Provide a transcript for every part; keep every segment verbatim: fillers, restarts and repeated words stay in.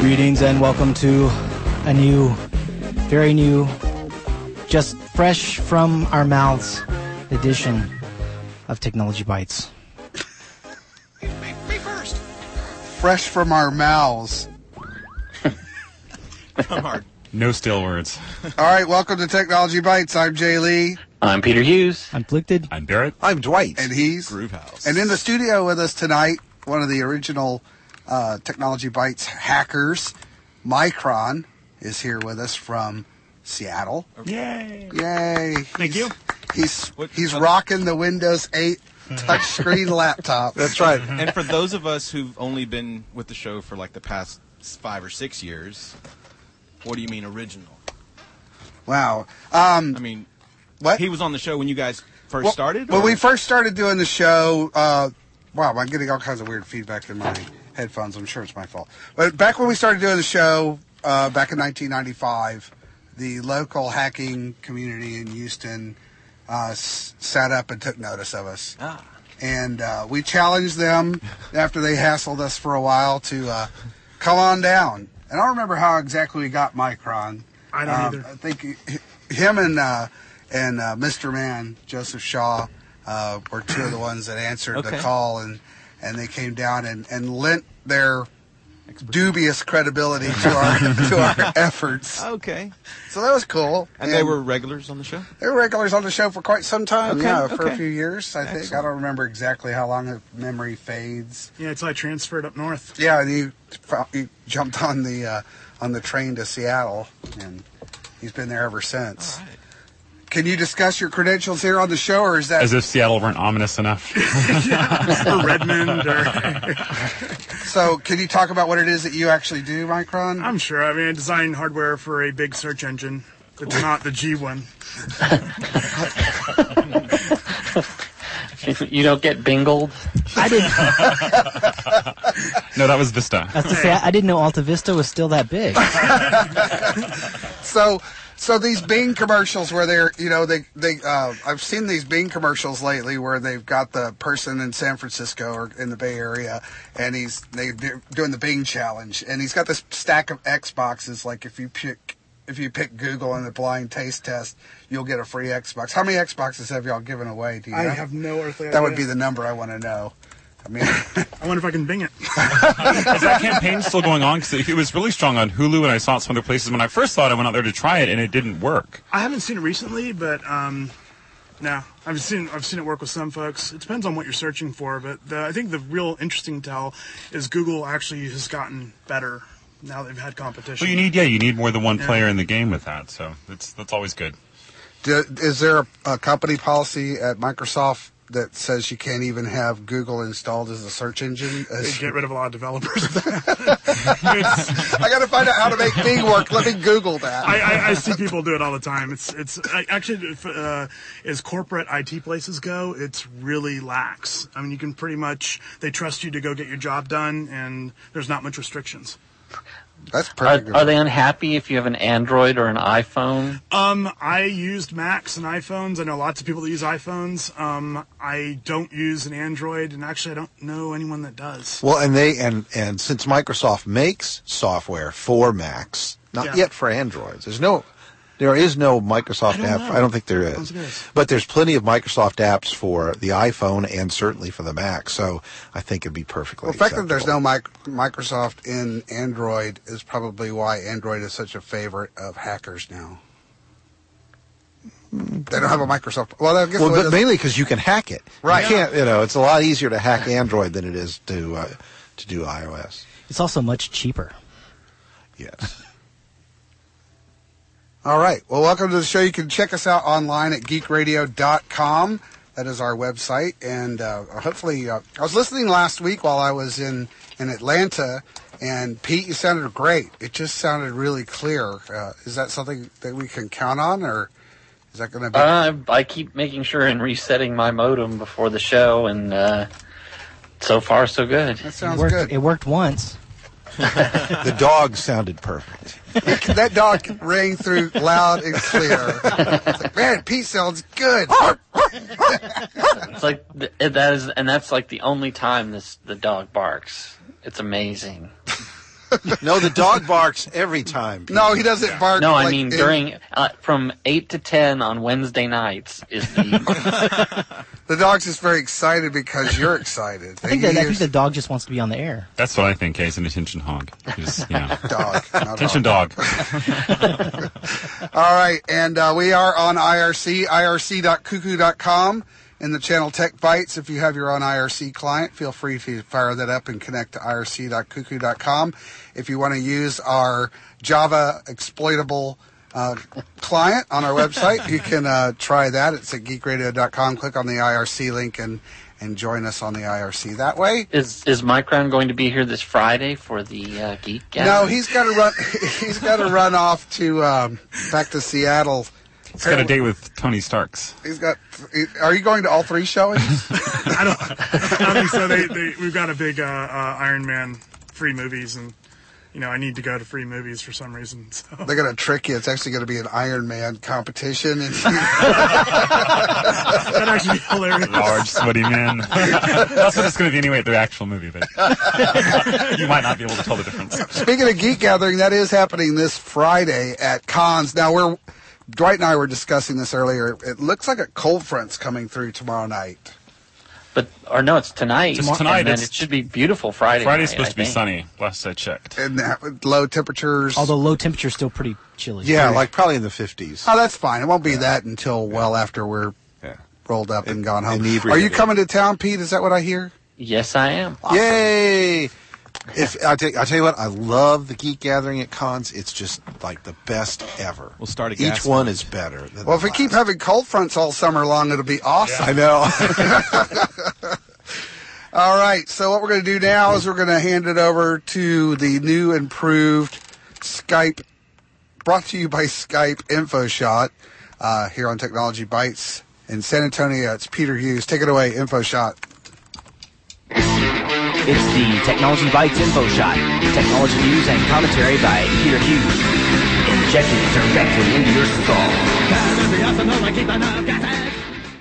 Greetings and welcome to a new, very new, just fresh from our mouths edition of Technology Bites. Me, me first. Fresh from our mouths. From our... No still words. All right, welcome to Technology Bites. I'm Jay Lee. I'm Peter Hughes. I'm Afflicted. I'm Barrett. I'm Dwight. And he's... Groovehouse. And in the studio with us tonight, one of the original uh, Technology Bites hackers, Micron, is here with us from Seattle. Yay! Yay! Thank you. He's What- he's uh, rocking the Windows eight touchscreen laptop. That's right. And for those of us who've only been with the show for like the past five or six years, what do you mean original? Wow. Um, I mean, what? he was on the show when you guys first Well, started? When or- we first started doing the show, uh, wow, I'm getting all kinds of weird feedback in my headphones. I'm sure it's my fault. But back when we started doing the show, uh, back in nineteen ninety-five, the local hacking community in Houston uh, s- sat up and took notice of us. Ah. And uh, we challenged them after they hassled us for a while to uh, come on down. And I don't remember how exactly we got Micron. I don't Um, either. I think he- him and uh, and uh, Mister Man, Joseph Shaw, uh, were two of the ones that answered Okay. the call, and, and they came down and, and lent their dubious credibility to our to our efforts. Okay. So that was cool. And they were regulars on the show? they were regulars on the show for quite some time. Okay, Yeah, for okay. a few years, I think. I Excellent. don't remember exactly how long. If memory fades. Yeah, until I transferred up north. Yeah, and he, he jumped on the uh, on the train to Seattle, and he's been there ever since. All right. Can you discuss your credentials here on the show, or is that As if Seattle weren't ominous enough. or Redmond, or so? Can you talk about what it is that you actually do, Micron? I'm sure. I mean, I design hardware for a big search engine. It's not the G one. You don't get bingled. I didn't. No, that was Vista. That's to say, I, I didn't know Alta Vista was still that big. So, so these Bing commercials where they're, you know, they, they, uh, I've seen these Bing commercials lately where they've got the person in San Francisco or in the Bay Area, and he's they do- doing the Bing challenge, and he's got this stack of Xboxes. Like if you pick, if you pick Google in the blind taste test, you'll get a free Xbox. How many Xboxes have y'all given away? Do you I know? have no earthly idea. That would be the number I want to know. I mean, I wonder if I can Bing it. Is that campaign still going on? Because it was really strong on Hulu, and I saw it some other places. When I first saw it, I went out there to try it, and it didn't work. I haven't seen it recently, but um, no, I've seen I've seen it work with some folks. It depends on what you're searching for, but the, I think the real interesting tell is Google actually has gotten better now they've had competition. Well, you need, yeah, you need more than one Yeah. player in the game with that, so it's that's always good. do, is there a, a company policy at Microsoft that says you can't even have Google installed as a search engine? They get rid of a lot of developers. I got to find out how to make Bing work. Let me Google that. I, I, I see people do it all the time. It's it's I, actually if, uh, as corporate I T places go, it's really lax. I mean, you can pretty much they trust you to go get your job done, and there's not much restrictions. That's Are, perfect. are they unhappy if you have an Android or an iPhone? Um, I used Macs and iPhones. I know lots of people that use iPhones. Um, I don't use an Android, and actually, I don't know anyone that does. Well, and they and and since Microsoft makes software for Macs, not Yeah. yet for Androids. There's no, there is no Microsoft I don't app. know. I don't think there I don't is. think there is. But there's plenty of Microsoft apps for the iPhone and certainly for the Mac. So I think it'd be perfectly. Well, the fact that there's no acceptable. mic- Microsoft in Android is probably why Android is such a favorite of hackers now. They don't have a Microsoft. Well, I guess Well, it but is- mainly because you can hack it. Right. You can't. You know, it's a lot easier to hack Android than it is to uh, to do iOS. It's also much cheaper. Yes. All right. Well, welcome to the show. You can check us out online at geek radio dot com. That is our website. And uh, hopefully, uh, I was listening last week while I was in, in Atlanta. And Pete, you sounded great. It just sounded really clear. Uh, is that something that we can count on, or is that going to be? Uh, I keep making sure and resetting my modem before the show, and uh, so far so good. that It sounds worked, good. it worked once. The dog sounded perfect. That dog rang through loud and clear. It's like, man, Pete sounds good. It's like th- that is, and that's like the only time this the dog barks. It's amazing. No, the dog barks every time. No, he doesn't bark. No, I like mean in- during uh, from eight to ten on Wednesday nights is the The dog's just very excited because you're excited. I think, that, I think the dog just wants to be on the air. That's what I think. He's an attention hog. He's, you know, dog. not attention dog. All right, and uh, we are on I R C, I R C dot cuckoo dot com in the channel Tech Bytes. If you have your own I R C client, feel free to fire that up and connect to I R C dot cuckoo dot com. If you want to use our Java exploitable uh, client on our website, you can uh, try that. It's at geek radio dot com. Click on the I R C link and, and join us on the I R C that way. is is Micron going to be here this Friday for the uh, Geek No, Gathering? he's got to run. He's got to run off to um, back to Seattle. He's got a date with Tony Starks. He's got. Are you going to all three showings? I don't, I don't think so. They, they, we've got a big uh, uh, Iron Man free movies, and you know I need to go to free movies for some reason. So They're going to trick you. It's actually going to be an Iron Man competition. And that'd actually be hilarious. Large, sweaty men. That's what it's going to be anyway at the actual movie, but you might not be able to tell the difference. Speaking of Geek Gathering, that is happening this Friday at Cons. Now we're Dwight and I were discussing this earlier. It looks like a cold front's coming through tomorrow night. But or no, it's tonight. It's tonight, and then it's- it should be beautiful Friday. Friday's night, supposed I to be think. sunny, last I checked. And that, with low temperatures. Although low temperature is still pretty chilly. Yeah, like probably in the fifties. Oh, that's fine. It won't be that until well after we're Yeah. rolled up and, And- gone home. inebriated. Are you coming to town, Pete? Is that what I hear? Yes, I am. Yay! If I tell, I tell you what, I love the Geek Gathering at cons. It's just like the best ever. We'll start a gas Each one fund. is better. Than Well, if the we keep last. having cold fronts all summer long, it'll be awesome. I know. All right, so what we're going to do now is we're going to hand it over to the new improved Skype, brought to you by Skype InfoShot, uh, here on Technology Bytes in San Antonio. It's Peter Hughes. Take it away, InfoShot. It's the Technology Bytes Info Shot. Technology news and commentary by Peter Hughes. Injected directly into your skull.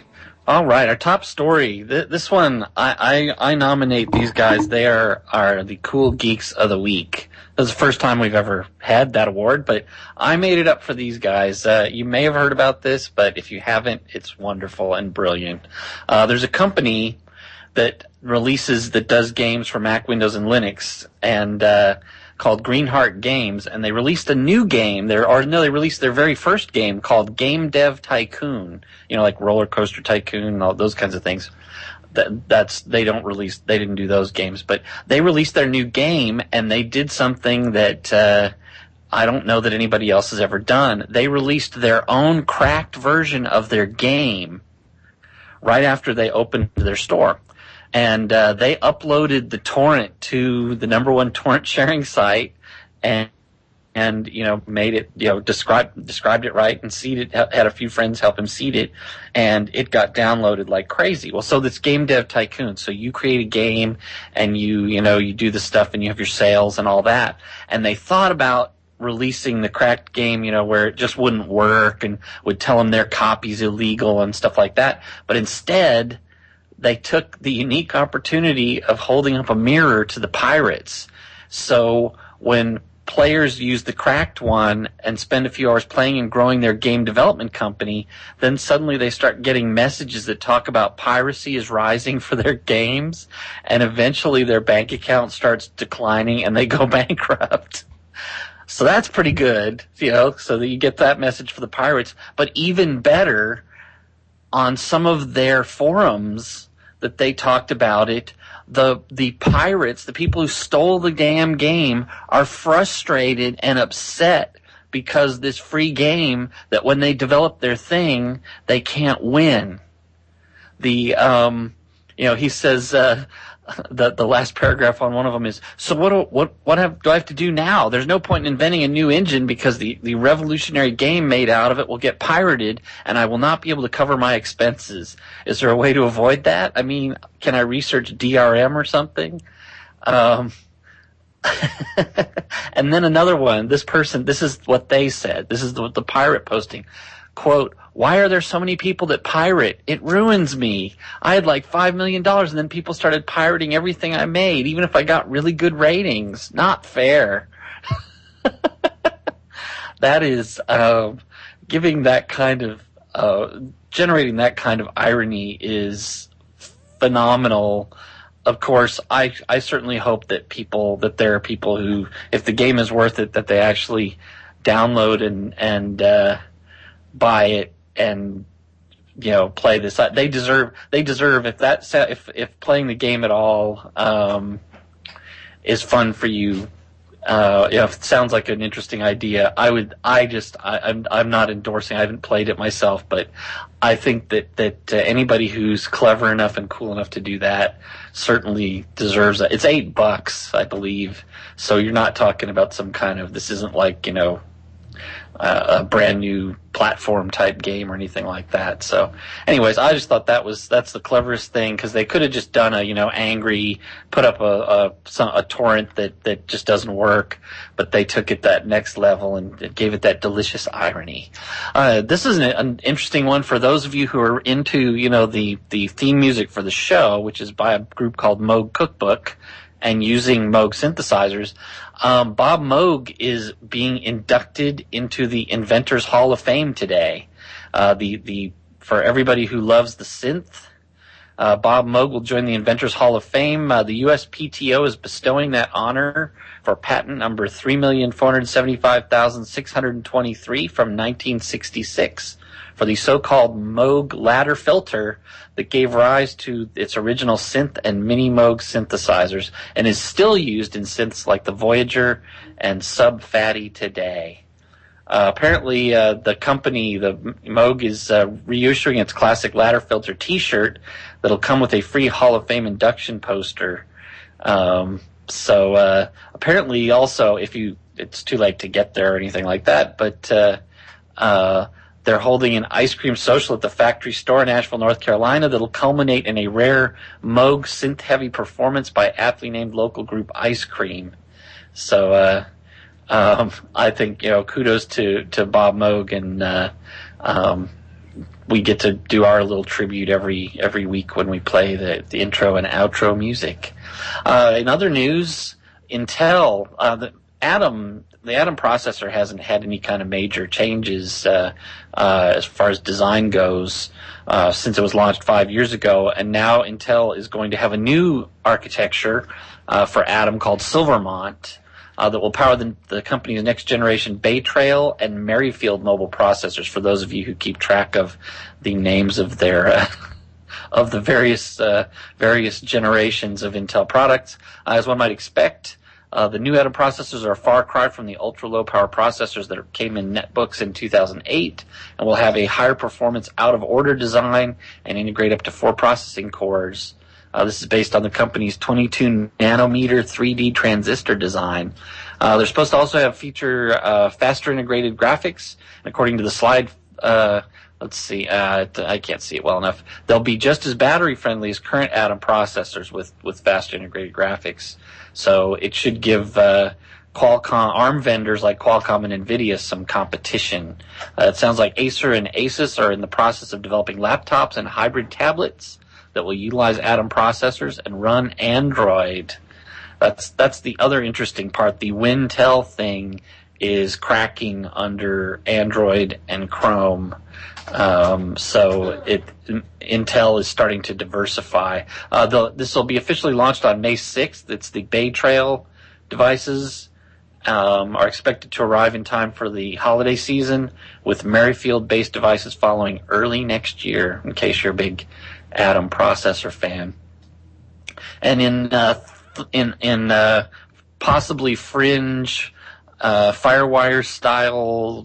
All right, our top story. Th- this one, I, I, I nominate these guys. They are, are the cool geeks of the week. This is the first time we've ever had that award, but I made it up for these guys. Uh, you may have heard about this, but if you haven't, it's wonderful and brilliant. Uh, there's a company that releases, that does games for Mac, Windows, and Linux, and uh, called Greenheart Games, and they released a new game. They're, or no, they released their very first game called Game Dev Tycoon. You know, like Roller Coaster Tycoon and all those kinds of things. That, that's they don't release. They didn't do those games, but they released their new game, and they did something that uh, I don't know that anybody else has ever done. They released their own cracked version of their game right after they opened their store. And uh, they uploaded the torrent to the number one torrent sharing site, and and you know made it you know described described it right and seeded had a few friends help him seed it, and it got downloaded like crazy. Well, so this Game Dev Tycoon. So you create a game and you you know you do the stuff and you have your sales and all that. And they thought about releasing the cracked game, you know, where it just wouldn't work and would tell them their copy's illegal and stuff like that. But instead, they took the unique opportunity of holding up a mirror to the pirates. So when players use the cracked one and spend a few hours playing and growing their game development company, then suddenly they start getting messages that talk about piracy is rising for their games, and eventually their bank account starts declining and they go bankrupt. So that's pretty good, you know, so that you get that message for the pirates. But even better, on some of their forums that they talked about it, the the pirates, the people who stole the damn game, are frustrated and upset because this free game, that when they develop their thing, they can't win. The um, you know, he says uh, the the last paragraph on one of them is, so what do, what what have, do I have to do now? There's no point in inventing a new engine because the the revolutionary game made out of it will get pirated and I will not be able to cover my expenses. Is there a way to avoid that? I mean, can I research D R M or something? Um, and then another one, this person, this is what they said. This is the, the pirate posting. quote, "Why are there so many people that pirate? It ruins me. I had like five million dollars and then people started pirating everything I made, even if I got really good ratings. Not fair." That is, uh, giving that kind of, uh, generating that kind of irony is phenomenal. Of course, I, I certainly hope that people, that there are people who, if the game is worth it, that they actually download and, and, uh, buy it and, you know, play this. They deserve, they deserve, if that, if, if playing the game at all, um, is fun for you, Uh, you know, if it sounds like an interesting idea, I would, I just, I, I'm, I'm not endorsing, I haven't played it myself, but I think that, that uh, anybody who's clever enough and cool enough to do that certainly deserves it. It's eight bucks, I believe, so you're not talking about some kind of, this isn't like, you know, uh, a brand new platform type game or anything like that. So anyways, I just thought that was, that's the cleverest thing, because they could have just done a, you know, angry, put up a, a, some, a torrent that, that just doesn't work, but they took it that next level and it gave it that delicious irony. Uh, this is an, an interesting one for those of you who are into, you know, the, the theme music for the show, which is by a group called Moog Cookbook, and using Moog synthesizers. Um, Bob Moog is being inducted into the Inventors Hall of Fame today. Uh, the, the, for everybody who loves the synth, uh, Bob Moog will join the Inventors Hall of Fame. Uh, the U S P T O is bestowing that honor for patent number three million four hundred seventy-five thousand six hundred twenty-three from nineteen sixty-six for the so-called Moog ladder filter that gave rise to its original synth and mini Moog synthesizers and is still used in synths like the Voyager and Sub Fatty today. Uh, apparently, uh, the company, the Moog, is uh, reissuing its classic ladder filter T-shirt that'll come with a free Hall of Fame induction poster. Um, so uh, apparently, also, if you, it's too late to get there or anything like that, but uh, uh, they're holding an ice cream social at the factory store in Asheville, North Carolina, that'll culminate in a rare Moog synth-heavy performance by aptly named local group Ice Cream. So, uh, um, I think, you know, kudos to, to Bob Moog, and, uh, um, we get to do our little tribute every, every week when we play the, the intro and outro music. Uh, in other news, Intel, uh, the Atom, the Atom processor hasn't had any kind of major changes uh, uh, as far as design goes uh, since it was launched five years ago, and now Intel is going to have a new architecture uh, for Atom called Silvermont uh, that will power the, the company's next generation Bay Trail and Merrifield mobile processors. For those of you who keep track of the names of their uh, of the various uh, various generations of Intel products, uh, as one might expect. Uh, the new Atom processors are a far cry from the ultra-low power processors that came in netbooks in two thousand eight, and will have a higher performance out-of-order design and integrate up to four processing cores. Uh, this is based on the company's twenty-two nanometer three D transistor design. Uh, they're supposed to also have feature uh, faster integrated graphics, and according to the slide, uh, let's see, uh, I can't see it well enough. They'll be just as battery-friendly as current Atom processors with, with faster integrated graphics. So it should give uh, Qualcomm, ARM vendors like Qualcomm and NVIDIA some competition. Uh, it sounds like Acer and Asus are in the process of developing laptops and hybrid tablets that will utilize Atom processors and run Android. That's that's the other interesting part. The Wintel thing is cracking under Android and Chrome. Um, so it Intel is starting to diversify. Uh, the, this will be officially launched on May sixth. It's the Bay Trail devices um, are expected to arrive in time for the holiday season, with Merrifield-based devices following early next year, in case you're a big Atom processor fan. And in uh, in in uh, possibly fringe uh, FireWire style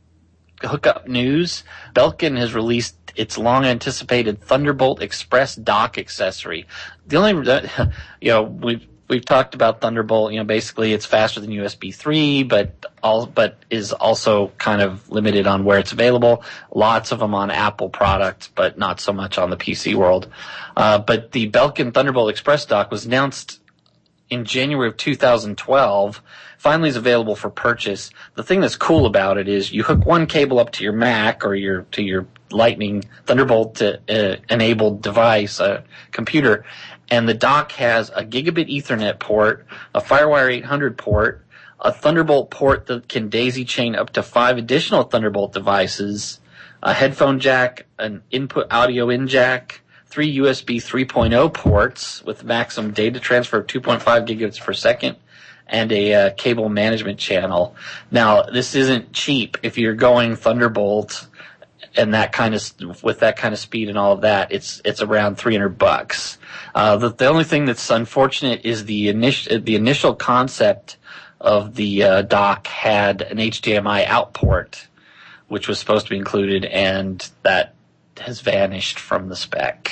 hookup news, Belkin has released its long-anticipated Thunderbolt Express dock accessory. The only, you know, we've we've talked about Thunderbolt. You know, basically it's faster than U S B three, but all but is also kind of limited on where it's available. Lots of them on Apple products, but not so much on the P C world. Uh, but the Belkin Thunderbolt Express dock was announced in January of two thousand twelve. Finally is available for purchase. The thing that's cool about it is you hook one cable up to your Mac or your to your Lightning Thunderbolt uh, enabled device, a computer, and the dock has a gigabit Ethernet port, a FireWire eight hundred port, a Thunderbolt port that can daisy chain up to five additional Thunderbolt devices, a headphone jack, an input audio in jack, three U S B three point oh ports with maximum data transfer of two point five gigabits per second, and a uh, cable management channel. Now, this isn't cheap. If you're going Thunderbolt and that kind of with that kind of speed and all of that, it's it's around three hundred bucks. Uh, the, the only thing that's unfortunate is the initial the initial concept of the uh, dock had an H D M I out port, which was supposed to be included, and that has vanished from the spec.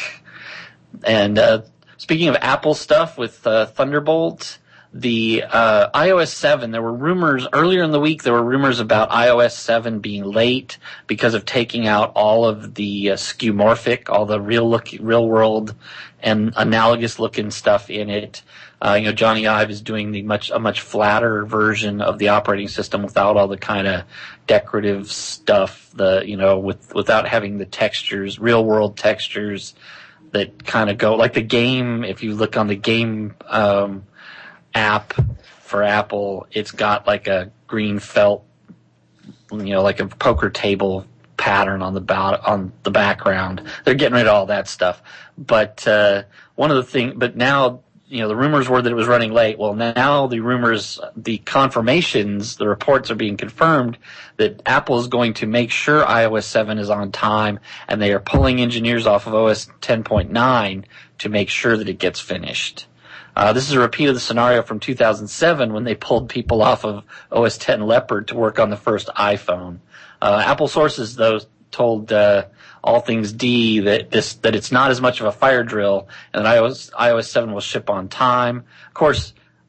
And uh, speaking of Apple stuff with uh, Thunderbolt, the uh, iOS seven, there were rumors earlier in the week, there were rumors about iOS seven being late because of taking out all of the uh, skeuomorphic, all the real look, real world and analogous looking stuff in it. Uh, you know, Johnny Ive is doing the much a much flatter version of the operating system without all the kind of decorative stuff, the you know, with without having the textures, real world textures that kind of go like the game. If you look on the game um, app for Apple, it's got like a green felt, you know, like a poker table pattern on the ba- on the background. They're getting rid of all that stuff. But uh, one of the things, but now, you know, the rumors were that it was running late. Well, now the rumors, the confirmations, the reports are being confirmed that Apple is going to make sure iOS seven is on time, and they are pulling engineers off of O S ten point nine to make sure that it gets finished. Uh, this is a repeat of the scenario from two thousand seven when they pulled people off of O S ten Leopard to work on the first iPhone. Uh, Apple sources, though, told uh, All Things D that this that it's not as much of a fire drill, and that iOS iOS seven will ship on time. Of course,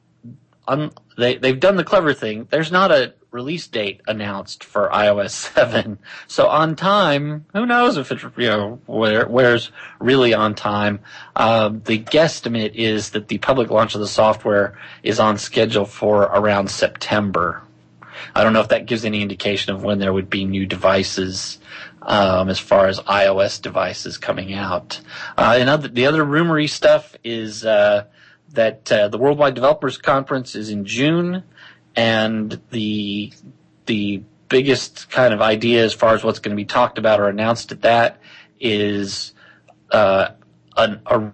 un, they they've done the clever thing. There's not a release date announced for iOS seven, so on time. Who knows if it's you know where where's really on time? Uh, the guesstimate is that the public launch of the software is on schedule for around September. I don't know if that gives any indication of when there would be new devices um, as far as iOS devices coming out. Uh, and other, the other rumory stuff is uh, that uh, the Worldwide Developers Conference is in June, and the the biggest kind of idea as far as what's going to be talked about or announced at that is uh, an, a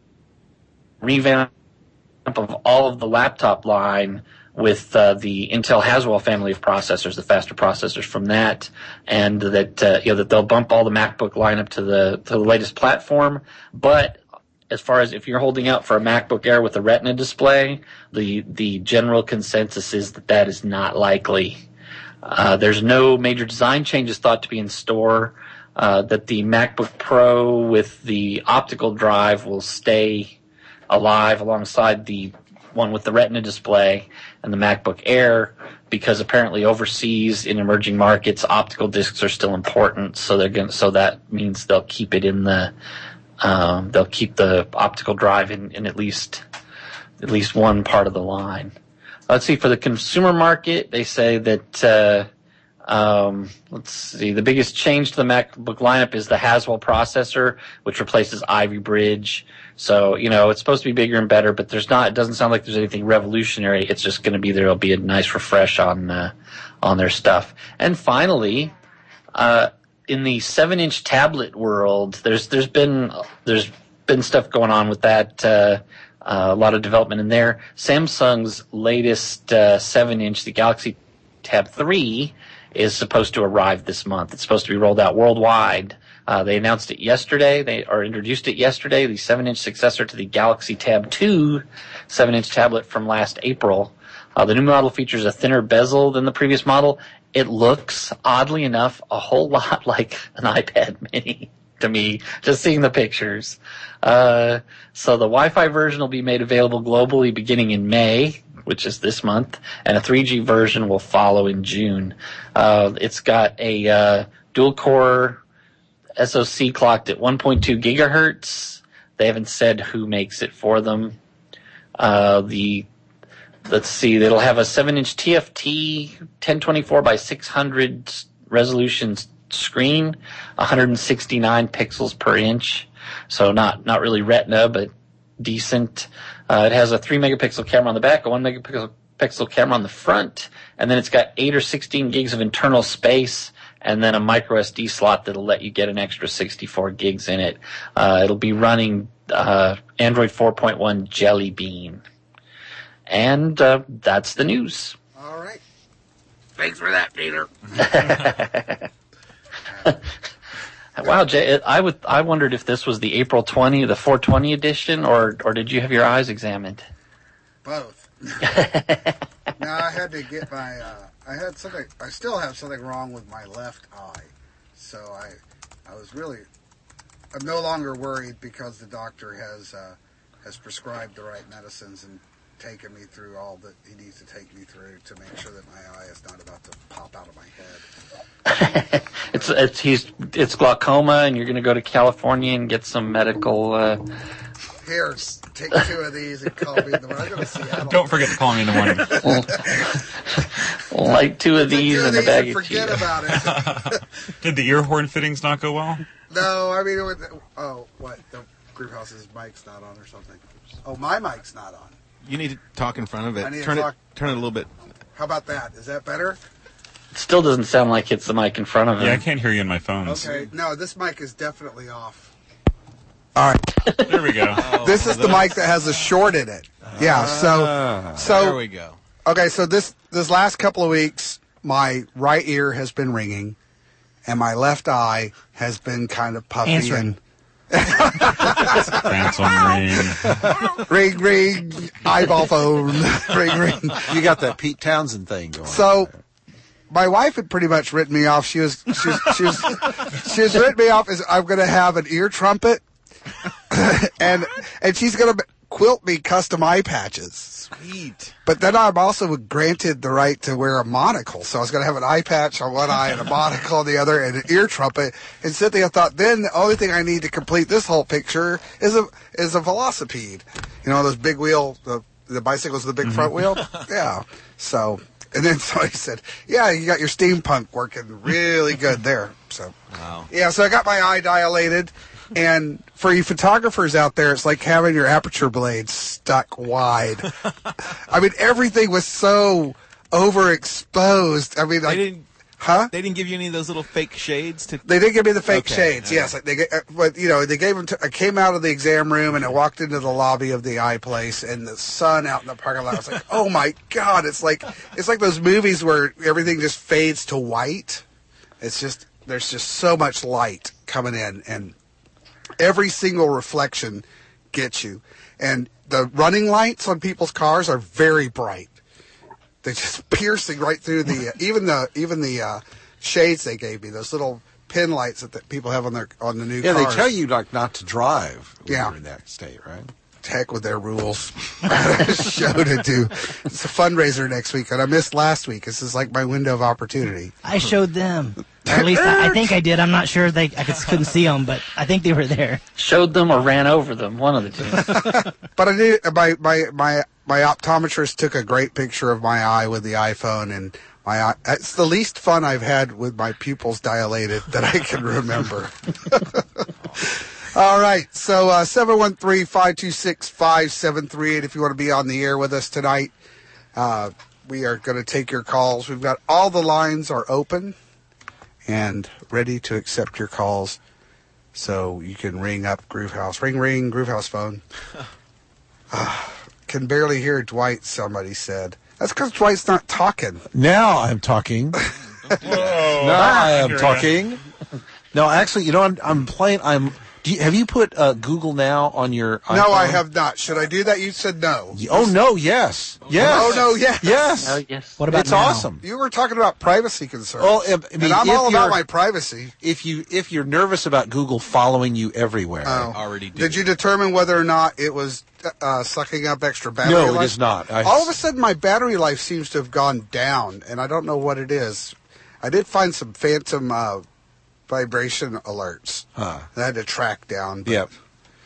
revamp of all of the laptop line with uh, the Intel Haswell family of processors, the faster processors from that, and that uh, you know that they'll bump all the MacBook lineup to the to the latest platform. But as far as if you're holding out for a MacBook Air with a Retina display, the the general consensus is that that is not likely. Uh, there's no major design changes thought to be in store. Uh, that the MacBook Pro with the optical drive will stay alive alongside the one with the Retina display and the MacBook Air, because apparently overseas in emerging markets, optical discs are still important. So they're going. So that means they'll keep it in the. Um, they'll keep the optical drive in, in at least at least one part of the line. Let's see, for the consumer market, they say that. Uh, Um, let's see. The biggest change to the MacBook lineup is the Haswell processor, which replaces Ivy Bridge. So, you know, it's supposed to be bigger and better, but there's not. It doesn't sound like there's anything revolutionary. It's just going to be there. It'll be a nice refresh on uh, on their stuff. And finally, uh, in the seven-inch tablet world, there's there's been there's been stuff going on with that. Uh, uh, a lot of development in there. Samsung's latest uh, seven-inch, the Galaxy Tab three, is supposed to arrive this month. It's supposed to be rolled out worldwide. Uh, they announced it yesterday. They or introduced it yesterday, the seven-inch successor to the Galaxy Tab two seven-inch tablet from last April. Uh, the new model features a thinner bezel than the previous model. It looks, oddly enough, a whole lot like an iPad mini to me, just seeing the pictures. Uh, so the Wi-Fi version will be made available globally beginning in May, which is this month, and a three G version will follow in June. Uh, it's got a uh, dual-core S O C clocked at one point two gigahertz. They haven't said who makes it for them. Uh, the let's see, it'll have a seven-inch T F T ten twenty-four by six hundred resolution screen, one hundred sixty-nine pixels per inch. So not not really Retina, but decent. Uh, it has a three megapixel camera on the back, a one megapixel pixel camera on the front, and then it's got eight or sixteen gigs of internal space, and then a micro S D slot that'll let you get an extra sixty-four gigs in it. Uh, it'll be running uh, Android four point one Jelly Bean. And uh, that's the news. All right. Thanks for that, Peter. Wow, Jay, I would I wondered if this was the April twentieth, the four twenty edition, or or did you have your eyes examined? Both. No, I had to get my. Uh, I had something. I still have something wrong with my left eye, so I, I was really. I'm no longer worried because the doctor has uh, has prescribed the right medicines and taken me through all that he needs to take me through to make sure that my eye is not about to pop out of my head. it's it's he's it's glaucoma, and you're going to go to California and get some medical. Uh, Here, take two of these and call me in the morning. I'm going to Seattle. Don't forget to call me in the morning. Like two of these in the bag of forget about it. Did the ear horn fittings not go well? No, I mean, it was, oh, what? The group house's mic's not on or something. Oh, my mic's not on. You need to talk in front of it. I need to Turn talk- it. Turn it a little bit. How about that? Is that better? It still doesn't sound like it's the mic in front of him. Yeah, I can't hear you in my phones. Okay, no, this mic is definitely off. All right. There we go. Oh, This is the mic that has a short in it. Yeah, so so There we go. okay, so this this last couple of weeks my right ear has been ringing and my left eye has been kind of puffy Answering. Phantom ring. and ring ring eyeball phone ring ring. You got that Pete Townsend thing going. So my wife had pretty much written me off. She was she was she was, she was written me off as I'm going to have an ear trumpet. and and she's going to quilt me custom eye patches. Sweet. But then I'm also granted the right to wear a monocle. So I was going to have an eye patch on one eye and a monocle on the other and an ear trumpet. And Cynthia thought, then the only thing I need to complete this whole picture is a is a velocipede. You know, those big wheel, the, the bicycles with the big front wheel? Yeah. So, and then somebody said, yeah, you got your steampunk working really good there. So, Wow. yeah, so I got my eye dilated. And for you photographers out there, it's like having your aperture blades stuck wide. I mean, everything was so overexposed. I mean, like, They didn't. huh? They didn't give you any of those little fake shades to. They did give me the fake Okay, shades, okay. yes. They, get- uh, but you know, they gave them. To, I came out of the exam room and I walked into the lobby of the eye place, and the sun out in the parking lot. I was like, oh my god! It's like it's like those movies where everything just fades to white. It's just there's just so much light coming in, and every single reflection gets you. And the running lights on people's cars are very bright. They're just piercing right through the even the even the uh, shades they gave me. Those little pin lights that the people have on their on the new yeah, cars. they tell you like not to drive when Yeah. you're in that state, right? Heck with their rules. Show to do. It's a fundraiser next week, and I missed last week. This is like my window of opportunity. I showed them. Or at least I, I think I did. I'm not sure they I just couldn't see them, but I think they were there. Showed them or ran over them, one of the two. But I did. My my my my optometrist took a great picture of my eye with the iPhone, and my eye. It's the least fun I've had with my pupils dilated that I can remember. All right, so uh, seven one three, five two six, five seven three eight if you want to be on the air with us tonight. Uh, we are going to take your calls. We've got all the lines are open and ready to accept your calls. So you can ring up Groove House. Ring, ring, Groove House phone. Uh, can barely hear Dwight, somebody said. That's because Dwight's not talking. Now I'm talking. Whoa. Now I am Here, talking. No, actually, you know, I'm, I'm playing. I'm. Do you, have you put uh, Google Now on your iPhone? No, I have not. Should I do that? You said no. Oh no! Yes. Yes. Oh, no, yes. Yes. Oh, yes. What about It's now? awesome. You were talking about privacy concerns. Oh, I mean, and I'm if all about you're- my privacy. If you if you're nervous about Google following you everywhere, Oh. Already do. Did you determine whether or not it was uh, sucking up extra battery no, life? it is not. I, All of a sudden, my battery life seems to have gone down, and I don't know what it is. I did find some phantom uh, vibration alerts Huh. that I had to track down. But Yep.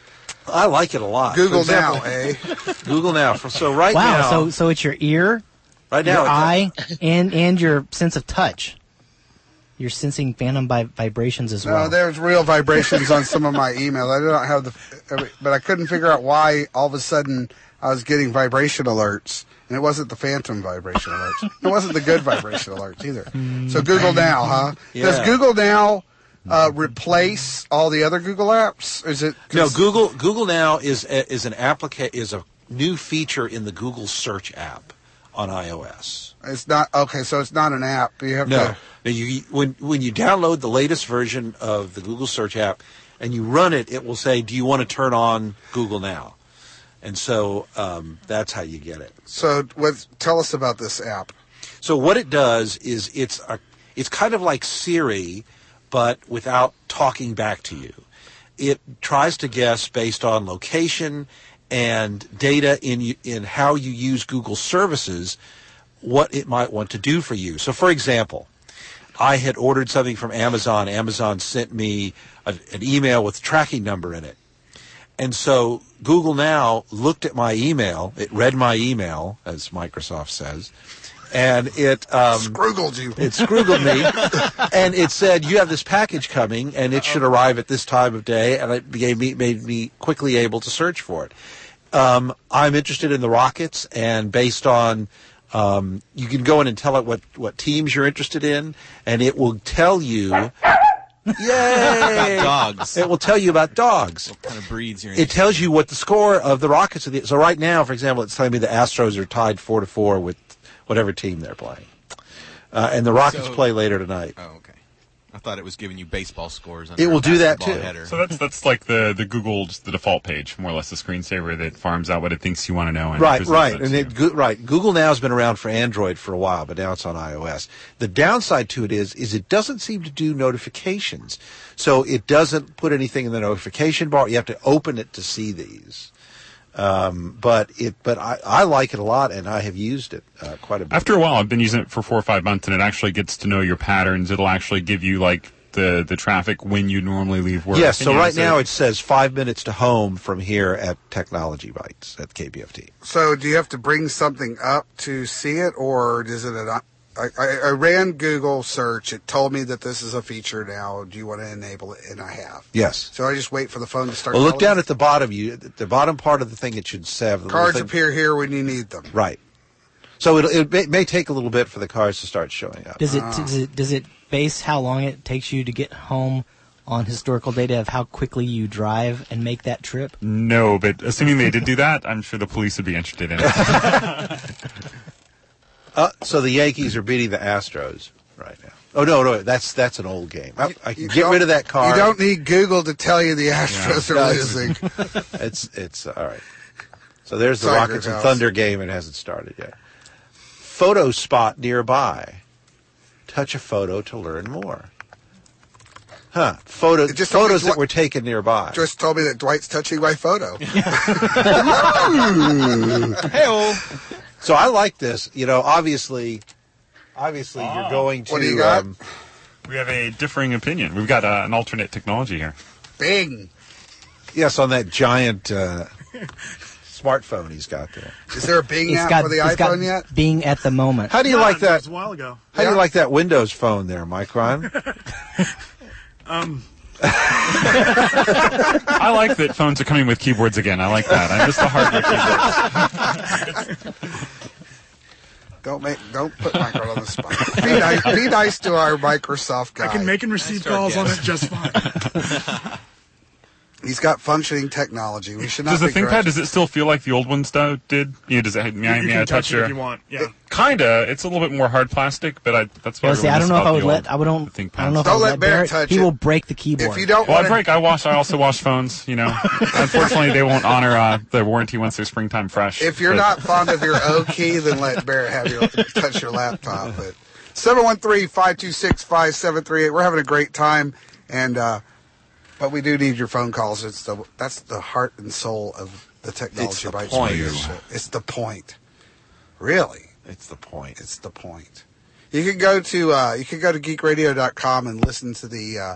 I like it a lot. Google example, now, eh? Google Now. So right Wow. now, So so it's your ear, right now, your it's- eye, and and your sense of touch. You're sensing phantom vi- vibrations as No, well. there's real vibrations on some of my emails. I don't have the, but I couldn't figure out why all of a sudden I was getting vibration alerts, and it wasn't the phantom vibration alerts. It wasn't the good vibration alerts either. So Google Now, huh? Yeah. Does Google Now uh, replace all the other Google apps? Is it no Google Google Now is a, is an applica- is a new feature in the Google Search app on iOS. It's not okay. So it's not an app. You have No, to. no you, when when you download the latest version of the Google Search app and you run it, it will say, "Do you want to turn on Google Now?" And so um, that's how you get it. So what? Tell us about this app. So what it does is it's a, it's kind of like Siri, but without talking back to you. It tries to guess based on location and data in in how you use Google services, what it might want to do for you. So, for example, I had ordered something from Amazon. Amazon sent me a, an email with a tracking number in it. And so Google Now looked at my email. It read my email, as Microsoft says, and it um, Scroogled you. It scroogled me, and it said, "You have this package coming, and it should arrive at this time of day." And it gave me, made me quickly able to search for it. Um, I'm interested in the Rockets, and based on um, you can go in and tell it what, what teams you're interested in, and it will tell you. Yay! About dogs. It will tell you about dogs. What kind of breeds you're It tells you what the score of the Rockets are. So right now, for example, it's telling me the Astros are tied four to four with whatever team they're playing, uh, and the Rockets So- play later tonight. Oh, okay. I thought it was giving you baseball scores. It will do that, basketball too. header. So that's that's like the, the Google, just the default page, more or less the screensaver that farms out what it thinks you want to know. And Right, presents right, that and to it, you. go, right. Google Now has been around for Android for a while, but now it's on iOS. The downside to it is, is it doesn't seem to do notifications, so it doesn't put anything in the notification bar. You have to open it to see these. Um, but it, but I, I like it a lot, and I have used it uh, quite a bit. After a while, I've been using it for four or five months, and it actually gets to know your patterns. It'll actually give you like the the traffic when you normally leave work. Yes, And, so you know, right now it says five minutes to home from here at Technology Bites at K B F T. So do you have to bring something up to see it, or is it an? I, I, I ran Google search. It told me that this is a feature now. Do you want to enable it? And I have. Yes. So I just wait for the phone to start. Well, look telling down me? at the bottom. You at the bottom part of the thing. It should say the little Cards thing. appear here when you need them. Right. So it, it may, may take a little bit for the cards to start showing up. Does it, Ah. does it does it base how long it takes you to get home on historical data of how quickly you drive and make that trip? No, but assuming they did do that, I'm sure the police would be interested in it. Uh, so the Yankees are beating the Astros right now. Oh no, no, that's that's an old game. I, I can You get don't- rid of that card. You don't need Google to tell you the Astros Yeah. are losing. It's it's uh, all right. So there's the Tiger Rockets and House. Thunder game. It hasn't started yet. Photo spot nearby. Touch a photo to learn more. Huh? Photo It just told me photos that Dwi- were taken nearby. Just told me that Dwight's touching my photo. Hey-oh. So I like this. You know, obviously, obviously you're going to. What do you got? Um, We have a differing opinion. We've got uh, an alternate technology here. Bing. yes, on that giant uh, smartphone he's got there. Is there a Bing It's app got for the it's got iPhone yet? Bing at the moment. How do you No, like that that? was a while ago. How do Yeah. you like that Windows phone there, Micron? I like that phones are coming with keyboards again. I like that. I miss the hardware keyboards. Don't make, don't put Micro on the spot. Be nice, be nice to our Microsoft guy. I can make and receive Nice calls start, on yes. it just fine. He's got functioning technology. We should not. Does the begrudge- ThinkPad, does it still feel like the old ones do, did? You know, does it, may, I- You may can I touch touch it your... if you want. Yeah. Kinda. It's a little bit more hard plastic, but I, that's what Yeah, see, I don't know if I would let. I would don't. The ThinkPads. I don't know if Don't I would let let Barrett Barrett. touch He it. will break the keyboard. If you don't Well, I want break. I wash. I also wash phones. You know, unfortunately, they won't honor uh, their warranty once they're springtime fresh. if you're But- not fond of your O key, then let Barrett have your touch your laptop. But seven one three, five two six, five seven three eight. We're having a great time, and uh, but we do need your phone calls. It's the that's the heart and soul of the technology. It's the Bites point. radio show. It's the point. Really, It's the point. it's the point. You can go to uh, you can go to geek radio dot com and listen to the uh,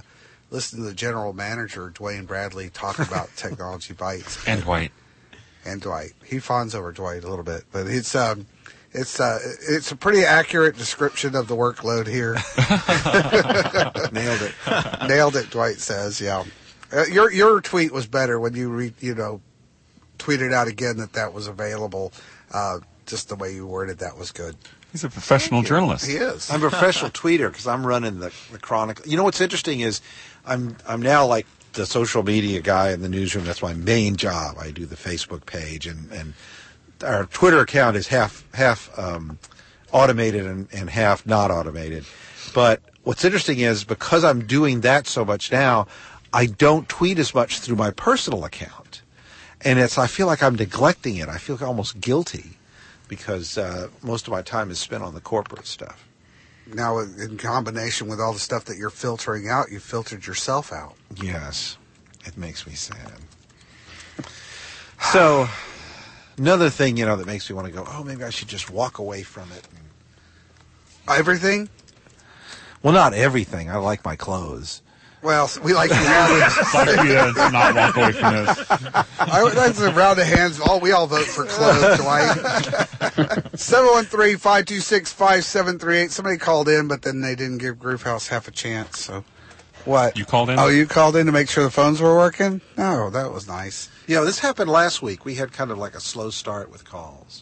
listen to the general manager, Dwayne Bradley, talk about Technology Bites. And Dwight. And Dwight. He fawns over Dwight a little bit, but it's um, it's uh, it's a pretty accurate description of the workload here. Nailed it. Nailed it. Dwight says, "Yeah." Uh, your your tweet was better when you re, you know tweeted out again that that was available. Uh, just the way you worded that was good. He's a professional journalist. He is. I'm a professional tweeter because I'm running the, the Chronicle. You know what's interesting is I'm I'm now like the social media guy in the newsroom. That's my main job. I do the Facebook page, and, and our Twitter account is half half um, automated and, and half not automated. But what's interesting is because I'm doing that so much now, I don't tweet as much through my personal account, and it's I feel like I'm neglecting it. I feel almost guilty because uh, most of my time is spent on the corporate stuff. Now, in combination with all the stuff that you're filtering out, you filtered yourself out. Yes, it makes me sad. So, another thing, you know, that makes me want to go, oh, maybe I should just walk away from it. Everything? Well, not everything. I like my clothes. Well, we like to Like you to not walk away from this. I would like to round of hands. All we all vote for clothes, Dwight. seven one three, five two six, five seven three eight. Somebody called in, but then they didn't give Groove House half a chance. So, what? You called in? Oh, you called in to make sure the phones were working? No, that was nice. Yeah, this happened last week. We had kind of like a slow start with calls.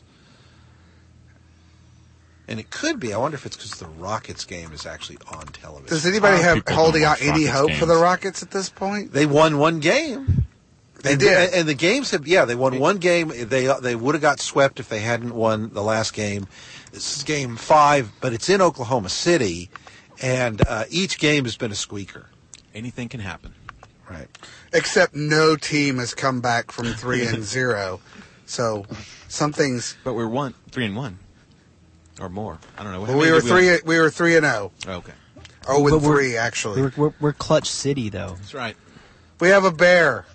And it could be. I wonder if it's because the Rockets game is actually on television. Does anybody Oh, have people holding don't out watch any Rockets hope games. for the Rockets at this point? They won one game. They and, did. and, and the games have, yeah, they won one game. They they would have got swept if they hadn't won the last game. This is game five, but it's in Oklahoma City, and uh, each game has been a squeaker. Anything can happen. Right. Except no team has come back from three and zero. So something's. But we're one, three and one, or more. I don't know. How Well, many we were did three. We were three and zero. Oh, okay, Oh, with But we're- three actually. We're, we're, we're Clutch City, though. that's right. We have a bear,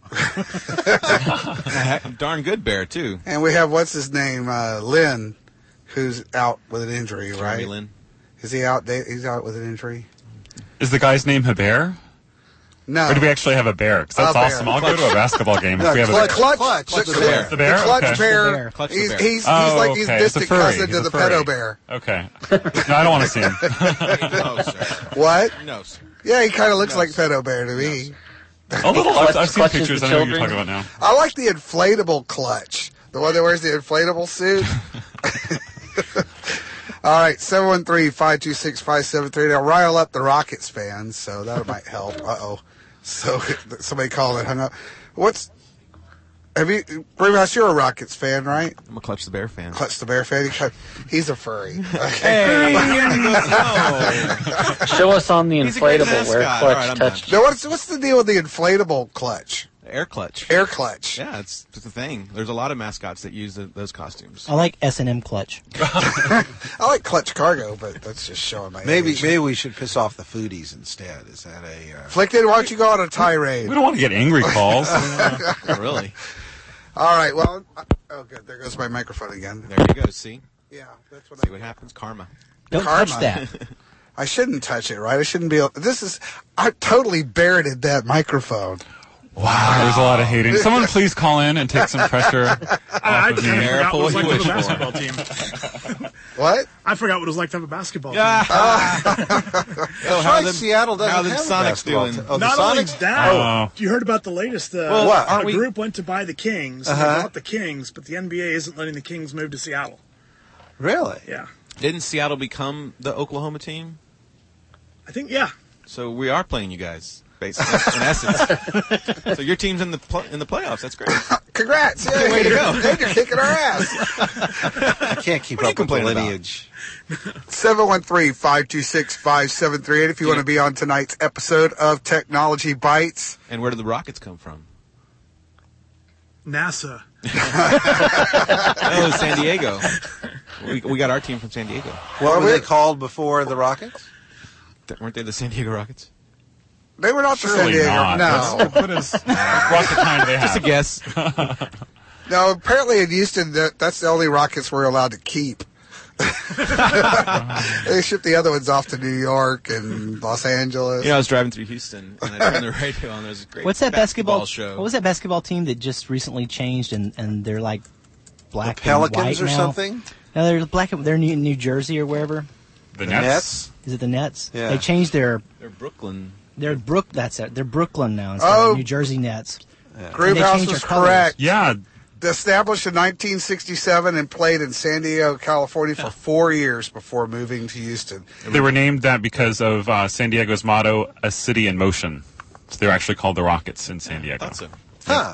A darn good bear too. and we have what's his name, uh, Lynn, who's out with an injury. Jeremy Right? Lin. Is he out? They- He's out with an injury. Is the guy's name Heber? No. Or do we actually have a bear? Because that's A bear. awesome. I'll go to a basketball game if No, we have a clutch, bear. Clutch, Clutch, Clutch, the the bear. The bear? Clutch Okay. bear. Clutch the he's, bear. he's, he's Oh, like his okay. It's a distant furry. cousin He's to a the furry. pedo bear. Okay. No, I don't want to see him. No, sir. What? No, sir. Yeah, he kind of looks No, like sir. pedo bear to me. A little. I've, I've seen Clutches pictures. the I know what you're children. talking about now. I like the inflatable Clutch. The one that wears the inflatable suit. All right, seven one three, five two six, five seven three. Now, rile up the Rockets fans, so that might help. Uh-oh. So, somebody called and hung up. What's... Have you... Brewhouse, you're a Rockets fan, right? I'm a Clutch the Bear fan. Clutch the Bear fan? He's a furry. Hey, no. Show us on the He's a great inflatable where mascot. Clutch All right, I'm touched. Now, what's, what's the deal with the inflatable Clutch? Air Clutch. Air Clutch. Yeah, it's, it's a thing. There's a lot of mascots that use the, those costumes. I like S and M Clutch. I like Clutch Cargo, but that's just showing my Maybe age. maybe we should piss off the foodies instead. Is that a... Uh... Flickton, why don't you go on a tirade? We don't want to get angry calls. Really? All right, well... Oh, good. There goes my microphone again. There you go. See? Yeah, that's what See I... what happens? Karma. Don't Karma. touch that. I shouldn't touch it, right? I shouldn't be able... This is... I totally buried that microphone. Wow. There's a lot of hating. Someone please call in and take some pressure I, I off of kind me. of forgot what it was like to have a Careful basketball team. What? I forgot what it was like to have a basketball team. Oh, That's how right, the- Seattle doesn't how the have a Sonics basketball doing? team. Oh, the Not only Sonics? that, Oh. you heard about the latest. Uh, Well, what? aren't a we- group went to buy the Kings. And Uh-huh. They bought the Kings, but the N B A isn't letting the Kings move to Seattle. Really? Yeah, Didn't Seattle become the Oklahoma team? I think yeah. So we are playing you guys, basically, in essence. So your team's in the pl- in the playoffs. That's great. Congrats. Yay. Way to go. They're kicking our ass. I can't keep What are you up with the complaining about? lineage. seven one three, five two six, five seven three eight if you Yeah. want to be on tonight's episode of Technology Bites. And where did the Rockets come from? NASA. Oh, San Diego. We, we got our team from San Diego. What Well, were we- they called before the Rockets? Th- Weren't they the San Diego Rockets? They were not the San Surely Diego. not. No. That's, what is, what kind do they have? Just a guess. No, apparently in Houston, that, that's the only Rockets we're allowed to keep. They shipped the other ones off to New York and Los Angeles. You know, I was driving through Houston and I turned the radio on. There was a great What's that basketball, show. What was that basketball team that just recently changed and, and they're like black The Pelicans and white or now? something? No, they're black. and- They're in New, New Jersey or wherever. The, The Nets? Nets? Is it the Nets? Yeah. They changed their. They're Brooklyn. They're Brook. That's it. They're Brooklyn now instead Oh. of New Jersey Nets. Groove they House changed was their colors. correct. Yeah. Established in nineteen sixty-seven and played in San Diego, California for four years before moving to Houston. They were named that because of uh, San Diego's motto, "A city in motion." So they're actually called the Rockets in San Diego. That's it. Huh.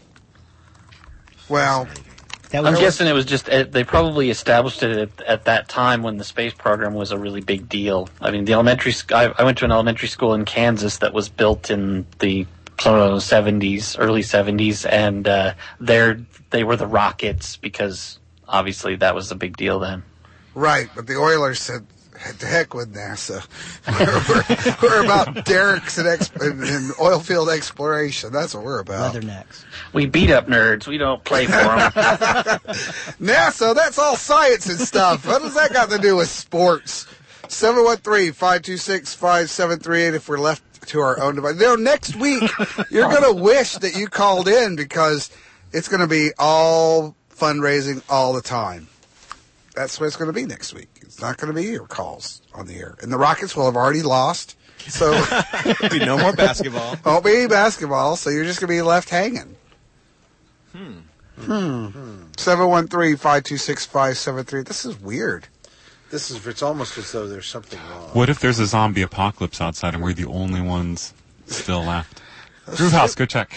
Well, That I'm was guessing it was just uh, they probably established it at, at that time when the space program was a really big deal. I mean, the elementary sc- I, I went to an elementary school in Kansas that was built in the some of the seventies, early seventies, and uh, they're they were the Rockets because obviously that was a big deal then. right, but the Oilers said, "To heck with NASA. we're, we're about derricks and, exp- and, and oil field exploration. That's what we're about." Leathernecks. We beat up nerds. We don't play for them. NASA, that's all science and stuff. What does that got to do with sports? seven one three, five two six, five seven three eight if we're left to our own device. You know, next week, you're going to wish that you called in because it's going to be all fundraising all the time. That's what it's going to be next week. It's not going to be your calls on the air. And the Rockets will have already lost. So There'll be no more basketball. won't be any basketball, so you're just going to be left hanging. Hmm. Hmm. seven one three, five two six, five seven three. This is weird. This is, it's almost as though there's something wrong. What if there's a zombie apocalypse outside and we're the only ones still left? Groove House, go check.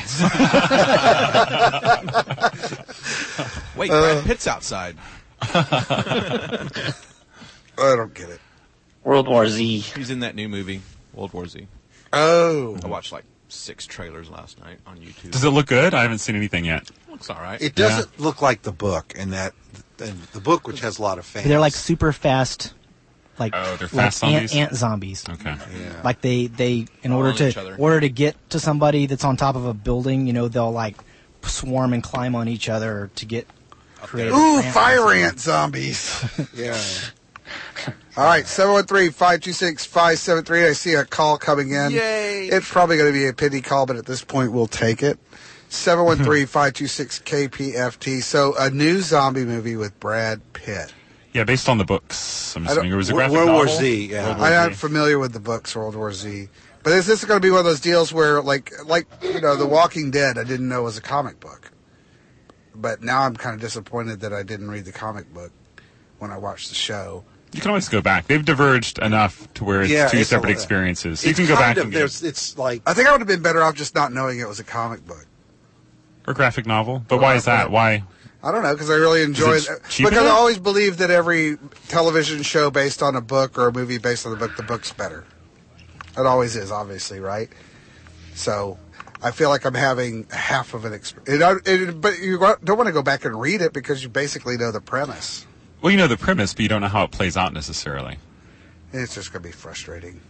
Wait, Brad Pitt's outside. I don't get it. World War Z. He's in that new movie, World War Z. Oh. I watched like six trailers last night on YouTube. Does it look good? I haven't seen anything yet. Looks all right. It doesn't look like the book, and that and the book, which has a lot of fans. They're like super fast, like Oh, they're like fast ant, zombies? ant zombies. Okay. Yeah. Like they, they in All order on each to other. order to get to somebody that's on top of a building, you know, they'll like swarm and climb on each other to get creative. Ooh, ant fire zombies. ant zombies. Yeah. All right, seven one three, five two six, five seven three. I see a call coming in. Yay. It's probably going to be a pity call, but at this point, we'll take it. seven one three, five two six, K P F T. So, a new zombie movie with Brad Pitt. Yeah, based on the books. I'm I don't- assuming it was a World graphic War novel. Z, yeah. World War I'm not Z. familiar with the books, World War Z. But is this going to be one of those deals where, like, like you know, The Walking Dead, I didn't know was a comic book. But now I'm kind of disappointed that I didn't read the comic book when I watched the show. You can always go back. They've diverged enough to where it's Yeah, two it's a separate lot. experiences. So you It's can go kind back of- and there's, it's like I think I would have been better off just not knowing it was a comic book. or graphic novel. But why is that? Why? I don't know, because I really enjoy Is it. it cheaper? Because I always believe that every television show based on a book or a movie based on the book, the book's better. It always is, obviously, right? So I feel like I'm having half of an experience. But you don't want to go back and read it because you basically know the premise. Well, you know the premise, but you don't know how it plays out necessarily. It's just going to be frustrating.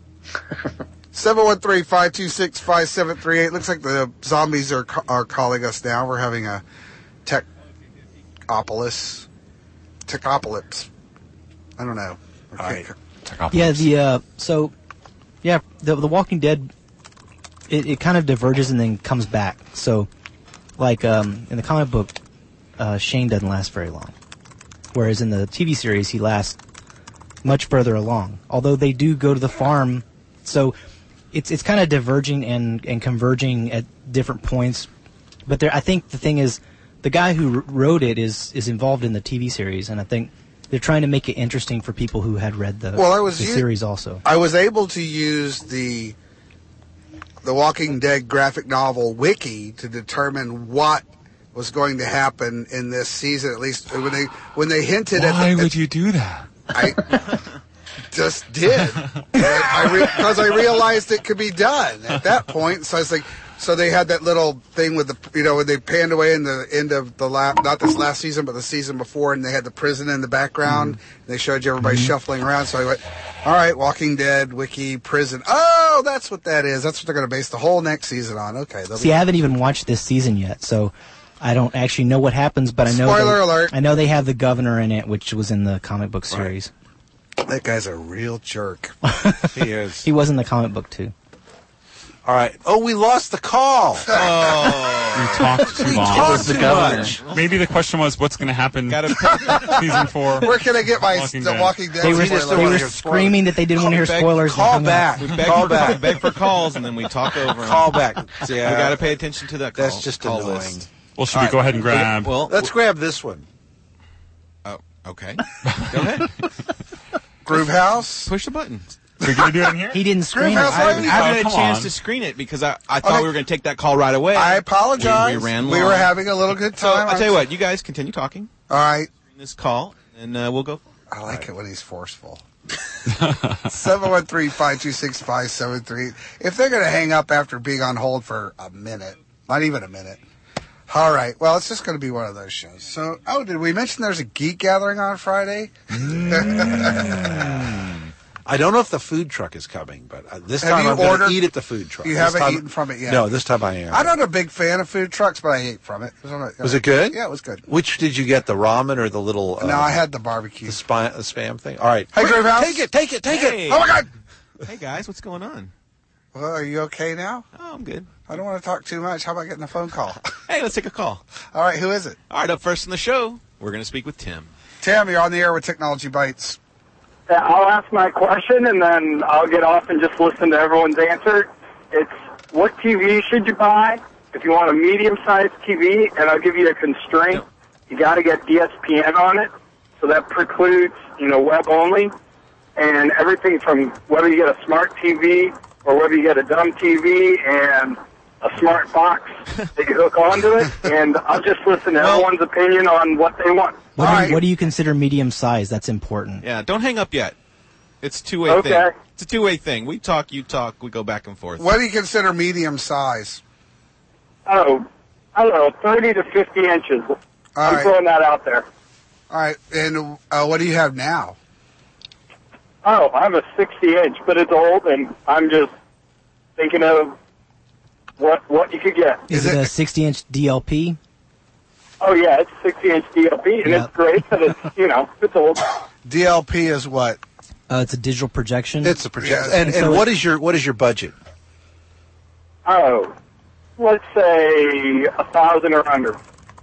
seven one three, five two six, five seven three eight. Looks like the zombies are are calling us now. We're having a techopolis. Techopolis. I don't know. All right. Yeah, the uh, so yeah, the the Walking Dead, it, it kind of diverges and then comes back. So, like um, in the comic book, uh, Shane doesn't last very long, whereas in the T V series he lasts much further along. Although they do go to the farm, so it's it's kind of diverging and and converging at different points. But there, I think the thing is, the guy who wrote it is is involved in the T V series, and I think they're trying to make it interesting for people who had read the, Well, I was the u- series also. I was able to use the the Walking Dead graphic novel wiki to determine what was going to happen in this season. At least when they when they hinted at Why the, would you do that? I just did I re- because I realized it could be done at that point. So I was like, so they had that little thing with the, you know, when they panned away in the end of the last, not this last season, but the season before, and they had the prison in the background. Mm-hmm. And they showed you everybody mm-hmm. shuffling around. So I went, all right, Walking Dead, wiki, prison. Oh, that's what that is. That's what they're going to base the whole next season on. Okay. See, I haven't even watched this season yet, so I don't actually know what happens, but I know Spoiler they, alert. I know they have the governor in it, which was in the comic book series. That guy's a real jerk. He is. He was in the comic book too. All right. Oh, we lost the call. We talked too We long. talked the too governor. much. Maybe the question was, what's going to happen Gotta season four? Where can I get my Walking The Dead. Walking Dead They were, He just spoiler? don't they wanna were hear screaming that they didn't want to hear back- spoilers. and Call hung up. back. We beg, Call for, back. we beg for calls, and then we talk over 'em. Call back. Yeah. We got to pay attention to that call. That's just call annoying. list. Well, should All we right. go ahead and grab? Well, Let's grab this one. oh, okay. Go ahead. Groove House. Push the button. We're going to do it in here? He didn't scream Groove House it. I Lady. haven't, I haven't Oh, had a come chance on. to screen it because I, I thought Okay. we were going to take that call right away. I apologize. We, we ran We long. were having a little good So time. I'll tell you what. You guys continue talking. All right. Screen this call, and uh, we'll go. I like it when he's forceful. seven one three, five two six, five seven three. If they're going to hang up after being on hold for a minute, not even a minute. All right. Well, it's just going to be one of those shows. So, oh, did we mention there's a geek gathering on Friday? I don't know if the food truck is coming, but uh, this Have time you I'm going ordered- to eat at the food truck. You This haven't time- eaten from it yet? No, this time I am. I'm not a big fan of food trucks, but I ate from it. Was, on a- Was it good? Yeah, it was good. Which did you get, the ramen or the little... Uh, No, I had the barbecue. the, spy, the spam thing? All right. Hey, Groove House. Take it, take it, take Hey. it. Oh, my God. Hey guys, what's going on? Well, are you okay now? Oh, I'm good. I don't want to talk too much. How about getting a phone call? Hey, let's take a call. All right, who is it? All right, up first in the show, we're going to speak with Tim. Tim, you're on the air with Technology Bites. Yeah, I'll ask my question, and then I'll get off and just listen to everyone's answer. It's, what T V should you buy if you want a medium-sized T V? And I'll give you a constraint. You got to get D S P N on it, so that precludes, you know, web only. And everything from whether you get a smart T V or whether you get a dumb T V and a smart box that you hook onto it. And I'll just listen to everyone's opinion on what they want. What, All do right. you, what do you consider medium size? That's important. Yeah, don't hang up yet. It's a two-way Okay. thing. It's a two-way thing. We talk, you talk, we go back and forth. What do you consider medium size? Oh, I don't know, thirty to fifty inches. All I'm right. throwing that out there. All right, and uh, what do you have now? Oh, I have a sixty inch, but it's old, and I'm just thinking of what what you could get. Is, Is it, it- a sixty inch D L P? Oh yeah, it's a sixty inch D L P, and Yeah. it's great, but it's you know it's old. D L P is what? Uh, it's a digital projection. It's a projection. Yeah, and and and so what it- is your what is your budget? Oh, let's say a thousand or under.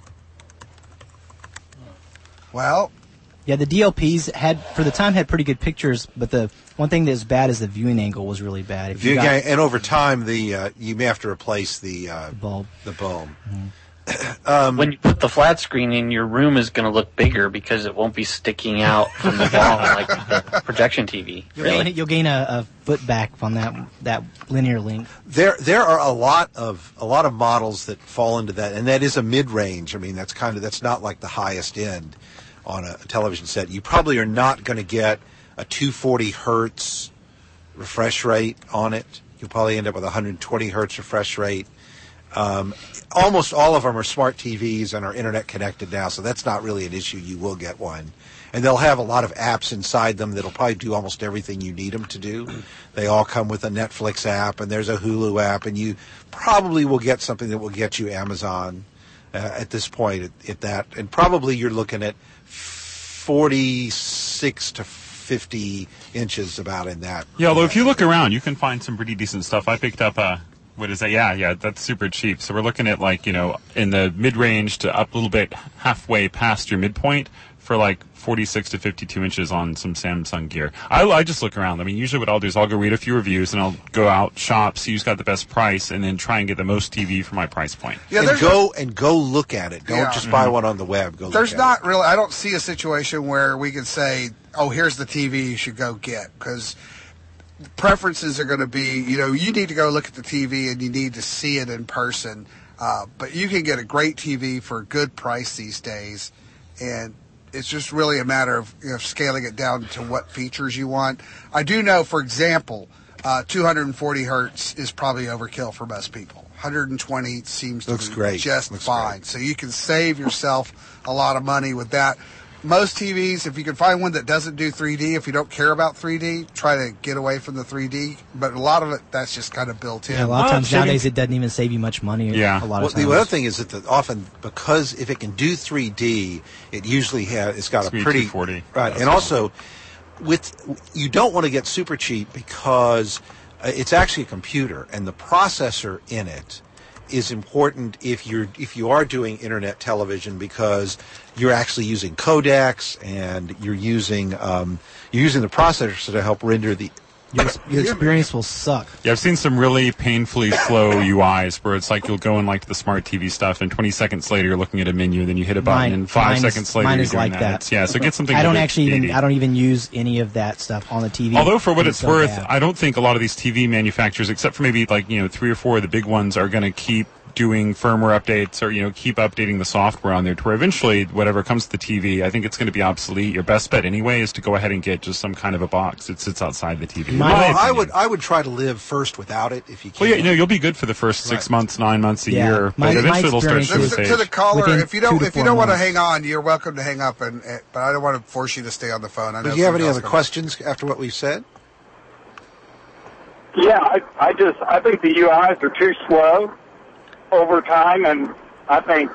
Well, Yeah, the D L Ps had, for the time, had pretty good pictures, but the one thing that's bad is the viewing angle was really bad. If you You got ga- and over time, the uh, you may have to replace the uh, the bulb. the bulb. When you put the flat screen in, your room is going to look bigger because it won't be sticking out from the wall like the projection T V. You'll Really. gain, you'll gain a, a foot back on that that linear length. There there are a lot of a lot of models that fall into that, and that is a mid range. I mean, that's kind of that's not like the highest end on a television set. You probably are not going to get a two forty hertz refresh rate on it. You'll probably end up with a one hundred twenty hertz refresh rate. Um, almost all of them are smart T Vs and are internet connected now, so that's not really an issue. You will get one. And they'll have a lot of apps inside them that'll probably do almost everything you need them to do. They all come with a Netflix app, and there's a Hulu app, and you probably will get something that will get you Amazon uh, at this point at, at that. And probably you're looking at forty-six to fifty inches about in that. Yeah, although if you look around, you can find some pretty decent stuff. I picked up a, what is that? Yeah, yeah, that's super cheap. So we're looking at like, you know, in the mid-range to up a little bit halfway past your midpoint for like forty-six to fifty-two inches on some Samsung gear. I, I just look around. I mean, usually what I'll do is I'll go read a few reviews and I'll go out, shop, see who's got the best price, and then try and get the most T V for my price point. yeah, and there's go and go look at it. Don't Yeah. just buy one on the web. Go. There's look at not really. I don't see a situation where we could say, "Oh, here's the T V you should go get," because preferences are going to be, you know, you need to go look at the T V and you need to see it in person. Uh, but you can get a great T V for a good price these days, and it's just really a matter of, you know, scaling it down to what features you want. I do know, for example, uh, two hundred forty hertz is probably overkill for most people. one hundred twenty seems to Looks be great. just Looks fine. great. So you can save yourself a lot of money with that. most T Vs, if you can find one that doesn't do three D, if you don't care about three D, try to get away from the three D. But a lot of it, that's just kind of built in. Yeah, a lot of Well, times so you- nowadays it doesn't even save you much money. Yeah. A lot Well, of times. the other thing is that the, often because if it can do three D, it usually has it's got It's a gonna be pretty two forty. right, That's and all. also with you don't want to get super cheap because uh, it's actually a computer and the processor in it is important if you're if you are doing internet television because you're actually using codecs and you're using um, you're using the processor to help render the your, your experience will suck. Yeah, I've seen some really painfully slow U Is where it's like you'll go in like the smart T V stuff, and twenty seconds later you're looking at a menu, then you hit a button, Mine- and five mine is- seconds later mine you're is doing like that. It's- yeah, so get something. I a don't bit actually even speedy. I don't even use any of that stuff on the T V. Although for what It's it's so worth, bad. I don't think a lot of these T V manufacturers, except for maybe like you know three or four of the big ones, are going to keep doing firmware updates or you know keep updating the software on there to where eventually whatever comes to the T V, I think it's going to be obsolete. Your best bet anyway is to go ahead and get just some kind of a box that sits outside the T V. in my well, I opinion. would I would try to live first without it if you can. Well, yeah, you know, you'll be good for the first six Right. months, nine months, a Yeah. year, My- but my eventually they'll start experience showing To, is- to the caller, Within if you don't two to if you four don't want to months. hang on, you're welcome to hang up, and eh, but I don't want to force you to stay on the phone. I know Do you have any somebody else other can- questions after what we've said? Yeah, I, I just I think the U Is are too slow over time, and I think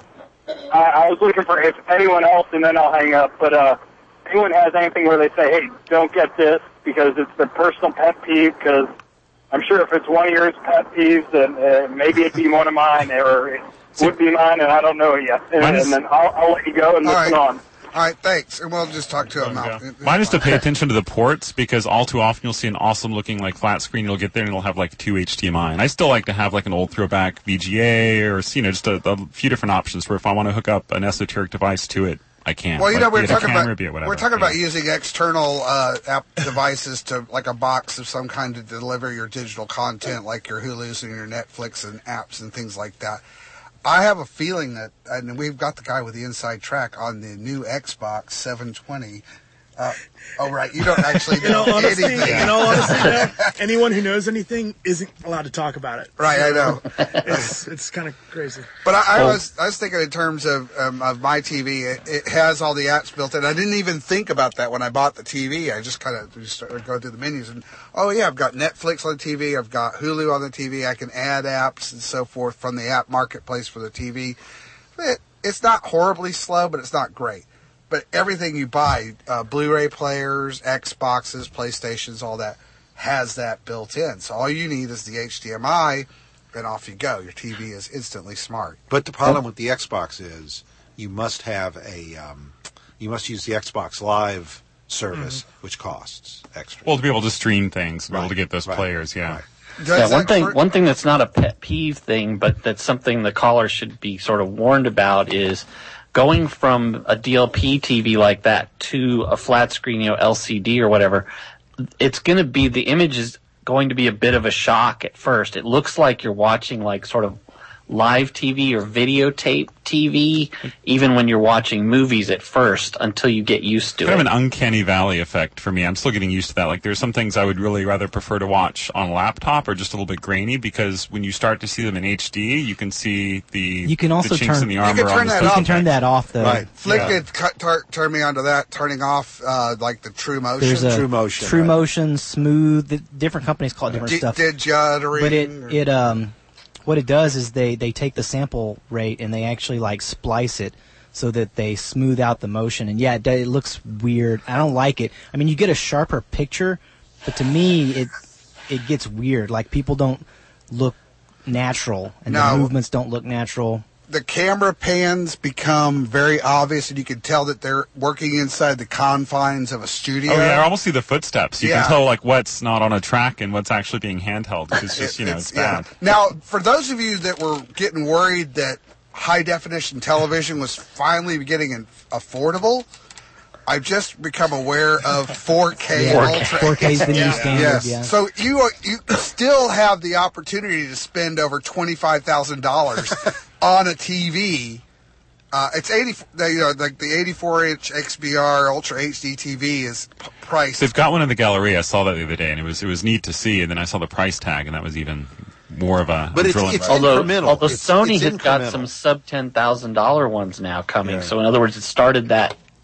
I, I was looking for if anyone else, and then I'll hang up. But uh, anyone has anything where they say, "Hey, don't get this," because it's their personal pet peeve. Because I'm sure if it's one of yours pet peeves, then uh, maybe it'd be one of mine, or it would be mine, and I don't know it yet. And, Mine is- and then I'll, I'll let you go and All listen right. on. All right, thanks, and we'll just talk to him out. Mine is to pay attention to the ports because all too often you'll see an awesome looking like flat screen. You'll get there and it'll have like two H D M I. And I still like to have like an old throwback V G A or you know just a, a few different options where if I want to hook up an esoteric device to it, I can. Well, you Like, know, we're be it a talking camera, about be it whatever. we're talking Yeah. about using external uh, app devices to like a box of some kind to deliver your digital content, like your Hulu's and your Netflix and apps and things like that. I have a feeling that, and we've got the guy with the inside track on the new Xbox seven twenty. Uh, oh, right, you don't actually In all know honesty, anything. in all honesty, though, anyone who knows anything isn't allowed to talk about it. Right, I know. It's it's kind of crazy. But I, I was I was thinking in terms of um, of my T V, it, it has all the apps built in. I didn't even think about that when I bought the T V. I just kind of just started going through the menus and oh yeah, I've got Netflix on the T V, I've got Hulu on the T V. I can add apps and so forth from the app marketplace for the T V. It, it's not horribly slow, but it's not great. But everything you buy, uh, Blu-ray players, Xboxes, PlayStations, all that has that built in. So all you need is the H D M I. And off you go. Your T V is instantly smart. But the problem with the Xbox is you must have a um, you must use the Xbox Live service, which costs extra. Well, to be able to stream things, to be able Right, to get those right, players, yeah. right. Does Yeah, one that thing work? one thing that's not a pet peeve thing, but that's something the caller should be sort of warned about is going from a D L P T V like that to a flat screen, you know, L C D or whatever. It's going to be the image is going to be a bit of a shock at first. It looks like you're watching like sort of live T V or videotape T V, even when you're watching movies at first, until you get used to Kind it. of an uncanny valley effect for me. I'm still getting used to that. Like, there's some things I would really rather prefer to watch on a laptop or just a little bit grainy because when you start to see them in H D, you can see the, You can also the chinks turn- in the You armor can turn on the that You off. can turn that off though. Right. Flick Yeah. did cut, tar, turn me onto that, turning off uh, like the True Motion. There's a True Motion, True right. Motion, Smooth. The different companies call it different D- stuff. did juddering. But it or- it um what it does is they they take the sample rate and they actually like splice it so that they smooth out the motion. And yeah, it, it looks weird. I don't like it. I mean, you get a sharper picture, but to me it it gets weird. Like people don't look natural and No. the movements don't look natural. the camera pans become very obvious, and you can tell that they're working inside the confines of a studio. Oh yeah, I almost see the footsteps. You Yeah. can tell like what's not on a track and what's actually being handheld. 'Cause It's just you know it's, yeah. bad. Now, for those of you that were getting worried that high definition television was finally getting in- affordable, I've just become aware of four K Yeah. Ultra. four K is the new standard. Yes. Yeah. So you are, you still have the opportunity to spend over twenty five thousand dollars on a T V. Uh, it's eighty. You know, like the eighty four inch X B R Ultra H D T V is p- priced. They've got one in the gallery. I saw that the other day, and it was it was neat to see. And then I saw the price tag, and that was even more of a But it's- thrilling. it's- Although, incremental. although It's- Sony it's has got incremental. some sub ten thousand dollar ones now coming. Yeah. So in other words, it started that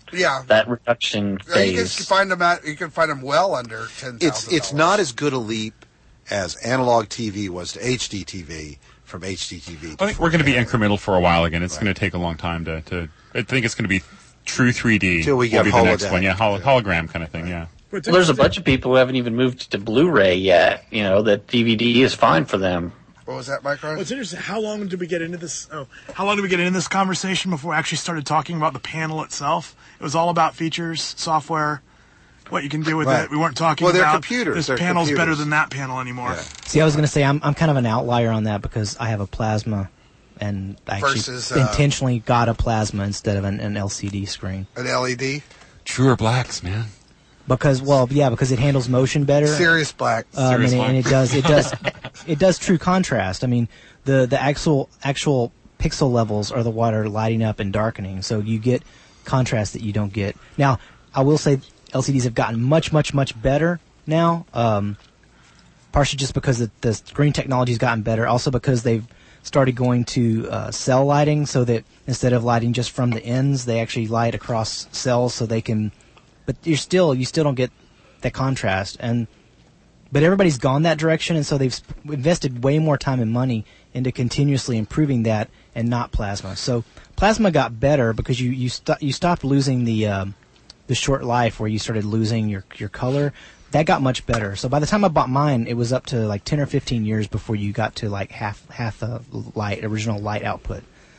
Yeah. that reduction Yeah, you can phase. find them at. You can find them well under ten thousand. It's it's not as good a leap as analog T V was to H D T V from H D T V. To I think we're going to be four K. incremental for a while again. It's Right. going to take a long time to, to. I think it's going to be true three D. Till we will get be the next holodeck. one. Yeah, hol- hologram kind of thing. Yeah. But Well, there's a bunch of people who haven't even moved to Blu-ray yet. You know that D V D is fine for them. What was that, Mike? Ryan? What's interesting? How long did we get into this? Oh, how long did we get into this conversation before we actually started talking about the panel itself? It was all about features, software, what you can do with Right. it. We weren't talking Well, they're about computers. this They're panel's better computers. than that panel anymore. Yeah. See, I was going to say I'm I'm kind of an outlier on that because I have a plasma, and I actually Versus, uh, intentionally got a plasma instead of an, an L C D screen. An L E D, Truer blacks, man. Because, well, yeah, because it handles motion better. Sirius Black. Um, and, Serious it, one. and it does it does it does true contrast. I mean, the the actual actual pixel levels are the what are lighting up and darkening, so you get contrast that you don't get. Now, I will say L C Ds have gotten much much much better now. Um, partially just because the, the screen technology has gotten better, also because they've started going to uh, cell lighting, so that instead of lighting just from the ends, they actually light across cells, so they can. But you're still you still don't get that contrast, and but everybody's gone that direction, and so they've sp- invested way more time and money into continuously improving that, and not plasma. So plasma got better because you you, sto- you stopped losing the um, the short life where you started losing your your color. That got much better. So by the time I bought mine, it was up to like ten or fifteen years before you got to like half half the light original light output.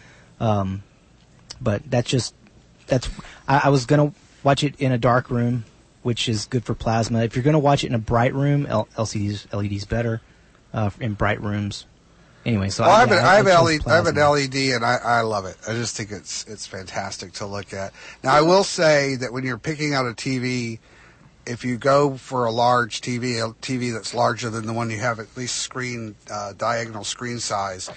Um, but that's just that's I, I was gonna watch it in a dark room, which is good for plasma. If you're going to watch it in a bright room, L- LCDs, L E Ds better uh, in bright rooms. Anyway, so Well, I I, have, yeah, an, I, have chose L E D, I have an plasma. L E D, and I, I love it. I just think it's it's fantastic to look at. Now, I will say that when you're picking out a T V, if you go for a large T V, a T V that's larger than the one you have, at least screen uh, diagonal screen size.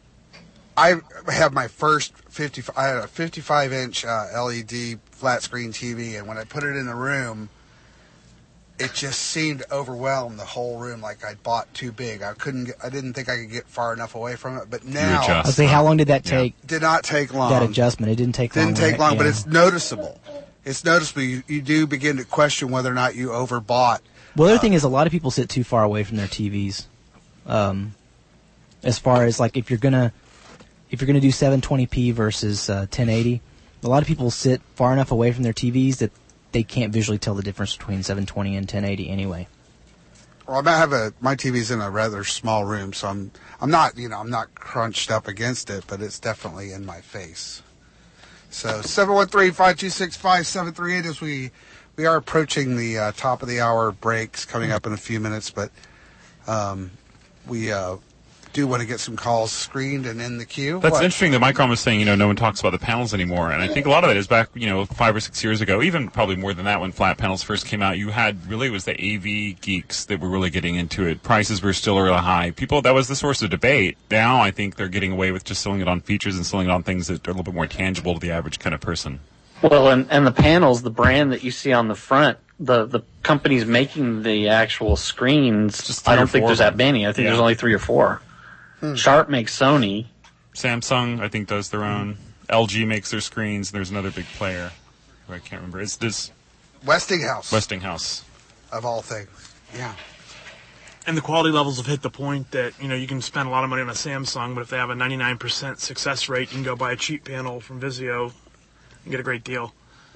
I have my first fifty. I had a fifty-five inch uh, L E D flat screen T V, and when I put it in the room, it just seemed to overwhelm the whole room. Like I bought too big. I couldn't. Get, I didn't think I could get far enough away from it. But now, adjust. I was saying, how long did that Yeah. take? did not take long. That adjustment, it didn't take long. Didn't take right? long, but Yeah. it's noticeable. It's noticeable. You, you do begin to question whether or not you overbought. Well, the other thing is, a lot of people sit too far away from their T Vs. Um, as far as like, if you're gonna, if you're gonna do seven twenty p versus uh, ten eighty, a lot of people sit far enough away from their T Vs that they can't visually tell the difference between seven twenty and ten eighty anyway. Well, I might have a my T V's in a rather small room, so I'm I'm not you know I'm not crunched up against it, but it's definitely in my face. So seven one three, five two six, five seven three eight as we we are approaching the uh, top of the hour breaks coming up in a few minutes, but um, we uh, do want to get some calls screened and in the queue. That's What? interesting that Micron was saying, you know, no one talks about the panels anymore. And I think a lot of that is back, you know, five or six years ago, even probably more than that when flat panels first came out. You had really, it was the A V geeks that were really getting into it. Prices were still really high. People, that was the source of debate. Now I think they're getting away with just selling it on features and selling it on things that are a little bit more tangible to the average kind of person. Well, and, and the panels, the brand that you see on the front, the, the companies making the actual screens, Just three I or don't think four there's of that them. many. I think Yeah. there's only three or four. Sharp makes Sony. Samsung, I think, does their own. L G makes their screens. There's another big player who I can't remember. It's this Westinghouse Westinghouse. of all things. Yeah. And the quality levels have hit the point that, you know, you can spend a lot of money on a Samsung, but if they have a ninety-nine percent success rate, you can go buy a cheap panel from Vizio and get a great deal.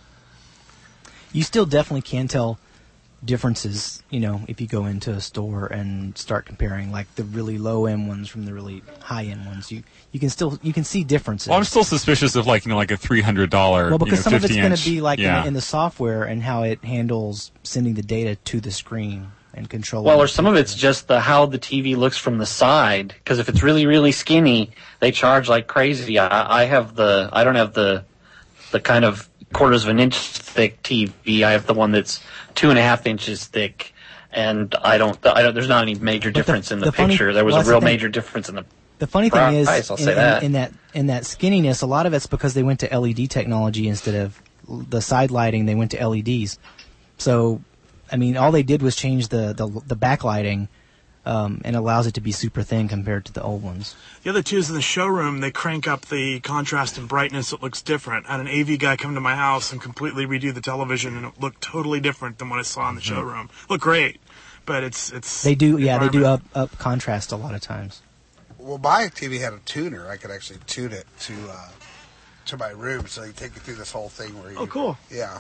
You still definitely can tell differences, you know, if you go into a store and start comparing like the really low end ones from the really high end ones. You you can still you can see differences. Well, I'm still suspicious of like, you know, like a three hundred dollars, well, because you know, some of it's fifty going inch. to be like yeah. in, the, in the software and how it handles sending the data to the screen and controlling. Well, or it. some of it's just the how the T V looks from the side. Because if it's really, really skinny, they charge like crazy. I, I have the, I don't have the, the kind of quarters of an inch thick T V. I have the one that's two and a half inches thick, and I don't, I don't. There's not any major the- difference in the, the funny- picture. There was well, a that's the real thing. major difference in the. The funny thing is, Price, I'll in, say in- that. in that in that skinniness, a lot of it's because they went to L E D technology instead of the side lighting. They went to L E Ds. So, I mean, all they did was change the the, the backlighting um, and allows it to be super thin compared to the old ones. The other two is in the showroom, they crank up the contrast and brightness. It looks different. I had an A V guy come to my house and completely redo the television, and it looked totally different than what I saw in the showroom. Looked great, but it's it's. They do, yeah, they do up up contrast a lot of times. Well, my T V had a tuner. I could actually tune it to uh, to my room, so you take you through this whole thing where you. Oh, cool. Yeah.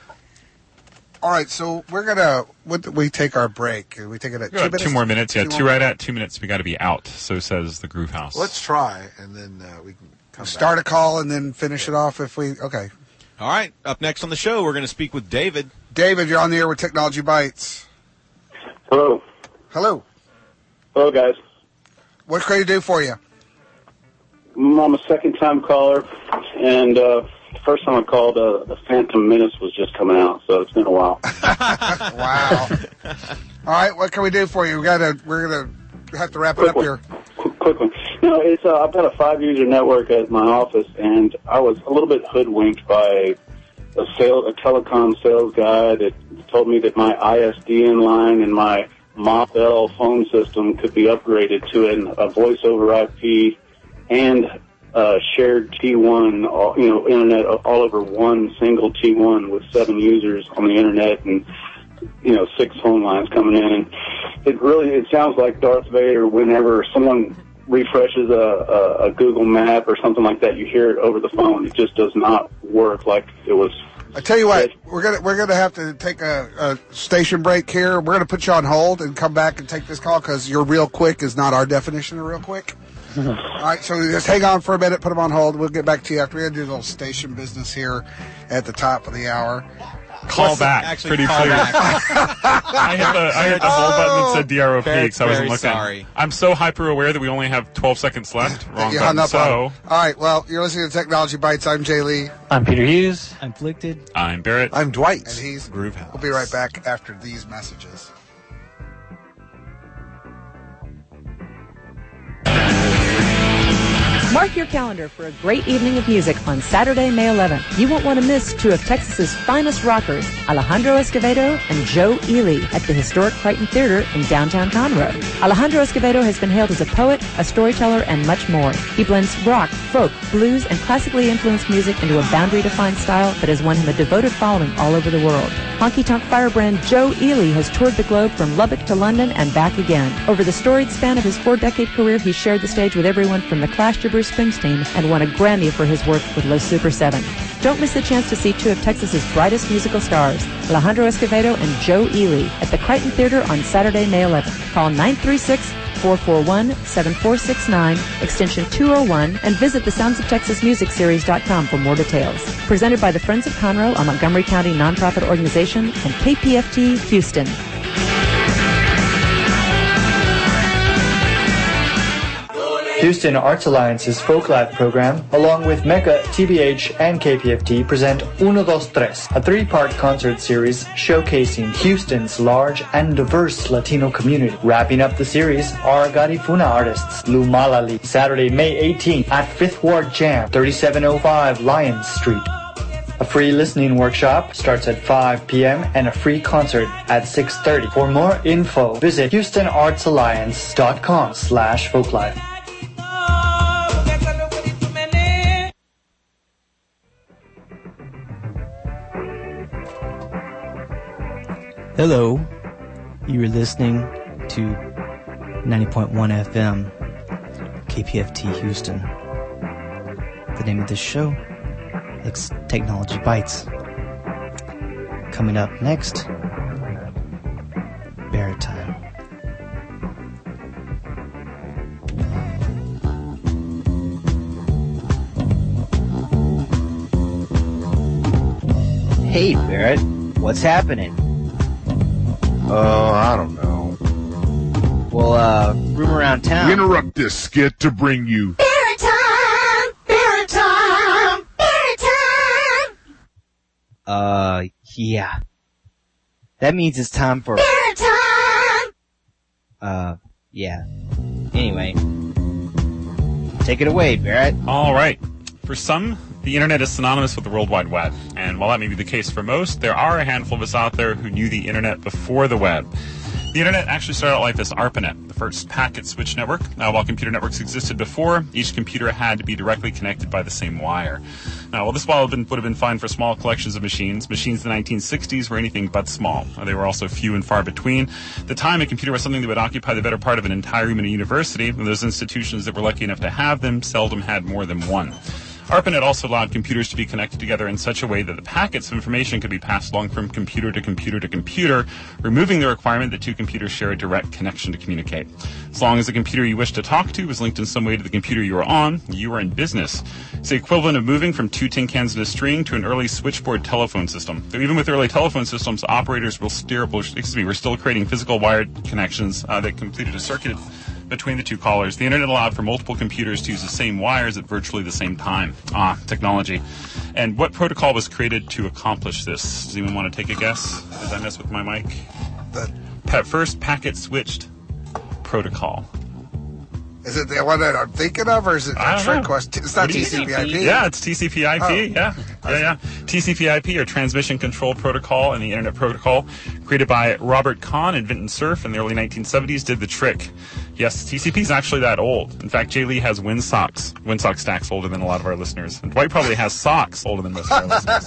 All right, so we're gonna we take our break. We take it at two minutes. Two more minutes, yeah. Two, two right at two minutes. We got to be out. So says the Groove House. Let's try, and then uh, we can come start back. a call and then finish it off if we. Okay. All right. Up next on the show, we're going to speak with David. David, you're on the air with Technology Bites. Hello. Hello. Hello, guys. What can I do for you? I'm a second-time caller, and uh, the first time I called, uh, the Phantom Menace was just coming out, so it's been a while. Wow. All right, what can we do for you? We gotta, we're gonna have to wrap it quick up one. here. Quick, quick one. You know, it's uh, I've got a five-user network at my office, and I was a little bit hoodwinked by a sale, a telecom sales guy that told me that my I S D N line and my Motel phone system could be upgraded to an, a voice over I P and uh, shared T one, all, you know, internet all over one single T one with seven users on the internet and, you know, six phone lines coming in. And it really, it sounds like Darth Vader whenever someone refreshes a, a, a Google map or something like that, you hear it over the phone. It just does not work like it was. I tell you what, we're gonna we're gonna have to take a, a station break here. We're gonna put you on hold and come back and take this call because your real quick is not our definition of real quick. All right, so just hang on for a minute, put them on hold. We'll get back to you after we do a little station business here at the top of the hour. Call What's back, Actually, pretty call clear. back. I hit the I hit the hold button that said D R O P Very, because I wasn't very looking. sorry. I'm so hyper aware that we only have twelve seconds left. Wrong You hung button. up on So it. All right, well, you're listening to Technology Bites. I'm Jay Lee, I'm Peter Hughes. I'm Afflicted. I'm Barrett. I'm Dwight. and he's Groove House. We'll be right back after these messages. Mark your calendar for a great evening of music on Saturday, May eleventh. You won't want to miss two of Texas's finest rockers, Alejandro Escovedo and Joe Ely, at the historic Crichton Theater in downtown Conroe. Alejandro Escovedo has been hailed as a poet, a storyteller, and much more. He blends rock, folk, blues, and classically influenced music into a boundary-defined style that has won him a devoted following all over the world. Honky-tonk firebrand Joe Ely has toured the globe from Lubbock to London and back again. Over the storied span of his four-decade career, he shared the stage with everyone from the Clash to Bruce Springsteen and won a Grammy for his work with Los Super seven. Don't miss the chance to see two of Texas's brightest musical stars, Alejandro Escovedo and Joe Ely, at the Crichton Theater on Saturday, May eleventh. Call nine three six, four four one, seven four six nine, extension two oh one, and visit the Sounds of Texas Music Series dot com for more details. Presented by the Friends of Conroe, a Montgomery County nonprofit organization, and K P F T Houston. Houston Arts Alliance's Folk Life program, along with Mecca, T B H, and K P F T, present Uno Dos Tres, a three-part concert series showcasing Houston's large and diverse Latino community. Wrapping up the series are Garifuna artists Lou Malali, Saturday, May eighteenth at Fifth Ward Jam, thirty-seven oh five Lyons Street. A free listening workshop starts at five p.m. and a free concert at six thirty. For more info, visit houston arts alliance dot com slash folklife. Hello, you are listening to ninety point one F M, K P F T Houston. The name of this show, it's Technology Bites. Coming up next, Barrett Time. Hey, Barrett, what's happening? Oh, I don't know. Well, uh, room around town. We interrupt this skit to bring you Barrett time! Barrett time! Barrett time! Uh, yeah. That means it's time for... Barrett time! Uh, yeah. Anyway. Take it away, Barrett. All right. For some, the internet is synonymous with the World Wide Web. And while that may be the case for most, there are a handful of us out there who knew the internet before the web. The Internet actually started out life as ARPANET, the first packet switch network. Now, while computer networks existed before, each computer had to be directly connected by the same wire. Now, while this would have been, would have been fine for small collections of machines, machines in the nineteen sixties were anything but small. They were also few and far between. At the time, a computer was something that would occupy the better part of an entire room in a university, and those institutions that were lucky enough to have them seldom had more than one. ARPANET also allowed computers to be connected together in such a way that the packets of information could be passed along from computer to computer to computer, removing the requirement that two computers share a direct connection to communicate. As long as the computer you wish to talk to was linked in some way to the computer you were on, you were in business. It's the equivalent of moving from two tin cans and a string to an early switchboard telephone system. Though even with early telephone systems, operators will steer, excuse me, were still creating physical wired connections uh, that completed a circuit between the two callers. The Internet allowed for multiple computers to use the same wires at virtually the same time. Ah, technology. And what protocol was created to accomplish this? Does anyone want to take a guess as I mess with my mic? The Pa- first packet switched protocol. Is it the one that I'm thinking of, or is it I a don't trick know. question? It's not What do you T C P I P. think? Yeah, it's T C P I P. Oh. Yeah, yeah, yeah. T C P I P, or Transmission Control Protocol, and the Internet Protocol, created by Robert Kahn and Vinton Cerf in the early nineteen seventies, did the trick. Yes, T C P is actually that old. In fact, Jay Lee has Winsox, Winsox stacks older than a lot of our listeners. And Dwight probably has socks older than most of our listeners.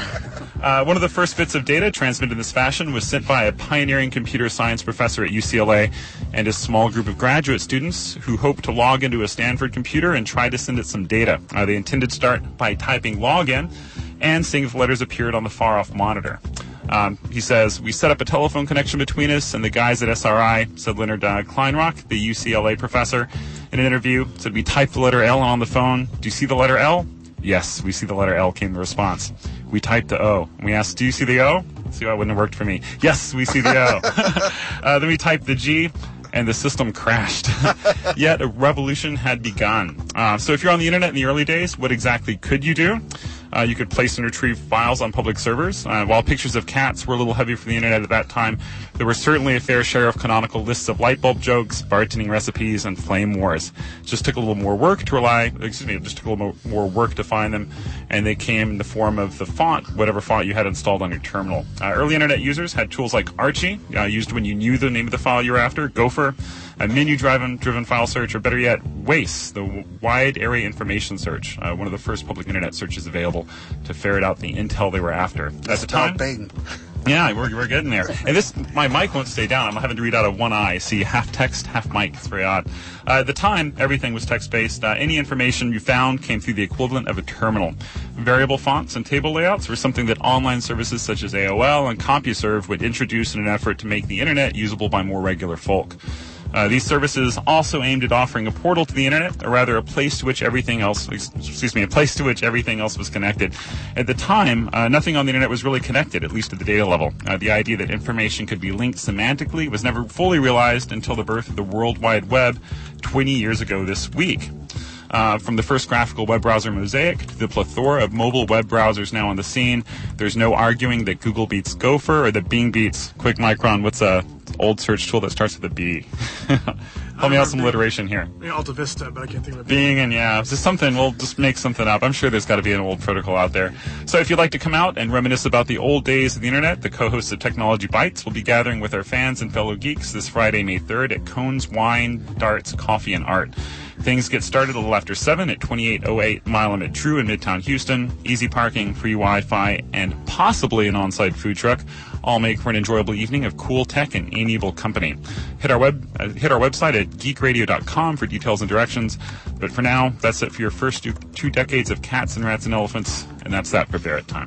Uh, one of the first bits of data transmitted in this fashion was sent by a pioneering computer science professor at U C L A and a small group of graduate students who hoped to log into a Stanford computer and try to send it some data. Uh, they intended to start by typing login and seeing if letters appeared on the far-off monitor. Um, he says, we set up a telephone connection between us and the guys at S R I, said Leonard uh, Kleinrock, the U C L A professor, in an interview. Said, we typed the letter L on the phone. Do you see the letter L? Yes, we see the letter L, came the response. We typed the O. And we asked, do you see the O? See, that wouldn't have worked for me. Yes, we see the O. uh, then we typed the G, and the system crashed. Yet a revolution had begun. Uh, so if you're on the Internet in the early days, what exactly could you do? Uh, you could place and retrieve files on public servers. Uh, while pictures of cats were a little heavy for the Internet at that time, there were certainly a fair share of canonical lists of light bulb jokes, bartending recipes, and flame wars. It just took a little more work to rely, excuse me, it just took a little more work to find them, and they came in the form of the font, whatever font you had installed on your terminal. Uh, early Internet users had tools like Archie, uh, used when you knew the name of the file you were after, Gopher, a menu-driven driven file search, or better yet, WAIS, the Wide Area Information Search, uh, one of the first public Internet searches available to ferret out the intel they were after. At the time, Bing. yeah, we're, we're getting there. And this, my mic won't stay down. I'm having to read out of one eye. See, half text, half mic. It's very odd. Uh, at the time, everything was text-based. Uh, any information you found came through the equivalent of a terminal. Variable fonts and table layouts were something that online services such as A O L and CompuServe would introduce in an effort to make the Internet usable by more regular folk. Uh, these services also aimed at offering a portal to the Internet, or rather a place to which everything else, excuse me, a place to which everything else was connected. At the time, uh, nothing on the Internet was really connected, at least at the data level. Uh, the idea that information could be linked semantically was never fully realized until the birth of the World Wide Web twenty years ago this week. Uh, from the first graphical web browser Mosaic to the plethora of mobile web browsers now on the scene, there's no arguing that Google beats Gopher or that Bing beats Quick Micron. What's a old search tool that starts with a B? Help me out some alliteration here. Yeah, Alta Vista, but I can't think of it. Bing and yeah, just something. We'll just make something up. I'm sure there's got to be an old protocol out there. So if you'd like to come out and reminisce about the old days of the Internet, the co-hosts of Technology Bites will be gathering with our fans and fellow geeks this Friday, May third at Cones Wine, Darts, Coffee, and Art. Things get started a little after seven at twenty-eight oh eight Mile Limit True in Midtown Houston. Easy parking, free Wi-Fi, and possibly an on-site food truck all make for an enjoyable evening of cool tech and amiable company. Hit our web, uh, hit our website at geek radio dot com for details and directions. But for now, that's it for your first two, two decades of cats and rats and elephants, and that's that for Barrett time.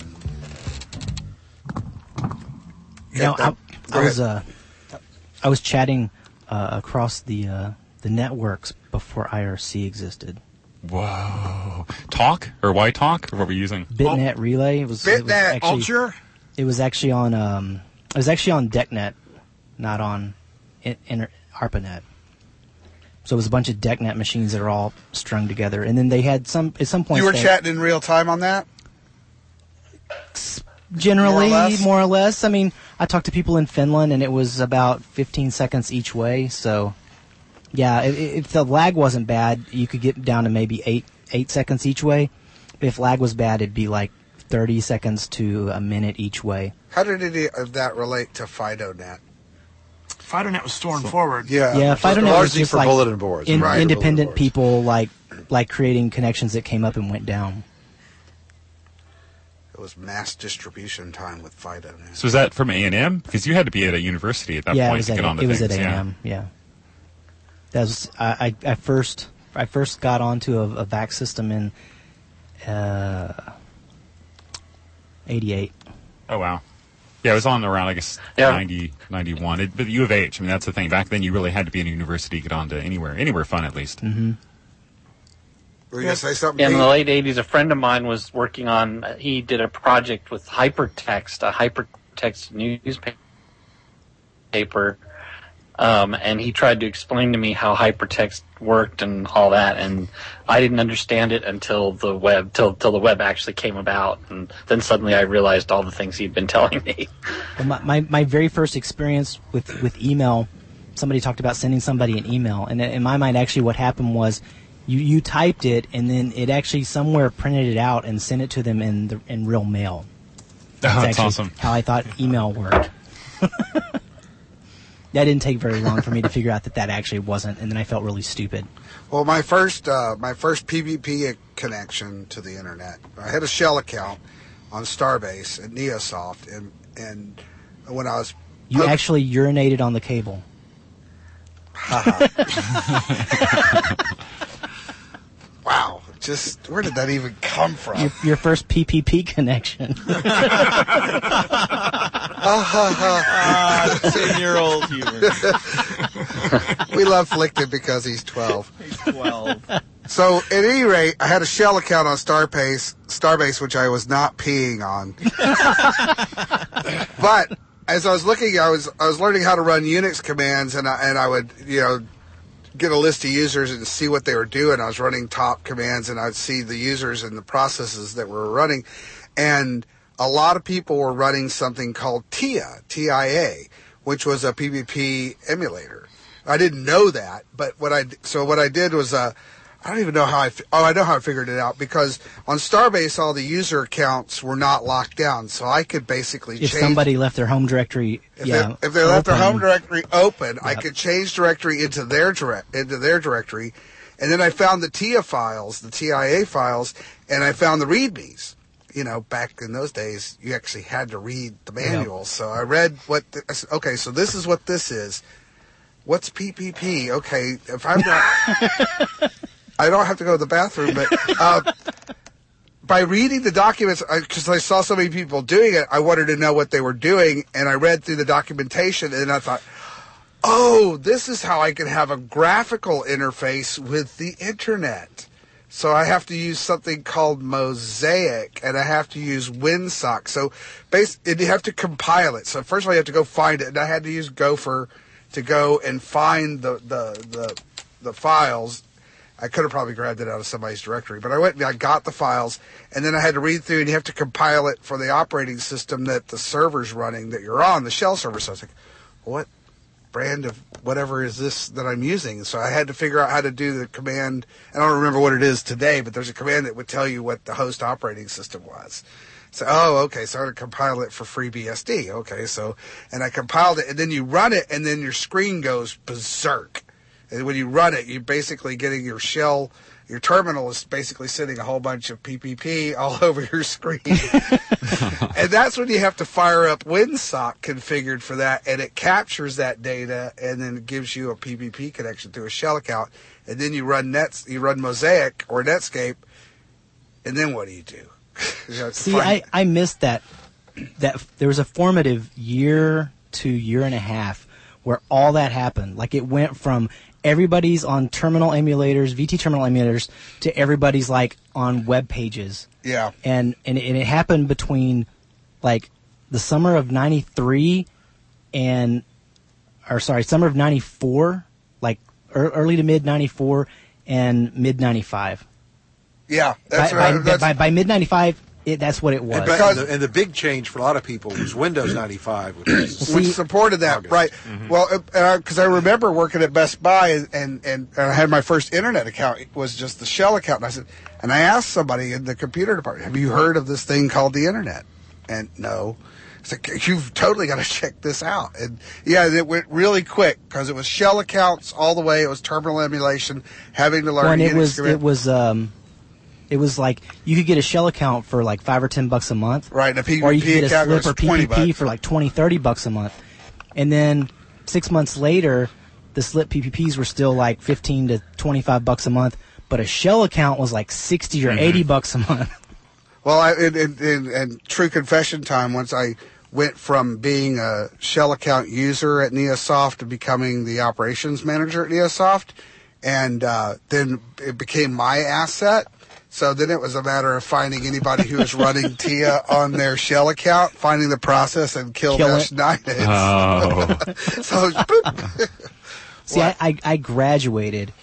You know, I, I was uh, I was chatting uh, across the uh, the networks before I R C existed. Whoa! Talk or why talk or what were you using? Bitnet Relay. It was it was Bitnet actually, Ultra. It was actually on um, it was actually on DeckNet, not on in, in ARPANET. So it was a bunch of DeckNet machines that are all strung together, and then they had some at some point. You were they, chatting in real time on that? Generally, More or less? more or less. I mean, I talked to people in Finland, and it was about fifteen seconds each way. So, yeah, if, if the lag wasn't bad, you could get down to maybe eight eight seconds each way. But if lag was bad, it'd be like thirty seconds to a minute each way. How did any of that relate to FidoNet? FidoNet was stormed forward. Yeah, yeah. FidoNet was largely just for like bulletin boards, in- right, independent bulletin boards. people like like creating connections that came up and went down. It was mass distribution time with Fido. So was that from A and M? Because you had to be at a university at that yeah, it point was to at get A- on the it was things. at A and M. Yeah. yeah, that was I, I. I first I first got onto a, a V A C system in uh, eighty-eight. Oh wow. Yeah, it was on around I guess Yeah. ninety, ninety-one. It, but U of H, I mean that's the thing. Back then you really had to be in a university to get onto anywhere, anywhere fun at least. Mm-hmm. Were you going to say something? Yeah, in Pete? the late eighties, a friend of mine was working on, he did a project with Hypertext, a Hypertext newspaper, um, and he tried to explain to me how Hypertext worked and all that, and I didn't understand it until the web, till, till the web actually came about, and then suddenly I realized all the things he'd been telling me. Well, my, my my very first experience with with email, somebody talked about sending somebody an email, and in my mind, actually, what happened was. You you typed it, and then it actually somewhere printed it out and sent it to them in the in real mail. That's actually awesome. How I thought email worked. That didn't take very long for me to figure out that that actually wasn't, and then I felt really stupid. Well, my first uh, my first P V P connection to the internet, I had a shell account on Starbase at Neosoft, and and when I was You hooked- actually urinated on the cable. wow, just where did that even come from? Your, your first P P P connection. Ah, ten-year-old humor. We love Flickton because he's twelve. He's twelve. So at any rate, I had a shell account on Starbase, Starbase, which I was not peeing on. But as I was looking, I was I was learning how to run Unix commands, and I, and I would you know get a list of users and see what they were doing. I was running top commands, and I'd see the users and the processes that were running, and a lot of people were running something called T I A, T I A, which was a P V P emulator. I didn't know that, but what I so what I did was uh, I don't even know how I fi- oh I know how I figured it out, because on Starbase all the user accounts were not locked down, so I could basically If change somebody left their home directory, if yeah, they, if they left their open, home directory open, I Yep. could change directory into their direct into their directory, and then I found the T I A files, the T I A files, and I found the readmes. You know, back in those days, you actually had to read the manuals. So I read what. The, I said, okay, so this is what this is. What's P P P? Okay, if I'm not, I don't have to go to the bathroom, but uh, by reading the documents, because I, I saw so many people doing it, I wanted to know what they were doing, and I read through the documentation, and I thought, oh, this is how I can have a graphical interface with the internet. So I have to use something called Mosaic, and I have to use WinSock. So base, and you have to compile it. So first of all, you have to go find it, and I had to use Gopher to go and find the the the, the files. I could have probably grabbed it out of somebody's directory, but I went and I got the files, and then I had to read through, and you have to compile it for the operating system that the server's running that you're on, the shell server. So I was like, what brand of whatever is this that I'm using? So I had to figure out how to do the command. I don't remember what it is today, but there's a command that would tell you what the host operating system was. So, oh, okay, so I had to compile it for FreeBSD. Okay, so, and I compiled it, and then you run it, and then your screen goes berserk. And when you run it, you're basically getting your shell, your terminal is basically sending a whole bunch of P P P all over your screen. And that's when you have to fire up WinSock configured for that, and it captures that data, and then it gives you a P P P connection through a shell account. And then you run Nets, you run Mosaic or Netscape, and then what do you do? You have to See, find- I, I missed that. That there was a formative year to year and a half where all that happened. Like it went from everybody's on terminal emulators, V T terminal emulators, to everybody's like on web pages. Yeah. And and it, and it happened between like the summer of ninety-three and or sorry, summer of ninety-four, like er, early to mid ninety-four and mid ninety-five. Yeah, that's by, right. by, That's- by, by mid ninety-five, it, that's what it was. And, and, the, and the big change for a lot of people was Windows ninety-five, which, was which supported that, August. right? Mhm. Well, because I remember working at Best Buy, and, and and I had my first internet account. It was just the shell account, and I said, and I asked somebody in the computer department, "Have you heard of this thing called the internet?" And no. It's like, you've totally got to check this out. And yeah, it went really quick because it was shell accounts all the way. It was terminal emulation, having to learn. Well, and it Unix was command. it was um, it was like you could get a shell account for like five or ten bucks a month, right? And a P V P or you could get a account slip goes or P twenty P P bucks. for like twenty, thirty bucks a month, and then six months later, the slip P P Ps were still like fifteen to twenty-five bucks a month, but a shell account was like sixty or Mhm. eighty bucks a month. Well, I, in, in, in, in true confession time, once I went from being a shell account user at Neosoft to becoming the operations manager at Neosoft, and uh, then it became my asset. So then it was a matter of finding anybody who was running T I A on their shell account, finding the process, and kill, Kill dash it. nine it. Oh. So it was boop. See, I, I, I graduated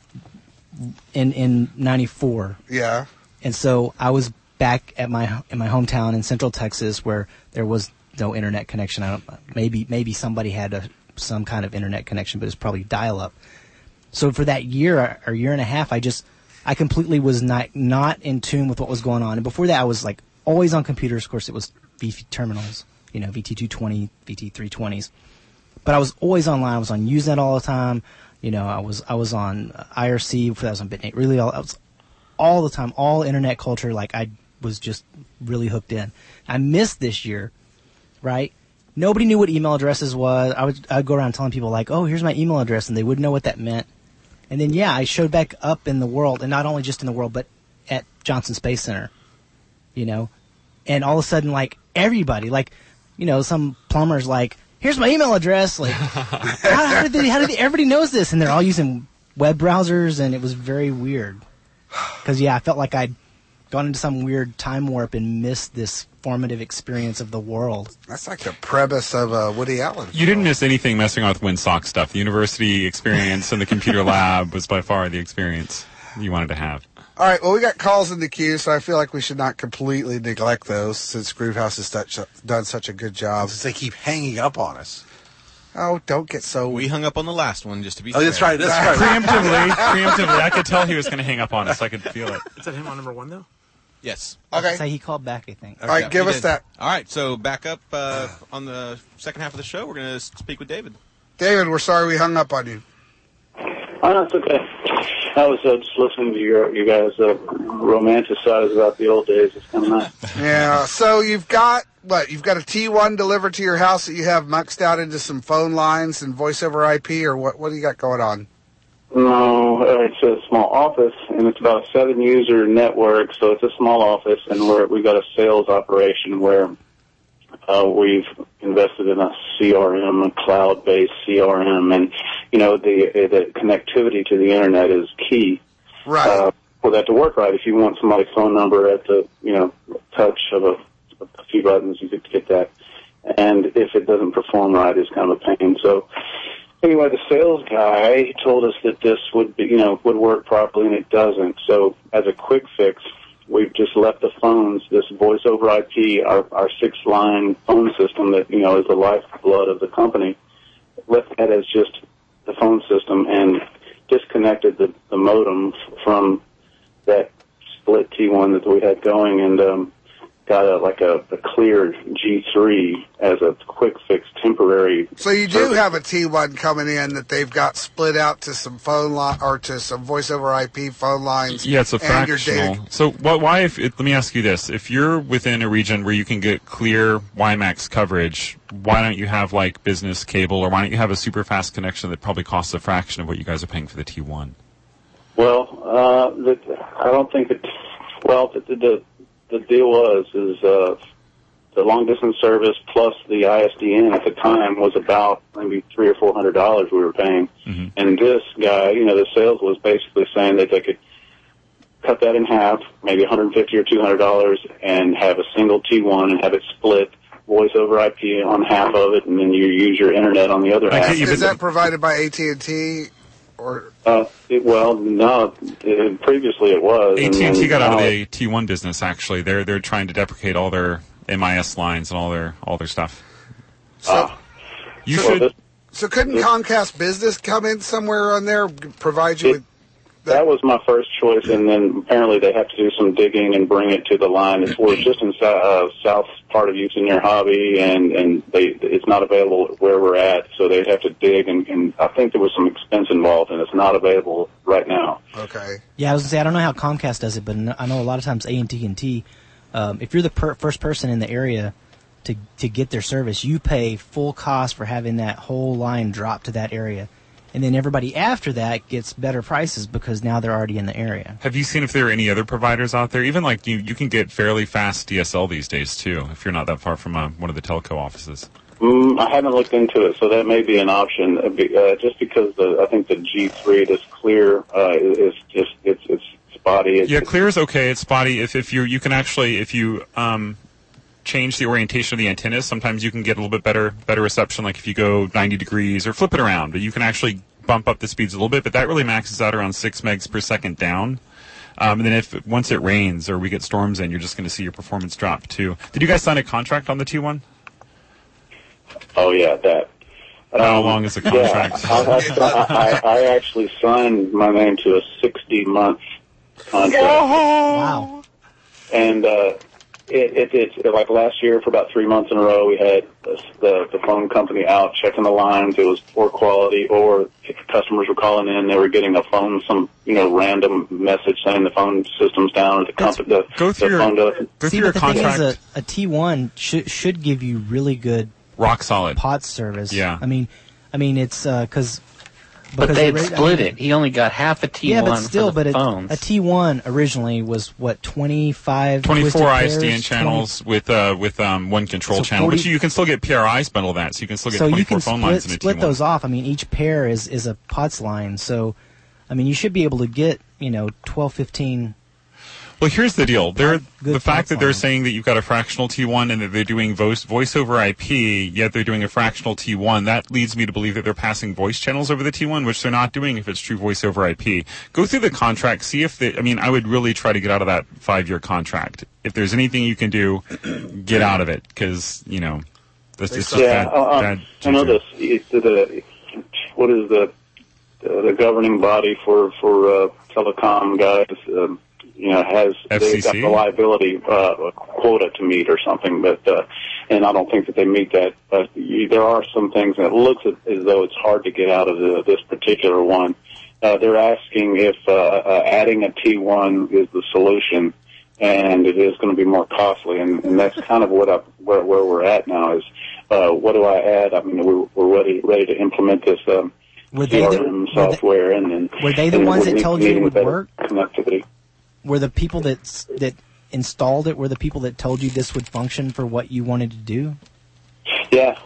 in in ninety-four. Yeah. And so I was back at my in my hometown in Central Texas where there was no internet connection. I don't maybe maybe somebody had a, some kind of internet connection, but it was probably dial up. So for that year or year and a half, I just I completely was not not in tune with what was going on. And before that, I was like always on computers. Of course, it was V T terminals, you know, V T two twenty, V T three twenties. But I was always online. I was on Usenet all the time. You know, I was I was on I R C before that. I was on Bitnet. Really, all I was all the time, all internet culture. Like I was just really hooked in. I missed this year, right? Nobody knew what email addresses was. I would I'd go around telling people like, "Oh, here's my email address," and they wouldn't know what that meant. And then yeah, I showed back up in the world, and not only just in the world, but at Johnson Space Center. You know, and all of a sudden, like everybody, like you know, some plumbers like, "Here's my email address." Like, how, how did they? How did they, everybody knows this? And they're all using web browsers, and it was very weird. Because yeah, I felt like I'd gone into some weird time warp and missed this formative experience of the world. That's like the premise of uh, Woody Allen. You didn't miss anything messing around with WinSock stuff. The university experience and the computer lab was by far the experience you wanted to have. All right, well, we got calls in the queue, so I feel like we should not completely neglect those since Groovehouse has such, done such a good job. Since they keep hanging up on us. Oh, don't get so... We hung up on the last one, just to be Oh, fair. that's right, that's right. Preemptively, preemptively. I could tell he was going to hang up on us. I could feel it. Is that him on number one, though? Yes. Okay. Say he called back, I think. All right, Yeah, give he us did. that. All right, so back up uh, on the second half of the show. We're going to speak with David. David, we're sorry we hung up on you. Oh, no, it's okay. I was uh, just listening to your you guys uh, romanticize about the old days. It's kind of nice. Yeah, so you've got, what, you've got a T one delivered to your house that you have muxed out into some phone lines and voice over I P, or what, what do you got going on? No, uh, it's a small office, and it's about a seven-user network, so it's a small office, and we're, we've got a sales operation where uh, we've invested in a C R M, a cloud-based C R M, and, you know, the, the connectivity to the Internet is key. Right. Uh, for that to work right, if you want somebody's phone number at the, you know, touch of a, a few buttons, you could get that. And if it doesn't perform right, it's kind of a pain. So, anyway, the sales guy told us that this would be, you know, would work properly, and it doesn't. So, as a quick fix, we've just left the phones, this voice over I P, our, our six-line phone system that, you know, is the lifeblood of the company, left that as just the phone system and disconnected the, the modem from that split T one that we had going, and um, got a, like a, a cleared G three as a quick fix temporary. So you do have a T one coming in that they've got split out to some phone line or to some voice over I P phone lines. Yeah, it's a and your fractional. data- So wh- why, if, it, let me ask you this. If you're within a region where you can get clear WiMAX coverage, why don't you have like business cable, or why don't you have a super fast connection that probably costs a fraction of what you guys are paying for the T one? Well, uh, the, I don't think that, well, the, the, the deal was, is, uh, the long distance service plus the I S D N at the time was about maybe three or four hundred dollars we were paying. Mm-hmm. And this guy, you know, the sales was basically saying that they could cut that in half, maybe one hundred fifty or two hundred dollars, and have a single T one and have it split voice over I P on half of it, and then you use your internet on the other half. Is that provided by A T and T? Or Uh, it, well, no. It, previously, it was. A T and T then got out of now the T one business. Actually, they're they're trying to deprecate all their M I S lines and all their all their stuff. So, You so, should. so couldn't Comcast Business come in somewhere on there, provide you with? that was my first choice, and then apparently they have to do some digging and bring it to the line. It's we're just in uh, south part of Houston near Hobby, and and they it's not available where we're at, so they'd have to dig, and, and I think there was some expense involved, and it's not available right now. Okay. Yeah, I was gonna say I don't know how Comcast does it, but I know a lot of times A and T and T, um, if you're the per- first person in the area to to get their service, you pay full cost for having that whole line drop to that area. And then everybody after that gets better prices because now they're already in the area. Have you seen if there are any other providers out there? Even like you, you can get fairly fast D S L these days too, if you're not that far from uh, one of the telco offices. Mm, I haven't looked into it, so that may be an option. Uh, be- uh, just because the, I think the G three, this Clear, uh, is just it's it's spotty. It's, Yeah, Clear is okay. It's spotty. If if you you can actually if you um. change the orientation of the antennas, sometimes you can get a little bit better better reception, like if you go ninety degrees or flip it around, but you can actually bump up the speeds a little bit, but that really maxes out around six megs per second down. Um, and then if once it rains or we get storms in, you're just going to see your performance drop too. Did you guys sign a contract on the T one? Oh yeah, that. How Um, long is the contract? Yeah, I, I, I, I actually signed my name to a sixty month contract. Wow. And uh, it, it, it's like last year for about three months in a row, we had the, the, the phone company out checking the lines. It was poor quality, or if customers were calling in, they were getting a phone, some you know random message saying the phone system's down, or the company, the, Go through the your- phone doesn't. Go See, through your but the thing contract. is, a, a T one should should give you really good rock solid pot service. Yeah. I mean, I mean it's uh, cause But because they the had rate- split I mean, it. He only got half a T one Yeah, but still, for the but phones. a, a T one originally was what twenty-five twenty-four twisted I S D N pairs, channels with uh, with um, one control So channel, forty but you can still get P R Is bundle that, so you can still get so you twenty-four can phone split, lines in a split T one. those off. I mean, each pair is, is a P O T S line, so I mean, you should be able to get you know twelve, fifteen. Well, here's the deal. They're, Good the fact that they're lines. saying that you've got a fractional T one and that they're doing voice, voice over I P, yet they're doing a fractional T one, that leads me to believe that they're passing voice channels over the T one, which they're not doing if it's true voice over I P. Go through the contract, see if they, I mean, I would really try to get out of that five-year contract. If there's anything you can do, get out of it, because, you know, that's just Yeah, bad, uh, bad I know juju. this. It's the, what is the uh, the governing body for for uh, telecom guys? Um, you know, has F they C C? got the liability uh, quota to meet or something? But uh, and I don't think that they meet that. But you, there are some things that looks as though it's hard to get out of the, this particular one. Uh, they're asking if uh, uh, adding a T one is the solution, and it is going to be more costly, and, and that's kind of what I, where, where we're at now is uh, what do I add? I mean, we're, we're ready ready to implement this um, Were they the- C R M software, and then Were they the and ones we're that told you needing it would better work? Connectivity. Were the people that s- that installed it were the people that told you this would function for what you wanted to do? Yeah.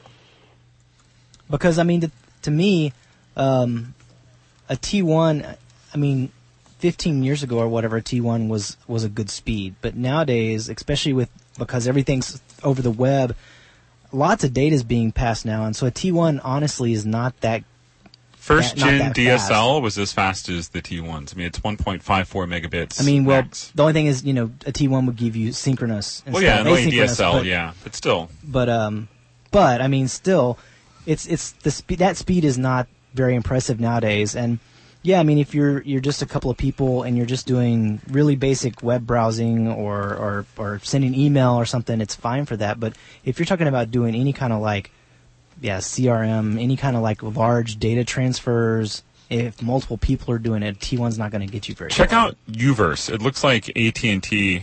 Because I mean, to, to me, um, a T one, I mean, fifteen years ago or whatever, a T one was was a good speed. But nowadays, especially with because everything's over the web, lots of data is being passed now, and so a T one honestly is not that. First that- not gen that D S L fast. was as fast as the T ones. I mean, it's one point five four megabits. I mean, well, max. the only thing is, you know, a T one would give you synchronous. Well, instead yeah, of and only asynchronous, D S L, but- yeah, but still. But um, but I mean, still, it's it's the speed. That speed is not very impressive nowadays. And yeah, I mean, if you're you're just a couple of people and you're just doing really basic web browsing or or or sending email or something, it's fine for that. But if you're talking about doing any kind of like, yeah, C R M, any kind of like large data transfers, if multiple people are doing it, T one's not going to get you very. Check far. out Uverse. It looks like A T and T.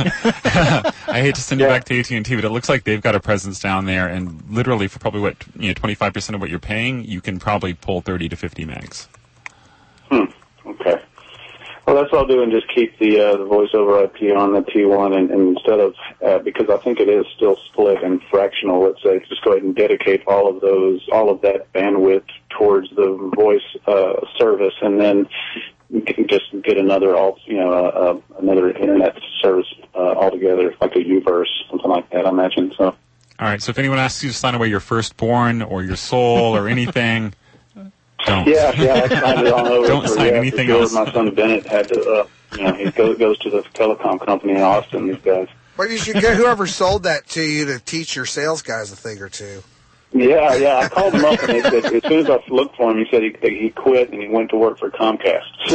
I hate to send you back to A T and T, but it looks like they've got a presence down there, and literally for probably what you know, twenty-five percent of what you're paying, you can probably pull thirty to fifty megs. Hmm. Okay. Well, that's what I'll do, and just keep the uh, the voice over I P on the T one, and, and instead of uh, because I think it is still split and fractional. Let's say just go ahead and dedicate all of those, all of that bandwidth towards the voice uh, service, and then you can just get another, alt, you know, uh, uh, another internet service uh, altogether, like a Uverse, something like that. I imagine so. All right. So if anyone asks you to sign away your firstborn or your soul or anything. Don't. Yeah, yeah, I signed it on over. Don't for, sign yeah, anything for sure. else. My son Bennett had to, uh, you know, he goes, goes to the telecom company in Austin, these guys. But you should get whoever sold that to you to teach your sales guys a thing or two. Yeah, yeah. I called him up, and he said, as soon as I looked for him, he said he he quit and he went to work for Comcast. So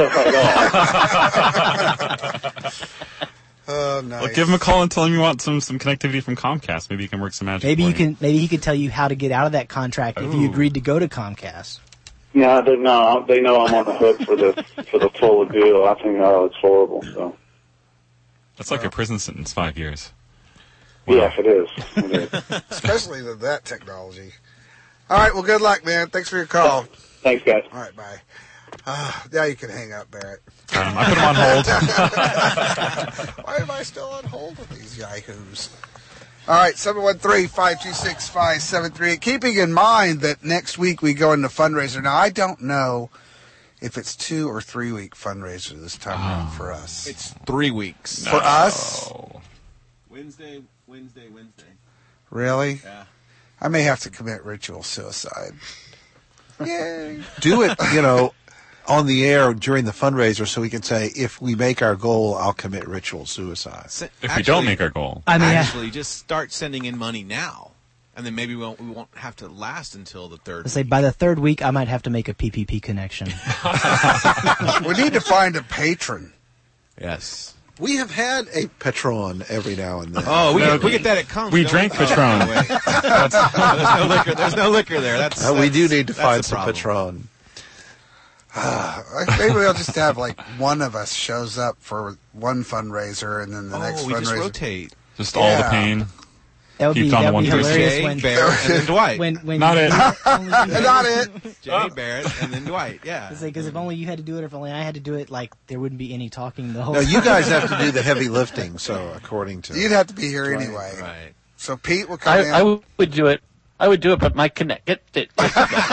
I go, Oh, nice. Well, give him a call and tell him you want some, some connectivity from Comcast. Maybe you can work some magic. Maybe for you can. Maybe he could tell you how to get out of that contract if you Ooh. agreed to go to Comcast. yeah, they, no, they know I'm on the hook for the for the full deal. I think, oh, it's horrible. So That's like a prison sentence, five years. yes, it is. It is. Especially with that technology. All right, well, good luck, man. Thanks for your call. Thanks, guys. All right, bye. Uh, now you can hang up, Barrett. Um, I put him on hold. Why am I still on hold with these yahoos? All right, seven one three, five two six, five seven three eight. Keeping in mind that next week we go into fundraiser. Now, I don't know if it's two or three week fundraiser this time around for us. It's three weeks. For us? Wednesday, Wednesday, Wednesday. Really? Yeah. I may have to commit ritual suicide. Yay. Do it, you know, on the air during the fundraiser so we can say, if we make our goal, I'll commit ritual suicide. Se- If we actually- don't make our goal. I mean, actually, just start sending in money now, and then maybe we won't, we won't have to last until the third. I say by the third week, I might have to make a P P P connection. We need to find a patron. Yes. We have had a Patron every now and then. Oh, we, No, get, we get that at Combs. we don't drank Oh, Patron. wait. That's- there's no liquor. There's no liquor there. That's, Uh, we do that's- need to that's find the some problem. Patron. Maybe we'll just have like one of us shows up for one fundraiser, and then the Oh, next we just fundraiser. rotate. Just all the Yeah. pain. That would be Keep on that the would be one hilarious Jay, when Barrett, and then Dwight. when when Not it. only you- Not it. Jay, Barrett, and then Dwight. Yeah. Because if only you had to do it, if only I had to do it, like there wouldn't be any talking the whole. No, time. you guys have to do the heavy lifting, so according to... You'd have to be here anyway. Right. So Pete will come I, in. I would do it. I would do it, but my connect. Get, get, get,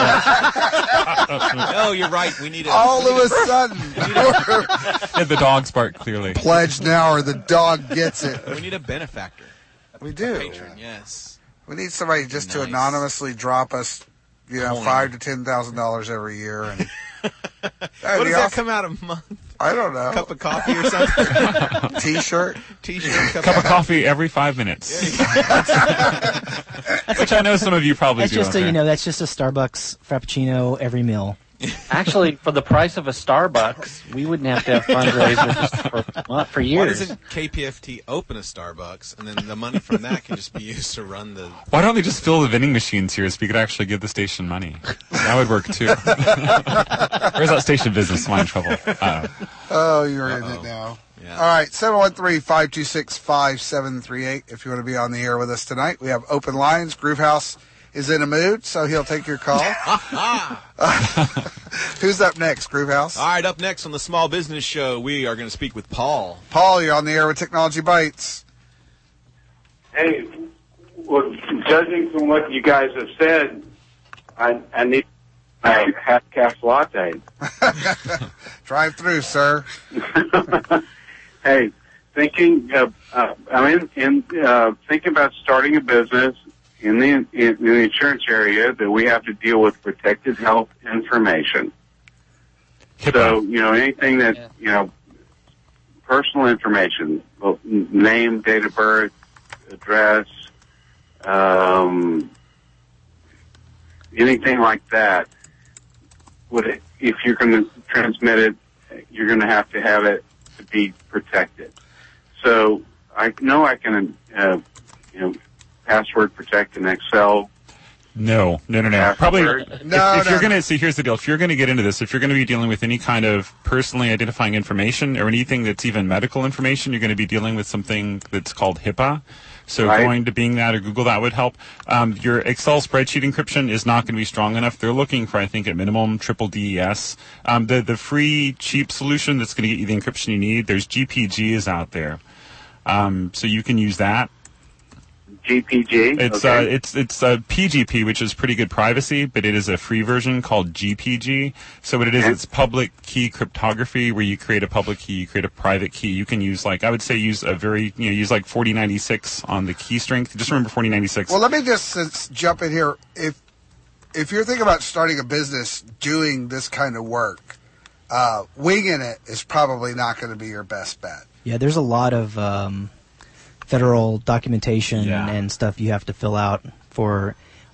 No, you're right. We need a. All we of need a sudden, Yeah, the dogs bark clearly. pledge now or the dog gets it. We need a benefactor. We do. Patron, yes. We need somebody just to Nice. anonymously drop us, you know, Coin. five to ten thousand dollars every year, and What That'd does be that awesome. come out of a month? I don't know. Cup of coffee or something? T-shirt. T-shirt. Cup, Cup of coffee every five minutes. Which I know some of you probably That's do. just out a, there. you know, that's just a Starbucks Frappuccino every meal. Actually, for the price of a Starbucks, we wouldn't have to have fundraisers for, well, for Why years. doesn't K P F T open a Starbucks, and then the money from that can just be used to run the... Why don't they just fill the vending machines here so we could actually give the station money? That would work too. Where's that station business? Am I in trouble? Uh, Oh, you're in Uh-oh. it now. Yeah. All right, seven one three, five two six, five seven three eight if you want to be on the air with us tonight. We have open lines. Groovehouse is in a mood, so he'll take your call. Who's up next, Groovehouse? All right, up next on the Small Business Show, we are going to speak with Paul. Paul, you're on the air with Technology Bites. Hey, well, judging from what you guys have said, I, I need a half calf latte. Drive through, sir. Hey, thinking, uh, uh, I'm in, in uh, thinking about starting a business in the in, in the insurance area that we have to deal with protected health information. So you know anything that Yeah. you know personal information, well, n- name, date of birth, address, um, anything like that. Would it, if you're going to transmit it, you're going to have to have it to be protected. So I know I can, uh, you know, password protect in Excel. no, no, no, no. Half Probably. word. If, No, if no, you're no. going to see, here's the deal. If you're going to get into this, if you're going to be dealing with any kind of personally identifying information or anything that's even medical information, you're going to be dealing with something that's called HIPAA. So Right. going to Bing that or Google that would help. Um, your Excel spreadsheet encryption is not going to be strong enough. They're looking for, I think, at minimum triple D E S. Um, the the free cheap solution that's going to get you the encryption you need. There's G P G is out there, um, so you can use that. G P G. It's okay. uh, it's it's a P G P, which is pretty good privacy, but it is a free version called G P G. So what it is, Okay. it's public key cryptography, where you create a public key, you create a private key. You can use like I would say use a very you know use like forty ninety-six on the key strength. Just remember forty ninety-six. Well, let me just uh, jump in here. If if you're thinking about starting a business doing this kind of work, uh, winging it is probably not going to be your best bet. Yeah, there's a lot of um, federal documentation Yeah. and stuff you have to fill out for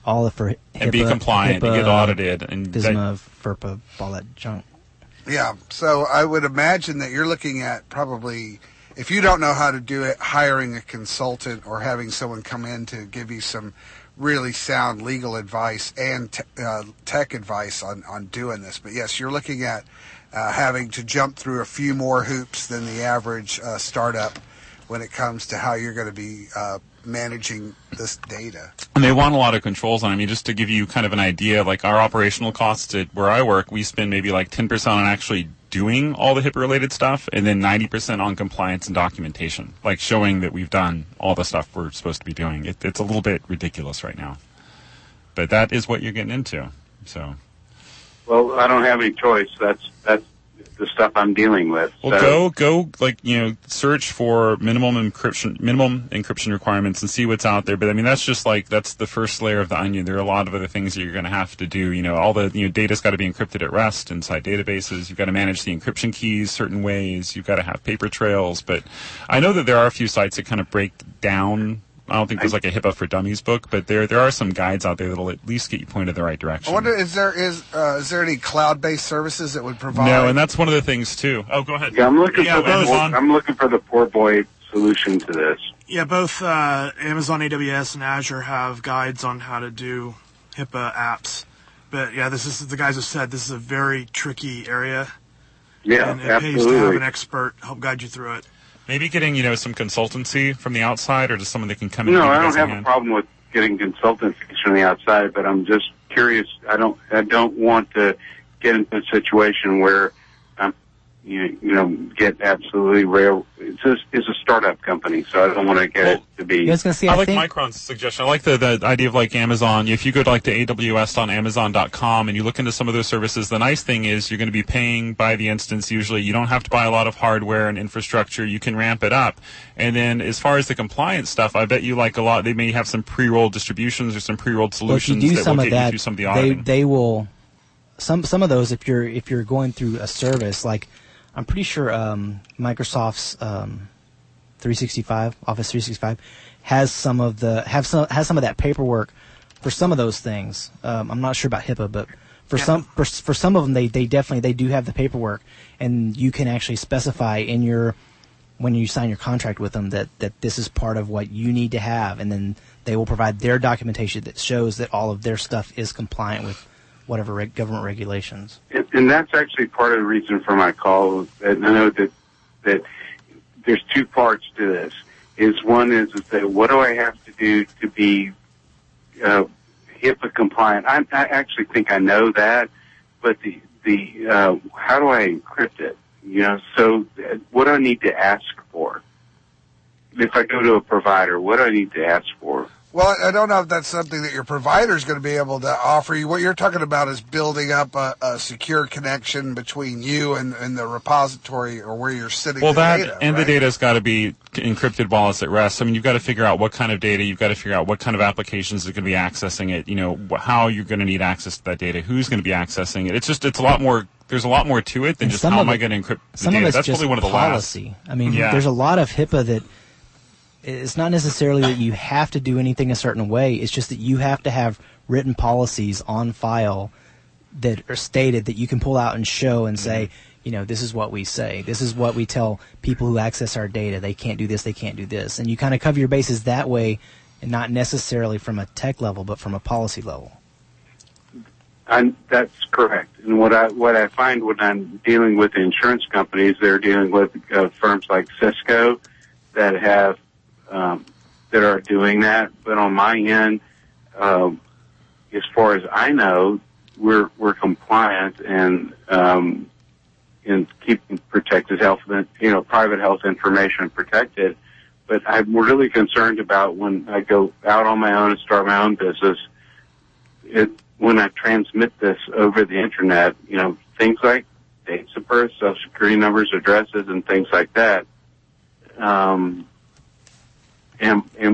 all of for HIPAA, and be compliant and HIPAA, get audited and FISMA, FERPA, all that junk. Yeah, so I would imagine that you're looking at probably, if you don't know how to do it, hiring a consultant or having someone come in to give you some really sound legal advice and te- uh, tech advice on, on doing this. But yes, you're looking at uh, having to jump through a few more hoops than the average uh, startup when it comes to how you're going to be uh, managing this data. And they want a lot of controls on it. I mean, just to give you kind of an idea, like our operational costs at where I work, we spend maybe like ten percent on actually doing all the HIPAA-related stuff, and then ninety percent on compliance and documentation, like showing that we've done all the stuff we're supposed to be doing. It, it's a little bit ridiculous right now. But that is what you're getting into. So. Well, I don't have any choice. That's that's the stuff I'm dealing with. Well, so. go go like you know, search for minimum encryption minimum encryption requirements and see what's out there. But I mean, that's just like that's the first layer of the onion. There are a lot of other things that you're going to have to do. You know, all the you know data's got to be encrypted at rest inside databases. You've got to manage the encryption keys certain ways. You've got to have paper trails. But I know that there are a few sites that kind of break down. I don't think there's like a HIPAA for Dummies book, but there there are some guides out there that'll at least get you pointed the right direction. I wonder, is there is uh, is there any cloud-based services that would provide? No, and that's one of the things too. Oh, go ahead. Yeah, I'm looking yeah, for the Amazon. poor, I'm looking for the poor boy solution to this. Yeah, both uh, Amazon A W S and Azure have guides on how to do HIPAA apps. But yeah, this is the guys have said this is a very tricky area. Yeah, and it absolutely. pays to have an expert help guide you through it. Maybe getting, you know, some consultancy from the outside, or just someone that can come in. No, and give I you don't guys a have hand? a problem with getting consultants from the outside, but I'm just curious. I don't, I don't want to get into a situation where I'm, you, you know, get absolutely rail. It's a, it's a startup company, so I don't want to get Well, it to be. I was going to say, I, I like think Micron's suggestion. I like the, the idea of like Amazon. If you go to like to A W S dot amazon dot com and you look into some of those services, the nice thing is you're going to be paying by the instance usually. You don't have to buy a lot of hardware and infrastructure. You can ramp it up. And then as far as the compliance stuff, I bet you like a lot. They may have some pre-rolled distributions or some pre-rolled well, if you solutions do that some will of get you that, through some of the they auditing. they will some some of those if you're if you're going through a service like I'm pretty sure um, Microsoft's um, three sixty-five Office three sixty-five has some of the have some has some of that paperwork for some of those things. Um, I'm not sure about HIPAA, but for Yeah. some for, for some of them they, they definitely they do have the paperwork, and you can actually specify in your when you sign your contract with them that, that this is part of what you need to have, and then they will provide their documentation that shows that all of their stuff is compliant with whatever reg- government regulations. And, and that's actually part of the reason for my call. And I know that that there's two parts to this. Is one is, is that what do I have to do to be uh, HIPAA compliant? I, I actually think I know that, but the the uh, how do I encrypt it? You know, so uh, what do I need to ask for? If I go to a provider, what do I need to ask for? Well, I don't know if that's something that your provider is going to be able to offer you. What you're talking about is building up a, a secure connection between you and, and the repository or where you're sitting. Well, the that data, and right? the data's got to be encrypted while it's at rest. I mean, you've got to figure out what kind of data. You've got to figure out what kind of applications are going to be accessing it. You know, wh- how you're going to need access to that data. Who's going to be accessing it? It's just it's a lot more. There's a lot more to it than And just some how of am I it- going to encrypt the Some data. of it's That's just probably one of the policy. last. I mean, Yeah. there's a lot of HIPAA that it's not necessarily that you have to do anything a certain way. It's just that you have to have written policies on file that are stated that you can pull out and show and say, Mm-hmm. you know, this is what we say. This is what we tell people who access our data. They can't do this. They can't do this. And you kind of cover your bases that way, and not necessarily from a tech level, but from a policy level. I'm, that's correct. And what I what I find when I'm dealing with insurance companies, they're dealing with uh, firms like Cisco that have um, that are doing that. But on my end, um, as far as I know, we're we're compliant and um, in keeping protected health, you know, private health information protected. But I'm really concerned about when I go out on my own and start my own business. It when I transmit this over the internet, you know, things like dates of birth, social security numbers, addresses, and things like that. Um, and, and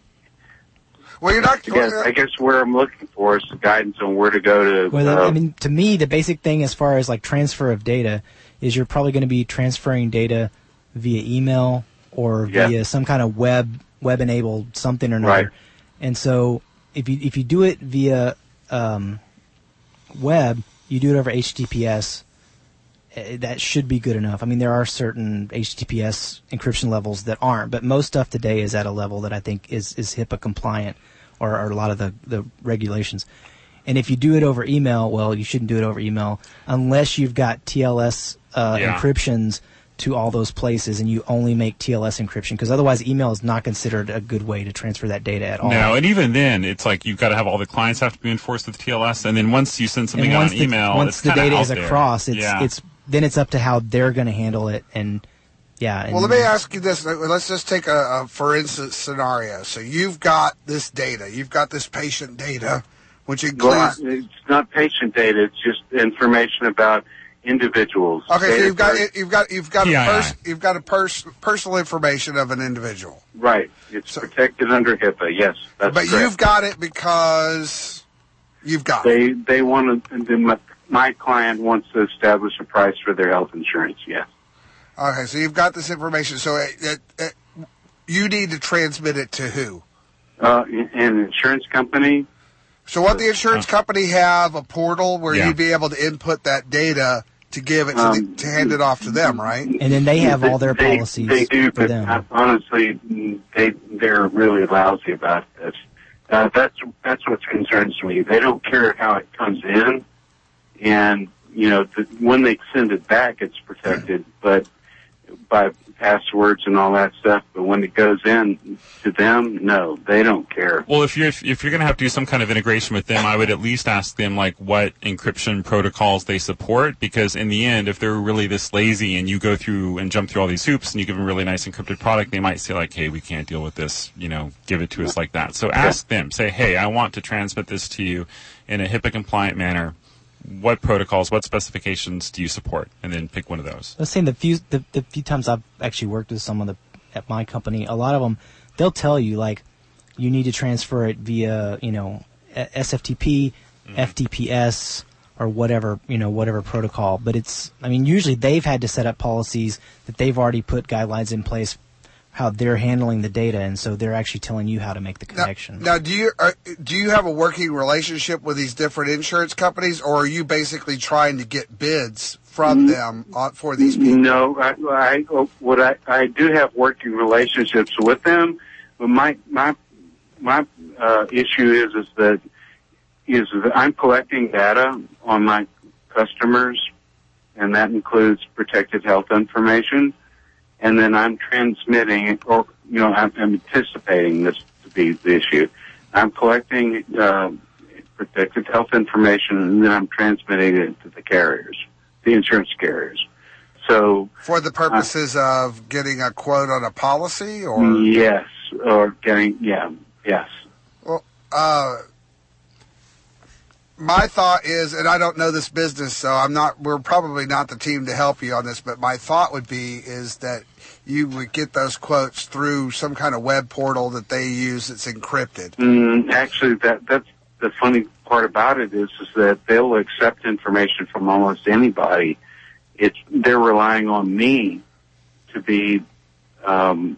Well, you're not. I guess, I guess where I'm looking for is guidance on where to go to. Well, uh, I mean, to me, the basic thing as far as like transfer of data is you're probably going to be transferring data via email or Yeah. via some kind of web web enabled something or another. Right. And so if you if you do it via um, web, you do it over H T T P S. Uh, that should be good enough. I mean, there are certain H T T P S encryption levels that aren't, but most stuff today is at a level that I think is, is HIPAA compliant, or, or a lot of the, the regulations. And if you do it over email, well, you shouldn't do it over email unless you've got T L S uh, Yeah. encryptions to all those places, and you only make T L S encryption, because otherwise email is not considered a good way to transfer that data at all. No, and even then, it's like you've got to have all the clients have to be enforced with T L S, and then once you send something and out once on the, email, once it's the kinda data out is there. across, it's yeah. it's then it's up to how they're going to handle it, and yeah. And Well, let me ask you this. Let's just take a, a for instance scenario. So you've got this data. You've got this patient data, which includes. Well, it's not patient data. It's just information about individuals. Okay, so Data you've got first- you've got you've got P I I. a pers- you've got a pers- personal information of an individual. Right. It's protected under HIPAA. Yes, that's But correct. you've got it because you've got it. They they want to. My, my client wants to establish a price for their health insurance. Yes. Okay, so you've got this information. So it, it, it, you need to transmit it to who? Uh, an insurance company. So what the insurance company have a portal where Yeah. you'd be able to input that data to give it to, Um, the, to hand it off to them, right? And then they have all their They- policies They do, for but them. honestly, they they're really lousy about this. Uh, that's that's what concerns me. They don't care how it comes in, and you know the, when they send it back, it's protected, but by passwords and all that stuff. But when it goes in to them, no, they don't care. Well, if you're if, if you're going to have to do some kind of integration with them, I would at least ask them like what encryption protocols they support, because in the end, if they're really this lazy and you go through and jump through all these hoops and you give them a really nice encrypted product, they might say like, hey, we can't deal with this, you know, give it to us like that. So ask them, say, hey, I want to transmit this to you in a HIPAA compliant manner. What protocols, what specifications do you support? And then pick one of those. I was saying the few the, the few times I've actually worked with someone that, at my company, a lot of them, they'll tell you like you need to transfer it via you know S F T P, Mm-hmm. F T P S, or whatever you know whatever protocol. But it's I mean usually they've had to set up policies that they've already put guidelines in place how they're handling the data, and so they're actually telling you how to make the connection. Now, do you are, do you have a working relationship with these different insurance companies, or are you basically trying to get bids from them on, for these people? No, I, I what I, I do have working relationships with them, but my my my uh, issue is is that is that I'm collecting data on my customers, and that includes protected health information, and then I'm transmitting, or you know, I'm, I'm anticipating this to be the issue. I'm collecting uh, protected health information, and then I'm transmitting it to the carriers, the insurance carriers. So For the purposes of getting a quote on a policy, or yes, or getting yeah, yes. well, uh, my thought is, and I don't know this business, so I'm not. We're probably not the team to help you on this. But my thought would be is that you would get those quotes through some kind of web portal that they use that's encrypted. Mm, actually, that that's the funny part about it is is that they'll accept information from almost anybody. It's they're relying on me to be, um,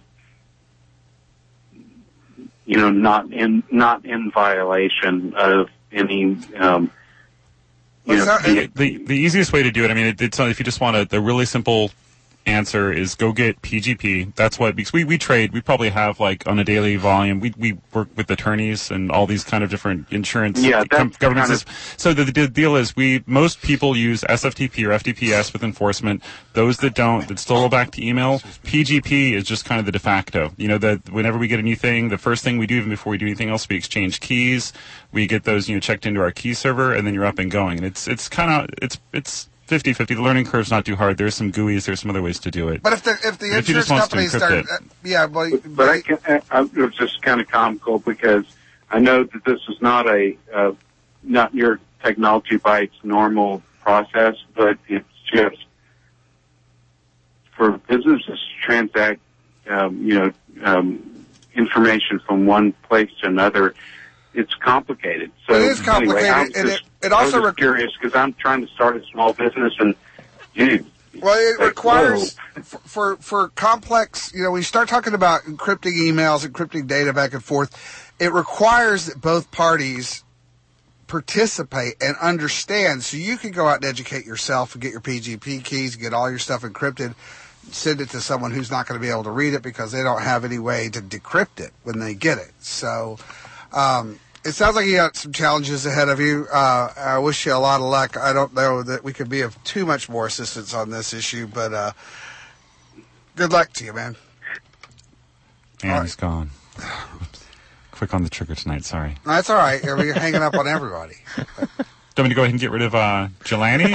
you know, not in not in violation of any. Um, you know, the, the the easiest way to do it, I mean, it, it's if you just want a the really simple answer is go get P G P. That's what, because we, we trade, we probably have like on a daily volume, we we work with attorneys and all these kind of different insurance Yeah, com- that's government kind of- systems. So the, the deal is we, most people use S F T P or F T P S with enforcement. Those that don't, that still go back to email, P G P is just kind of the de facto. You know, that whenever we get a new thing, the first thing we do even before we do anything else, we exchange keys. We get those, you know, checked into our key server, and then you're up and going. And it's, it's kind of, it's, it's, fifty-fifty. The learning curve's not too hard. There's some G U Is. There's some other ways to do it. But if the if the But if he insurance just wants to companies encrypt start, it. uh, yeah, well, but I, can, I, I it was just kind of comical because I know that this is not a uh, not your technology by its normal process, but it's just for businesses to transact, um, you know, um, information from one place to another. It's complicated. So It is complicated, Anyway, I was and just, it- it I was also just curious because I'm trying to start a small business, and dude, Well, it like, requires for, for for complex. You know, when you start talking about encrypting emails, encrypting data back and forth, it requires that both parties participate and understand, so you can go out and educate yourself and get your P G P keys, get all your stuff encrypted, send it to someone who's not going to be able to read it because they don't have any way to decrypt it when they get it. So um, it sounds like you got some challenges ahead of you. Uh, I wish you a lot of luck. I don't know that we could be of too much more assistance on this issue, but uh, good luck to you, man. And All he's gone. Quick on the trigger tonight, sorry. That's all right. You're hanging up on everybody. Do you want me to go ahead and get rid of uh, Jelani?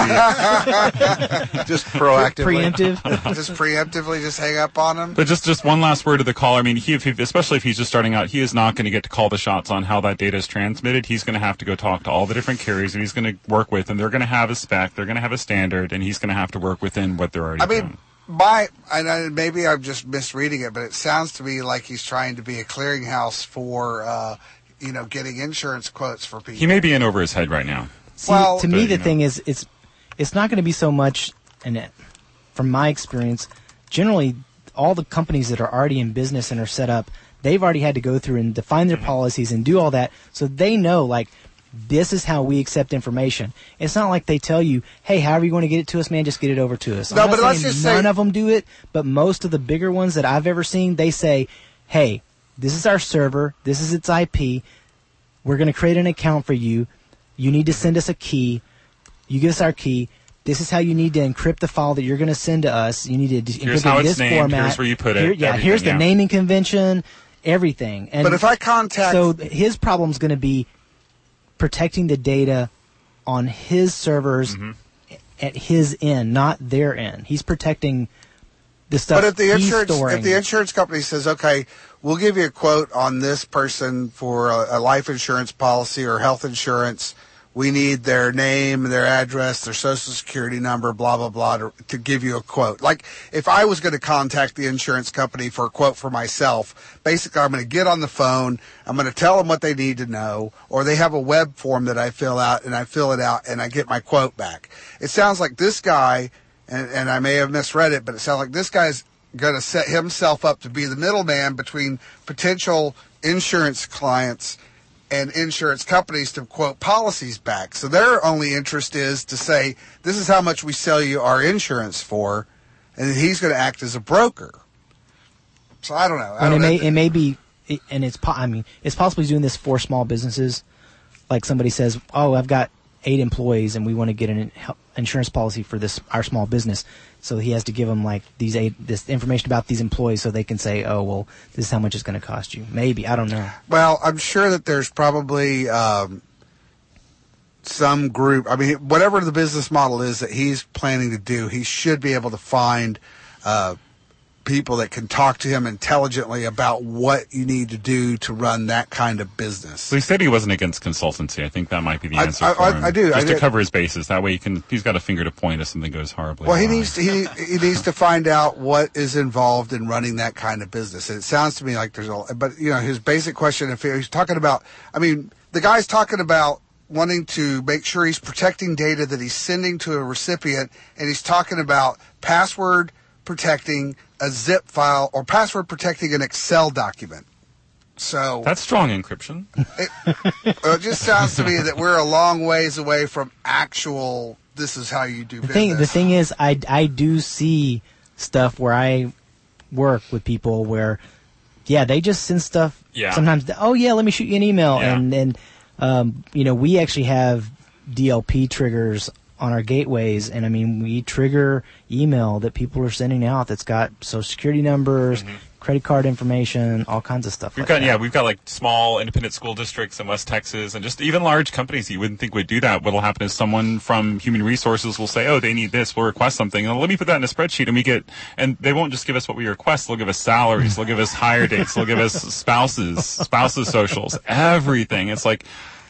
Just proactively. Preemptive. Just preemptively just hang up on him. But just, just one last word to the caller. I mean, he, if he, especially if he's just starting out, he is not going to get to call the shots on how that data is transmitted. He's going to have to go talk to all the different carriers that he's going to work with, and they're going to have a spec, they're going to have a standard, and he's going to have to work within what they're already I mean, doing. my, and I, maybe I'm just misreading it, but it sounds to me like he's trying to be a clearinghouse for, uh, you know, getting insurance quotes for people. He may be in over his head right now. See, Well, to me, but, the you know. thing is, it's it's not going to be so much, and it, from my experience, generally, all the companies that are already in business and are set up, they've already had to go through and define their policies and do all that, so they know, like, this is how we accept information. It's not like they tell you, hey, however you want to get it to us, man, just get it over to us. No, I'm not but let's saying just none say- of them do it, but most of the bigger ones that I've ever seen, they say, hey, this is our server, this is its I P, we're going to create an account for you, you need to send us a key, you give us our key, this is how you need to encrypt the file that you're going to send to us, you need to d- Here's encrypt how it in it's this named, format. here's where you put it, Here- yeah, here's the everything, yeah. naming convention, everything. And But if I contact- So his problem's going to be protecting the data on his servers Mm-hmm. at his end, not their end. He's protecting the stuff But if the he's insurance, storing. if the insurance company says, okay, we'll give you a quote on this person for a, a life insurance policy or health insurance, we need their name, their address, their social security number, blah, blah, blah, to, to give you a quote. Like, if I was going to contact the insurance company for a quote for myself, basically I'm going to get on the phone, I'm going to tell them what they need to know, or they have a web form that I fill out, and I fill it out, and I get my quote back. It sounds like this guy, and, and I may have misread it, but it sounds like this guy's going to set himself up to be the middleman between potential insurance clients and insurance companies to quote policies back. So their only interest is to say, this is how much we sell you our insurance for, and he's going to act as a broker. So I don't know. I and don't it may know. it may be, it- and it's po- I mean it's possibly doing this for small businesses. Like somebody says, oh, I've got eight employees and we want to get an in- insurance policy for this our small business. So he has to give them like these eight this information about these employees so they can say, oh, well, this is how much it's going to cost you. Maybe, I don't know. Well, I'm sure that there's probably um, some group. I mean, whatever the business model is that he's planning to do, he should be able to find uh, people that can talk to him intelligently about what you need to do to run that kind of business. So he said he wasn't against consultancy. I think that might be the I- answer I- for I- him. I do. I Just to do. cover his bases. That way he can, he's got a finger to point if something goes horribly Well, he wrong. needs to, he he needs to find out what is involved in running that kind of business. And it sounds to me like there's a, but you know, his basic question, if he's talking about, I mean, the guy's talking about wanting to make sure he's protecting data that he's sending to a recipient, and he's talking about password protecting a zip file or password protecting an Excel document. So That's strong encryption. it, well, it just sounds to me that we're a long ways away from actual. This is how you do The business. thing the thing is, I I do see stuff where I work with people where, yeah, they just send stuff. Yeah. Sometimes, oh yeah, let me shoot you an email, Yeah. and and um, you know, we actually have D L P triggers on our gateways, and I mean, we trigger email that people are sending out that's got social security numbers, credit card information, all kinds of stuff. We've like got that. yeah, we've got like small independent school districts in West Texas, and just even large companies you wouldn't think would do that. What'll happen is someone from human resources will say, "Oh, they need this. We'll request something, and let me put that in a spreadsheet." And we get, and they won't just give us what we request. They'll give us salaries. They'll give us hire dates. They'll give us spouses, spouses socials, everything. It's like,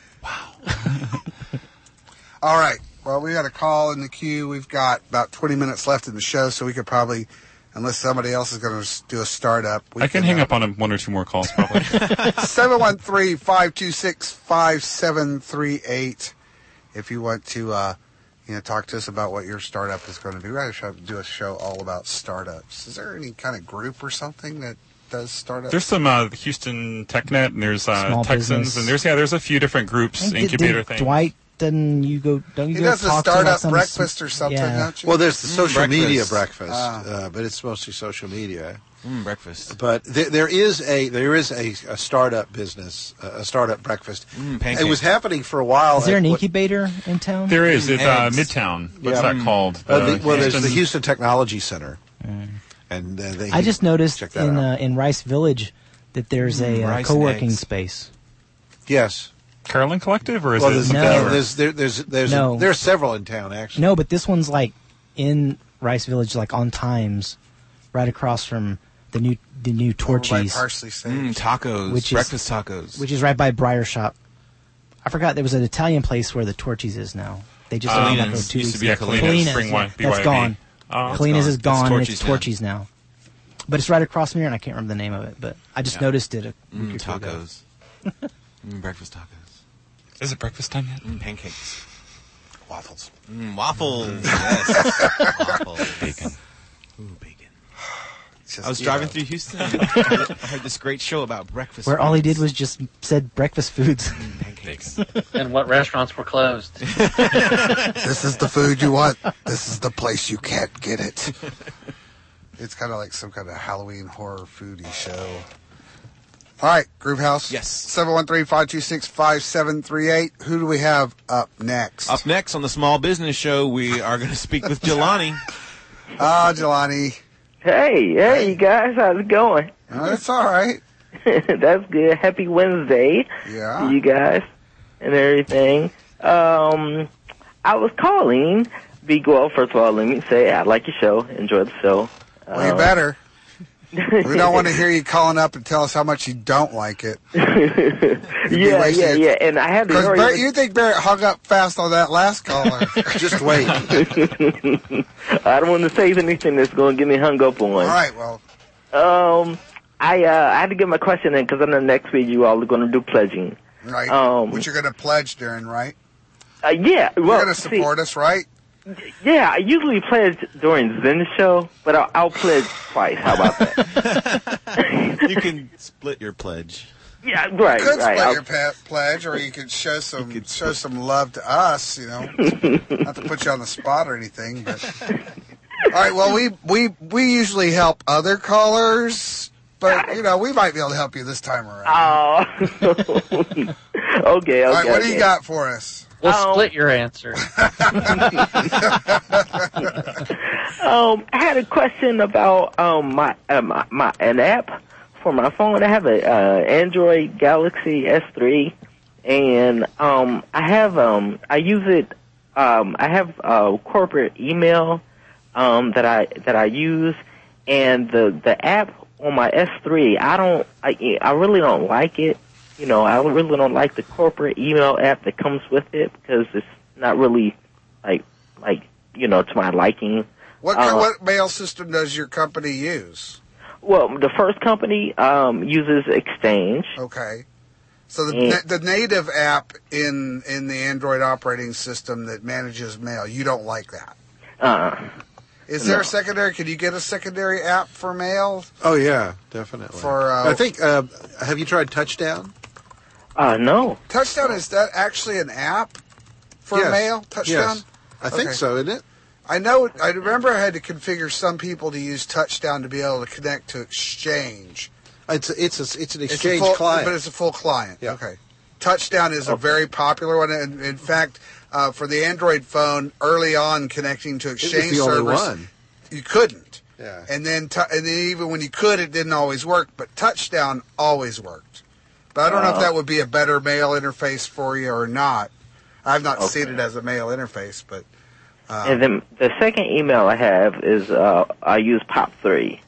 All right. Well, we got a call in the queue. We've got about twenty minutes left in the show, so we could probably, unless somebody else is going to do a startup. We I can hang up on a, one or two more calls probably. seven one three, five two six, five seven three eight if you want to uh, you know, talk to us about what your startup is going to be. We're going to do a show all about startups. Is there any kind of group or something that does startups? There's some uh, Houston TechNet, and there's uh, Small Texans, business. and there's yeah, there's a few different groups, Hey, did- incubator did things. Dwight, doesn't you go? Don't you He go does a talk to like startup some- breakfast or something, Yeah. don't you? Well, there's the Mm, social breakfast. media breakfast, Ah. uh, but it's mostly social media. Mm, breakfast. But there, there is a there is a, a startup business, uh, a startup breakfast. Mm, it pancakes. was happening for a while. Is there at an what- incubator in town? There is. It's uh, Eggs. Midtown. What's Yeah. that called? Uh, The the, well, there's the Houston- Houston Technology Center, and uh, they, I just noticed check that in out. uh, in Rice Village that there's a Mm, uh, rice and co-working eggs. space. yes. Carolyn Collective, or is Well, it there's, something No. no, different? there's there, there's there's No. there are several in town actually. No, but this one's like in Rice Village, like on Times, right across from the new the new Over by Torchies, Parsley Sage. Mm, tacos. Which is- breakfast tacos. which is right by Briar Shop. I forgot there was an Italian place where the Torchies is now. They just Um, opened up Kalina's. two used weeks to be a ago. Kalina's, Kalina's, Spring yeah, Y- B Y that's B. gone. Oh, it's Kalina's gone. is It's gone, and it's Torchies now. Torchies now. But it's right across from here, and I can't remember the name of it. But I just Yeah. noticed it a week Mm, or two ago. tacos. mm, breakfast tacos. Is it breakfast time yet? Mm, pancakes. Waffles. Mm, waffles. yes. Waffles. Bacon. Ooh, bacon. Just, I was you driving know. through Houston. I heard this great show about breakfast. Where all he foods. did was just said breakfast foods. Mm, pancakes. And what restaurants were closed? This is the food you want. This is the place you can't get it. It's kind of like some kind of Halloween horror foodie show. All right, Groove House. Yes. seven one three, five two six, five seven three eight. Who do we have up next? Up next on the Small Business Show, we are going to speak with Jelani. Ah, Jelani. Hey, hey, you guys, how's it going? Oh, that's all right. That's good. Happy Wednesday Yeah. to you guys and everything. Um, I was calling. Be well, first of all, let me say I like your show. Enjoy the show. Well, you Um, better. We don't want to hear you calling up and tell us how much you don't like it. yeah, yeah, yeah. And I had to Because hurry. Barrett, you think Barrett hung up fast on that last caller. Just wait. I don't want to say anything that's going to get me hung up on. All right, well. Um, I uh, I had to get my question in because I know next week you all are going to do pledging. Right. Um, Which you're going to pledge during, right? Uh, yeah, well, You're going to see, support us, right? yeah, I usually pledge during Zen show, but I'll, I'll pledge twice. How about that? You can split your pledge. Yeah, right, You could right. split I'll- your pe- pledge, or you could show some show some love to us. You know, not to put you on the spot or anything, but all right. Well, we we we usually help other callers, but you know, we might be able to help you this time around. Oh, okay, okay. All right, what do okay. you got for us? We'll Um, split your answer. Um, I had a question about um my uh, my, my an app for my phone. I have a uh, Android Galaxy S three, and um I have um I use it. Um, I have a corporate email um that I that I use, and the the app on my S three. I don't. I I really don't like it. You know, I really don't like the corporate email app that comes with it because it's not really like like you know to my liking. What Uh, what mail system does your company use? Well, the first company um, uses Exchange. Okay. So the Mm. na- the native app in in the Android operating system that manages mail, you don't like that. Uh, Is there No. a secondary? Can you get a secondary app for mail? Oh yeah, definitely. For, uh, I think. Uh, have you tried Touchdown? uh, no. Touchdown, is that actually an app for Yes. mail? Touchdown? Yes. I think Okay. so, isn't it? I know. I remember I had to configure some people to use Touchdown to be able to connect to Exchange. It's a, it's a, it's an It's a Exchange full- client. but it's a full client. Yeah. Okay. Touchdown is a very popular one. And in fact, uh, for the Android phone, early on connecting to it was Exchange the only servers, one. you couldn't. Yeah. And then, tu- and then even when you could, it didn't always work. But Touchdown always worked. But I don't know if Oh. that would be a better mail interface for you or not. I've not Okay. seen it as a mail interface, but uh, And then the second email I have is uh, I use Pop three.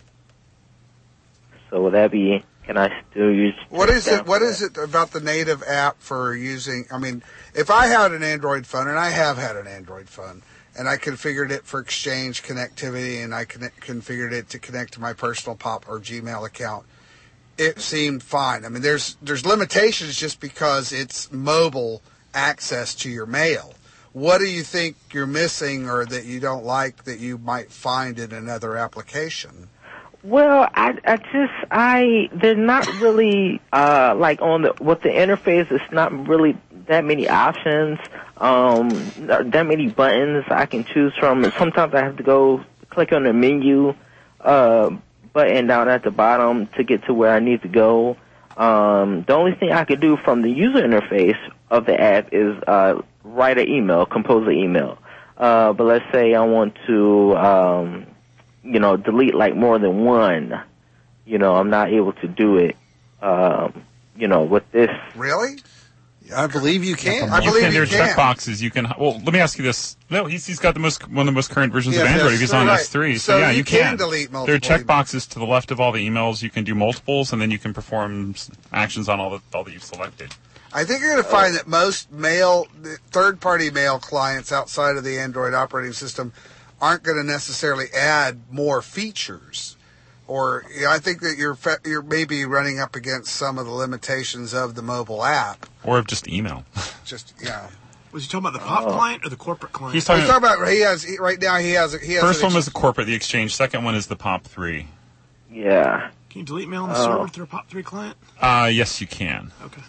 So would that be? Can I still use? what is Touchdown it? What for is it about the native app for using? I mean, if I had an Android phone, and I have had an Android phone, and I configured it for Exchange connectivity, and I connect, configured it to connect to my personal Pop or Gmail account, it seemed fine. I mean, there's there's limitations just because it's mobile access to your mail. What do you think you're missing, or that you don't like that you might find in another application? Well, I, I just, I, they're not really, uh, like on the, with the interface, it's not really that many options, um, that many buttons I can choose from. And sometimes I have to go click on the menu, uh, button down at the bottom to get to where I need to go. Um, the only thing I could do from the user interface of the app is, uh, write an email, compose an email. Uh, but let's say I want to, um, you know, delete like more than one, you know, I'm not able to do it, um, you know, with this. Really? I believe you can. I you believe can. There are you can. checkboxes. You can. Well, let me ask you this. No, he's he's got the most one of the most current versions Yes, of Android. yes, He's on right. S three. So, So yeah, you you can can. delete There are multiple checkboxes to the left of all the emails. You can do multiples, and then you can perform s- actions on all the all that you've selected. I think you're going to find that most mail, third-party mail clients outside of the Android operating system aren't going to necessarily add more features. Or you know, I think that you're fe- you're maybe running up against some of the limitations of the mobile app. Or of just email. Just yeah. Was he talking about the pop Oh. client or the corporate client? He's talking, He's talking about he has he, right now he has he has First an one was the corporate, the exchange. Second one is the Pop three. Yeah. Can you delete mail on the Oh. server through a pop three client? Uh, yes, you can. Okay.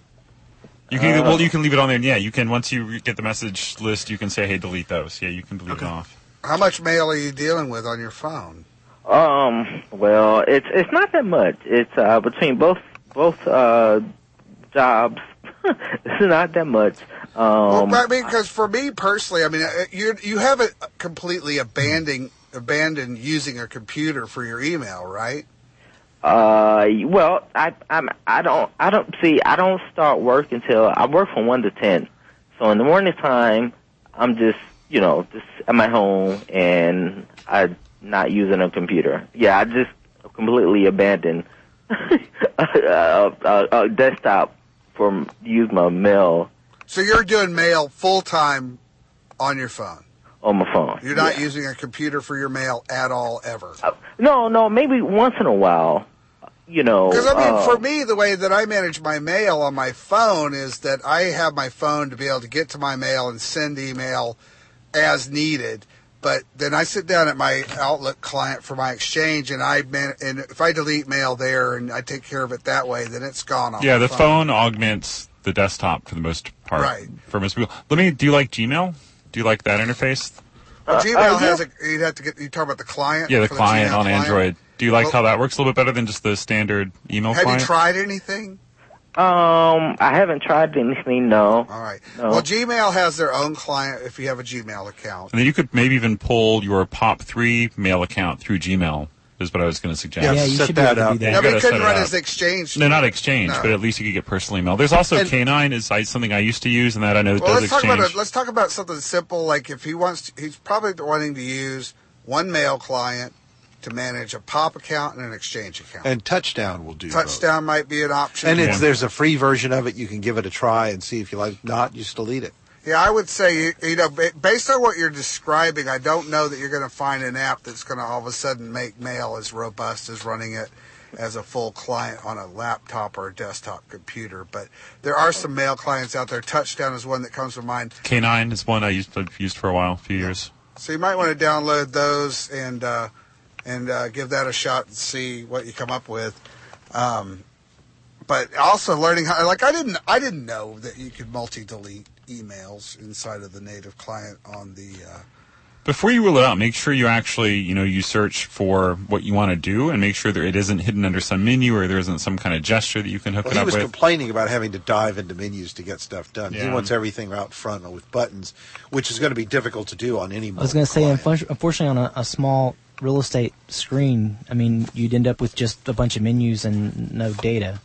You can, Uh, well, you can leave it on there. Yeah, you can. Once you get the message list, you can say, "Hey, delete those." Yeah, you can delete it off. How much mail are you dealing with on your phone? Um, well, it's, it's not that much. It's, uh, between both, both, uh, jobs. It's not that much. Um, Well, I mean, because for me personally, I mean, uh, you you haven't completely abandoned abandoned using a computer for your email, right? Uh, well, I, I'm, I don't, I don't, see, I don't start work until, I work from one to ten. So in the morning time, I'm just, you know, just at my home and I'm not using a computer. Yeah, I just completely abandoned a, a, a, a desktop for use my mail So you're doing mail full time on your phone. on my phone. You're not Yeah. using a computer for your mail at all, ever. No, no, maybe once in a while, you know. Because I mean, uh, for me, the way that I manage my mail on my phone is that I have my phone to be able to get to my mail and send email as needed. But then I sit down at my Outlook client for my Exchange, and I man- and if I delete mail there and I take care of it that way, then it's gone on. Yeah, my the phone augments the desktop for the most part. Right. For most people. Let me. Do you like Gmail? Do you like that interface? Well, Uh, Gmail uh, has yeah. a. You'd have to get. You talk about the client. Yeah, the for client Gmail on client? Android. Do you like Well- how that works a little bit better than just the standard email Have client? you tried anything? Um, I haven't tried anything, no. All right. No. Well, Gmail has their own client if you have a Gmail account. And then you could maybe even pull your Pop three mail account through Gmail. Is what I was going to suggest. Yeah, Yeah, you set should be able that to do up. that. Yeah, No, you but gotta it couldn't set run up. as Exchange. No, not Exchange, No. but at least you could get personal email. There's also And- K nine is I- something I used to use, and that I know Well, does let's talk Exchange. about a, let's talk about something simple. Like if he wants, to, he's probably wanting to use one mail client to manage a Pop account and an Exchange account. And Touchdown will do Touchdown might be an option. both. And it's, there's a free version of it. You can give it a try and see if you like it. Not, you just delete it. Yeah, I would say, you, you know, ba- based on what you're describing, I don't know that you're going to find an app that's going to all of a sudden make mail as robust as running it as a full client on a laptop or a desktop computer. But there are some mail clients out there. Touchdown is one that comes to mind. K nine is one I used I've used for a while, a few years. So you might want to download those and uh, and uh, give that a shot and see what you come up with. Um, but also learning how, like I didn't, I didn't know that you could multi-delete emails inside of the native client on the. Uh, Before you rule it out, make sure you actually, you know, you search for what you want to do, and make sure that it isn't hidden under some menu or there isn't some kind of gesture that you can hook Well, it he up was with. complaining about having to dive into menus to get stuff done. He Yeah. wants everything out front with buttons, which is going to be difficult to do on any I was mobile going to say, client. unfor- unfortunately, on a, a small real estate screen, I mean, you'd end up with just a bunch of menus and no data.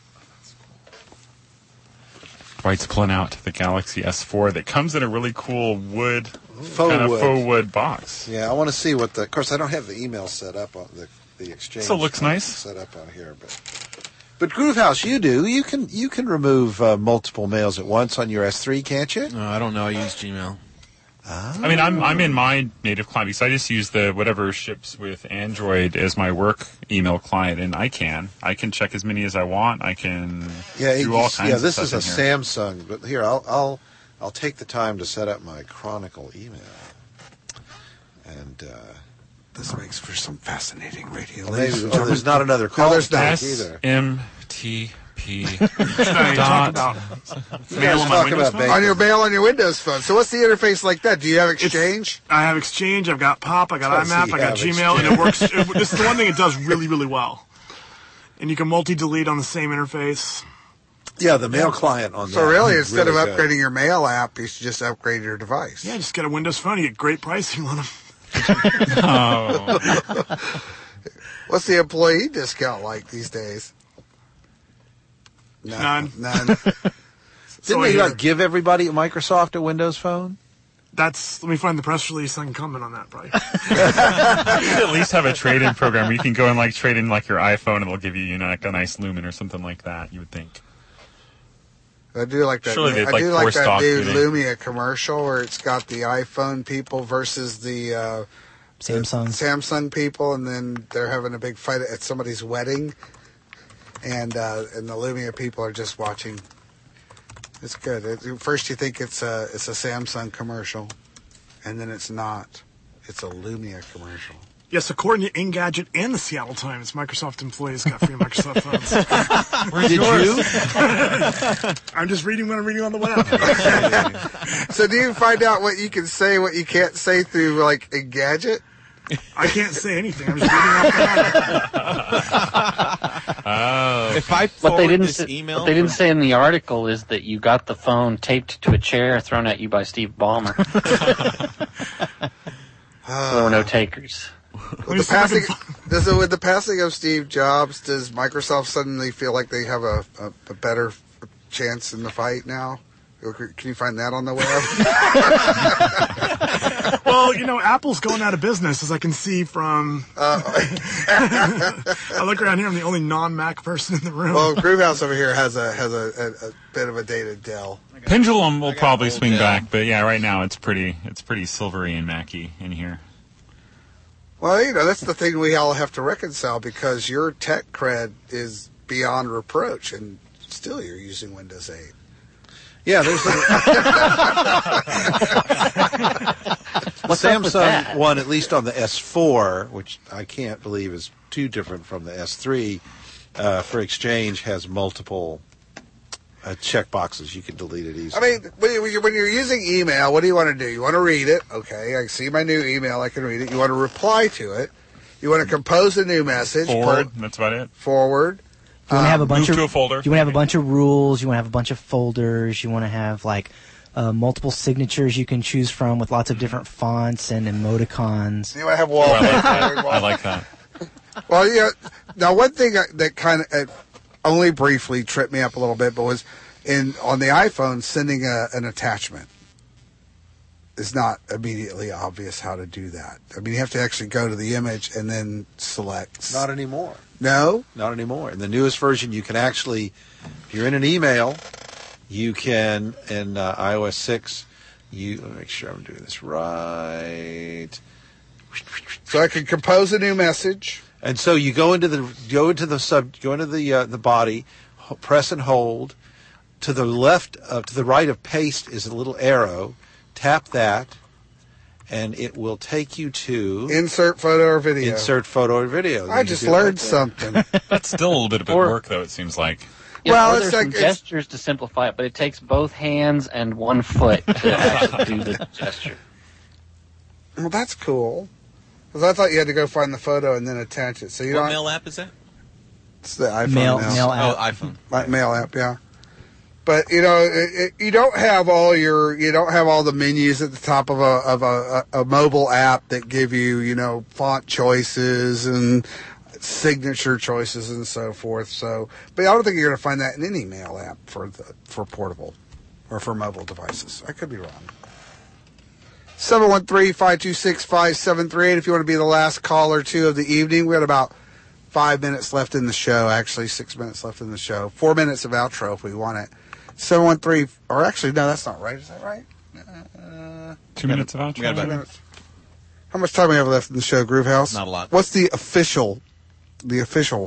White's pulling out the Galaxy S four that comes in a really cool wood, Faux kind of wood. faux wood box. Yeah, I want to see what the. Of course, I don't have the email set up on the the exchange. So it looks nice. Set up on here, but but Groovehouse, you do. You can you can remove uh, multiple mails at once on your S three, can't you? No, I don't know. I use Gmail. I mean, I'm I'm in my native client because I just use the whatever ships with Android as my work email client, and I can I can check as many as I want. I can Yeah, do you- all kinds yeah. of This stuff is a in here. Samsung, but here I'll I'll I'll take the time to set up my Chronicle email, and uh, This makes for some fascinating radio. Maybe, ladies and oh, there's gentlemen. not another call. No, there's not. S M T P talk dot. about Yeah, mail on my talk Windows about phone. On your mail on your Windows phone. So what's the interface like that? Do you have Exchange? It's- I have Exchange. I've got Pop. I got Does IMAP. he I got have Gmail, and it works. It, this is the one thing it does really, really well. And you can multi-delete on the same interface. Yeah, the mail client on that. So really, instead really of good. upgrading your mail app, you should just upgrade your device. Yeah, just get a Windows phone. You get great pricing on them. Oh. What's the employee discount like these days? None. None. Didn't So I they hear. like, give everybody at Microsoft a Windows phone? That's. Let me find the press release. I can comment on that. Probably. You should at least have a trade-in program where you can go and like trade in like your iPhone and it'll give you, you know, like a nice Lumen or something like that. You would think. I do like that. Surely they'd, I like, do like force that stock new through Lumia commercial where it's got the iPhone people versus the uh, Samsung. Samsung people, and then they're having a big fight at somebody's wedding, and uh, and the Lumia people are just watching. It's good. It, first, you think it's a it's a Samsung commercial, and then it's not. It's a Lumia commercial. Yes, according to Engadget and the Seattle Times, Microsoft employees got free Microsoft phones. Did you? I'm just reading what I'm reading on the web. So, do you find out what you can say, what you can't say through like Engadget? I can't say anything. I'm just reading off the web. Oh. If I What forward they didn't this say, email, what they didn't from- say in the article is that you got the phone taped to a chair thrown at you by Steve Ballmer. So there were no takers. With the passing, does it, with the passing of Steve Jobs, does Microsoft suddenly feel like they have a, a, a better chance in the fight now? Can you find that on the web? Well, you know, Apple's going out of business, as I can see from. Uh, I look around here. I'm the only non-Mac person in the room. well, Groovehouse over here has a has a, a, a bit of a dated Dell. Pendulum will probably old swing Dell. back, but yeah, right now it's pretty it's pretty silvery and Mac-y in here. Well, you know, that's the thing we all have to reconcile because your tech cred is beyond reproach, and still you're using Windows eight. Yeah, there's the, the What's up with Samsung that? one, at least on the S four, which I can't believe is too different from the S three, uh, for Exchange has multiple uh, check boxes. You can delete it I easily. mean, when you're, when you're using email, what do you want to do? You want to read it. Okay, I see my new email. I can read it. You want to reply to it. You want to compose a new message. Forward, pull- that's about it. Forward. You want to have a bunch move of to a folder. You want to have a bunch of rules. You want to have a bunch of folders. You want to have like uh, multiple signatures you can choose from with lots of different fonts and emoticons. You want to have Oh, I like wallpaper. that. I like that. Well, yeah. Now, one thing that- that kind of uh, only briefly tripped me up a little bit, but was in on the iPhone sending a, an attachment. It's not immediately obvious how to do that. I mean, you have to actually go to the image and then select. Not anymore. No? Not anymore. In the newest version, you can actually, if you're in an email, you can, in uh, i O S six, you, let me make sure I'm doing this right. So I can compose a new message. And so you go into the go into the sub go into the uh, the body, h- press and hold. To the left, uh, to the right of paste is a little arrow. Tap that, and it will take you to Insert photo or video. insert photo or video. I You just do it right learned there. something. That's still a little bit of Or- work, though. It seems like. Yeah, Well, or it's there's some like- it's- gestures to simplify it, but it takes both hands and one foot to actually do the gesture. Well, that's cool. Because I thought you had to go find the photo and then attach it. So you What don't. mail app is that? It's the iPhone Mail, now. mail Oh, app. iPhone. My mail app, yeah. But you know, it, it, you don't have all your, you don't have all the menus at the top of a of a, a, a mobile app that give you, you know, font choices and signature choices and so forth. So, but I don't think you're going to find that in any mail app for the for portable or for mobile devices. I could be wrong. seven one three, five two six, five seven three eight if you want to be the last caller two of the evening. We had about five minutes left in the show, actually six minutes left in the show. Four minutes of outro if we want it. seven one three, or actually, no, that's not right. Is that right? Uh, Two minutes of outro. We got two about minutes. How much time we have left in the show, Groovehouse? Not a lot. What's the official, the official?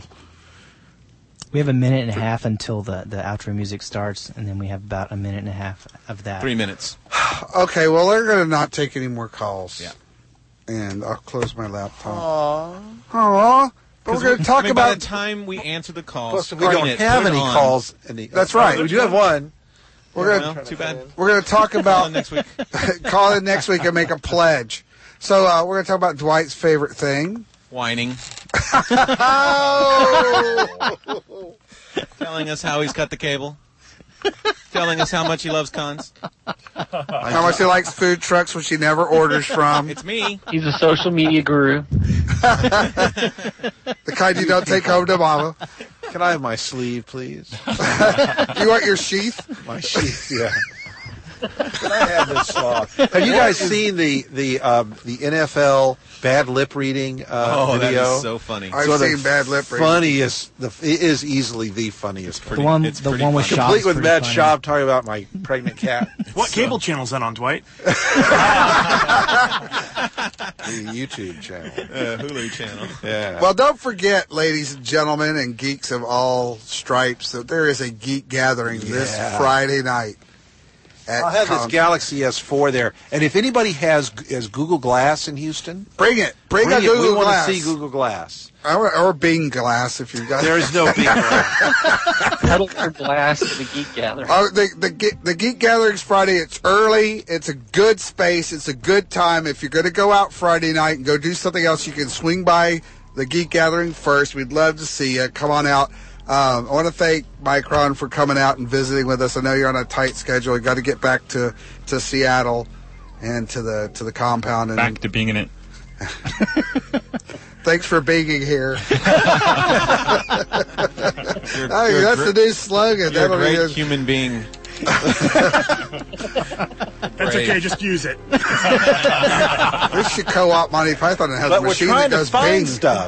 We have a minute and a half until the, the outro music starts, and then we have about a minute and a half of that. three minutes. Okay, well, they're going to not take any more calls. Yeah. and I'll close my laptop. Aww. Aww. But we're going to talk I mean, about. By the time we answer the calls, Plus, we screen don't it, have put it any on. calls. Any, That's right. We do have one. We're Yeah, gonna well, too bad. we're gonna talk Call about in next week. call in next week and make a pledge. So uh, we're gonna talk about Dwight's favorite thing. Whining. Oh! Telling us how he's cut the cable. Telling us how much he loves cons. How much he likes food trucks, which he never orders from. It's me. He's a social media guru. The kind you don't take home to mama. Can I have my sleeve, please? You want your sheath? My sheath, yeah. Can I have this sloth? Have you guys seen the the um, the N F L bad lip reading uh, Oh, that video? is so funny. I've So the seen bad lip reading. Funniest, the it is easily the funniest. The one, it's the pretty one with funny. Schaub's Complete with pretty Matt funny. Schaub talking about my pregnant cat. What cable channel's that on, Dwight? The YouTube channel. Uh, Hulu channel. Yeah. Well, don't forget, ladies and gentlemen, and geeks of all stripes, that there is a geek gathering this Yeah. Friday night. At I'll have this Con- Galaxy S four there, and if anybody has has Google Glass in Houston, Bring it. Bring, a it. Google We want Glass. to see Google Glass. Or, or Bing Glass, if you've got. There is no Bing Glass. Pedal for Glass to the Geek Gathering. Oh, the, the ge- the Geek Gathering's Friday. It's early. It's a good space. It's a good time. If you're going to go out Friday night and go do something else, you can swing by the Geek Gathering first. We'd love to see you. Come on out. Um, I want to thank Micron for coming out and visiting with us. I know you're on a tight schedule. You got to get back to, to Seattle and to the to the compound. And Back to being in it. thanks for being here. You're, I mean, you're that's a the gr- new slogan. You're a That'll great be- human being. That's Great. okay, just use it. We should co-op Monty Python and have But a we're machine trying that to does find Bing. stuff.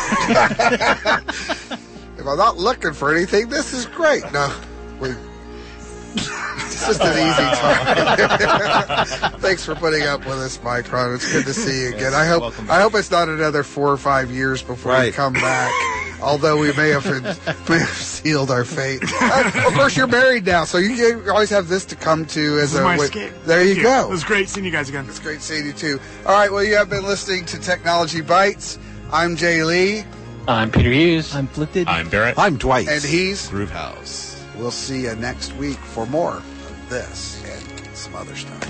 If I'm not looking for anything, this is great. No, we. It's just an easy time. Thanks for putting up with us, Micron. It's good to see you again. I hope welcome back. I hope it's not another four or five years before you Right. come back. Although we may have, may have sealed our fate. Uh, of course, you're married now, so you, you always have this to come to as This is a. my wait- escape. There you Thank go. It was great seeing you guys again. It's great seeing you too. All right, well, you have been listening to Technology Bites. I'm Jay Lee, I'm Peter Hughes. I'm Flifted. I'm Barrett. I'm Dwight. and he's. Groove House. We'll see you next week for more of this and some other stuff.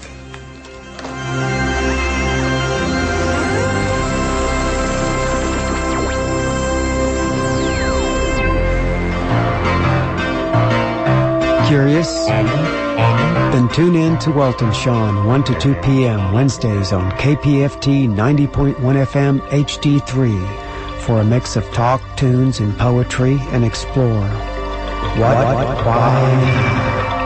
Curious? Then tune in to Welton Shawn one to two p.m. Wednesdays on K P F T ninety point one F M H D three for a mix of talk, tunes, and poetry, and explore what, why,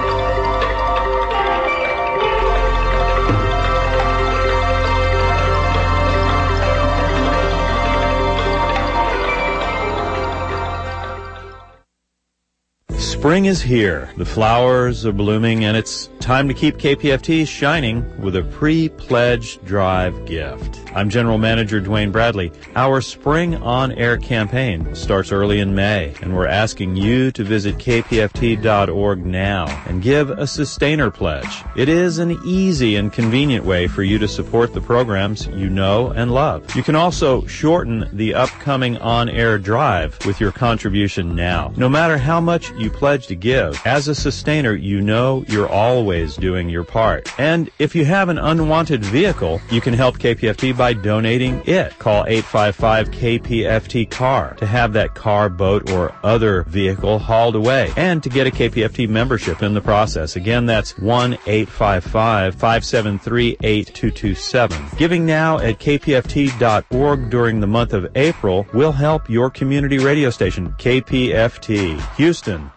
Spring is here. The flowers are blooming, and it's time to keep K P F T shining with a pre-pledge drive gift. I'm General Manager Dwayne Bradley. Our Spring On Air campaign starts early in May, and we're asking you to visit K P F T dot org now and give a sustainer pledge. It is an easy and convenient way for you to support the programs you know and love. You can also shorten the upcoming on-air drive with your contribution now. No matter how much you pledge to give, as a sustainer, you know you're always doing your part. And if you have an unwanted vehicle, you can help K P F T by donating it. Call eight five five K P F T car to have that car, boat, or other vehicle hauled away, and to get a K P F T membership in the process. Again, that's one eight five five, five seven three, eight two two seven. Giving now at K P F T dot org during the month of April will help your community radio station, K P F T, Houston.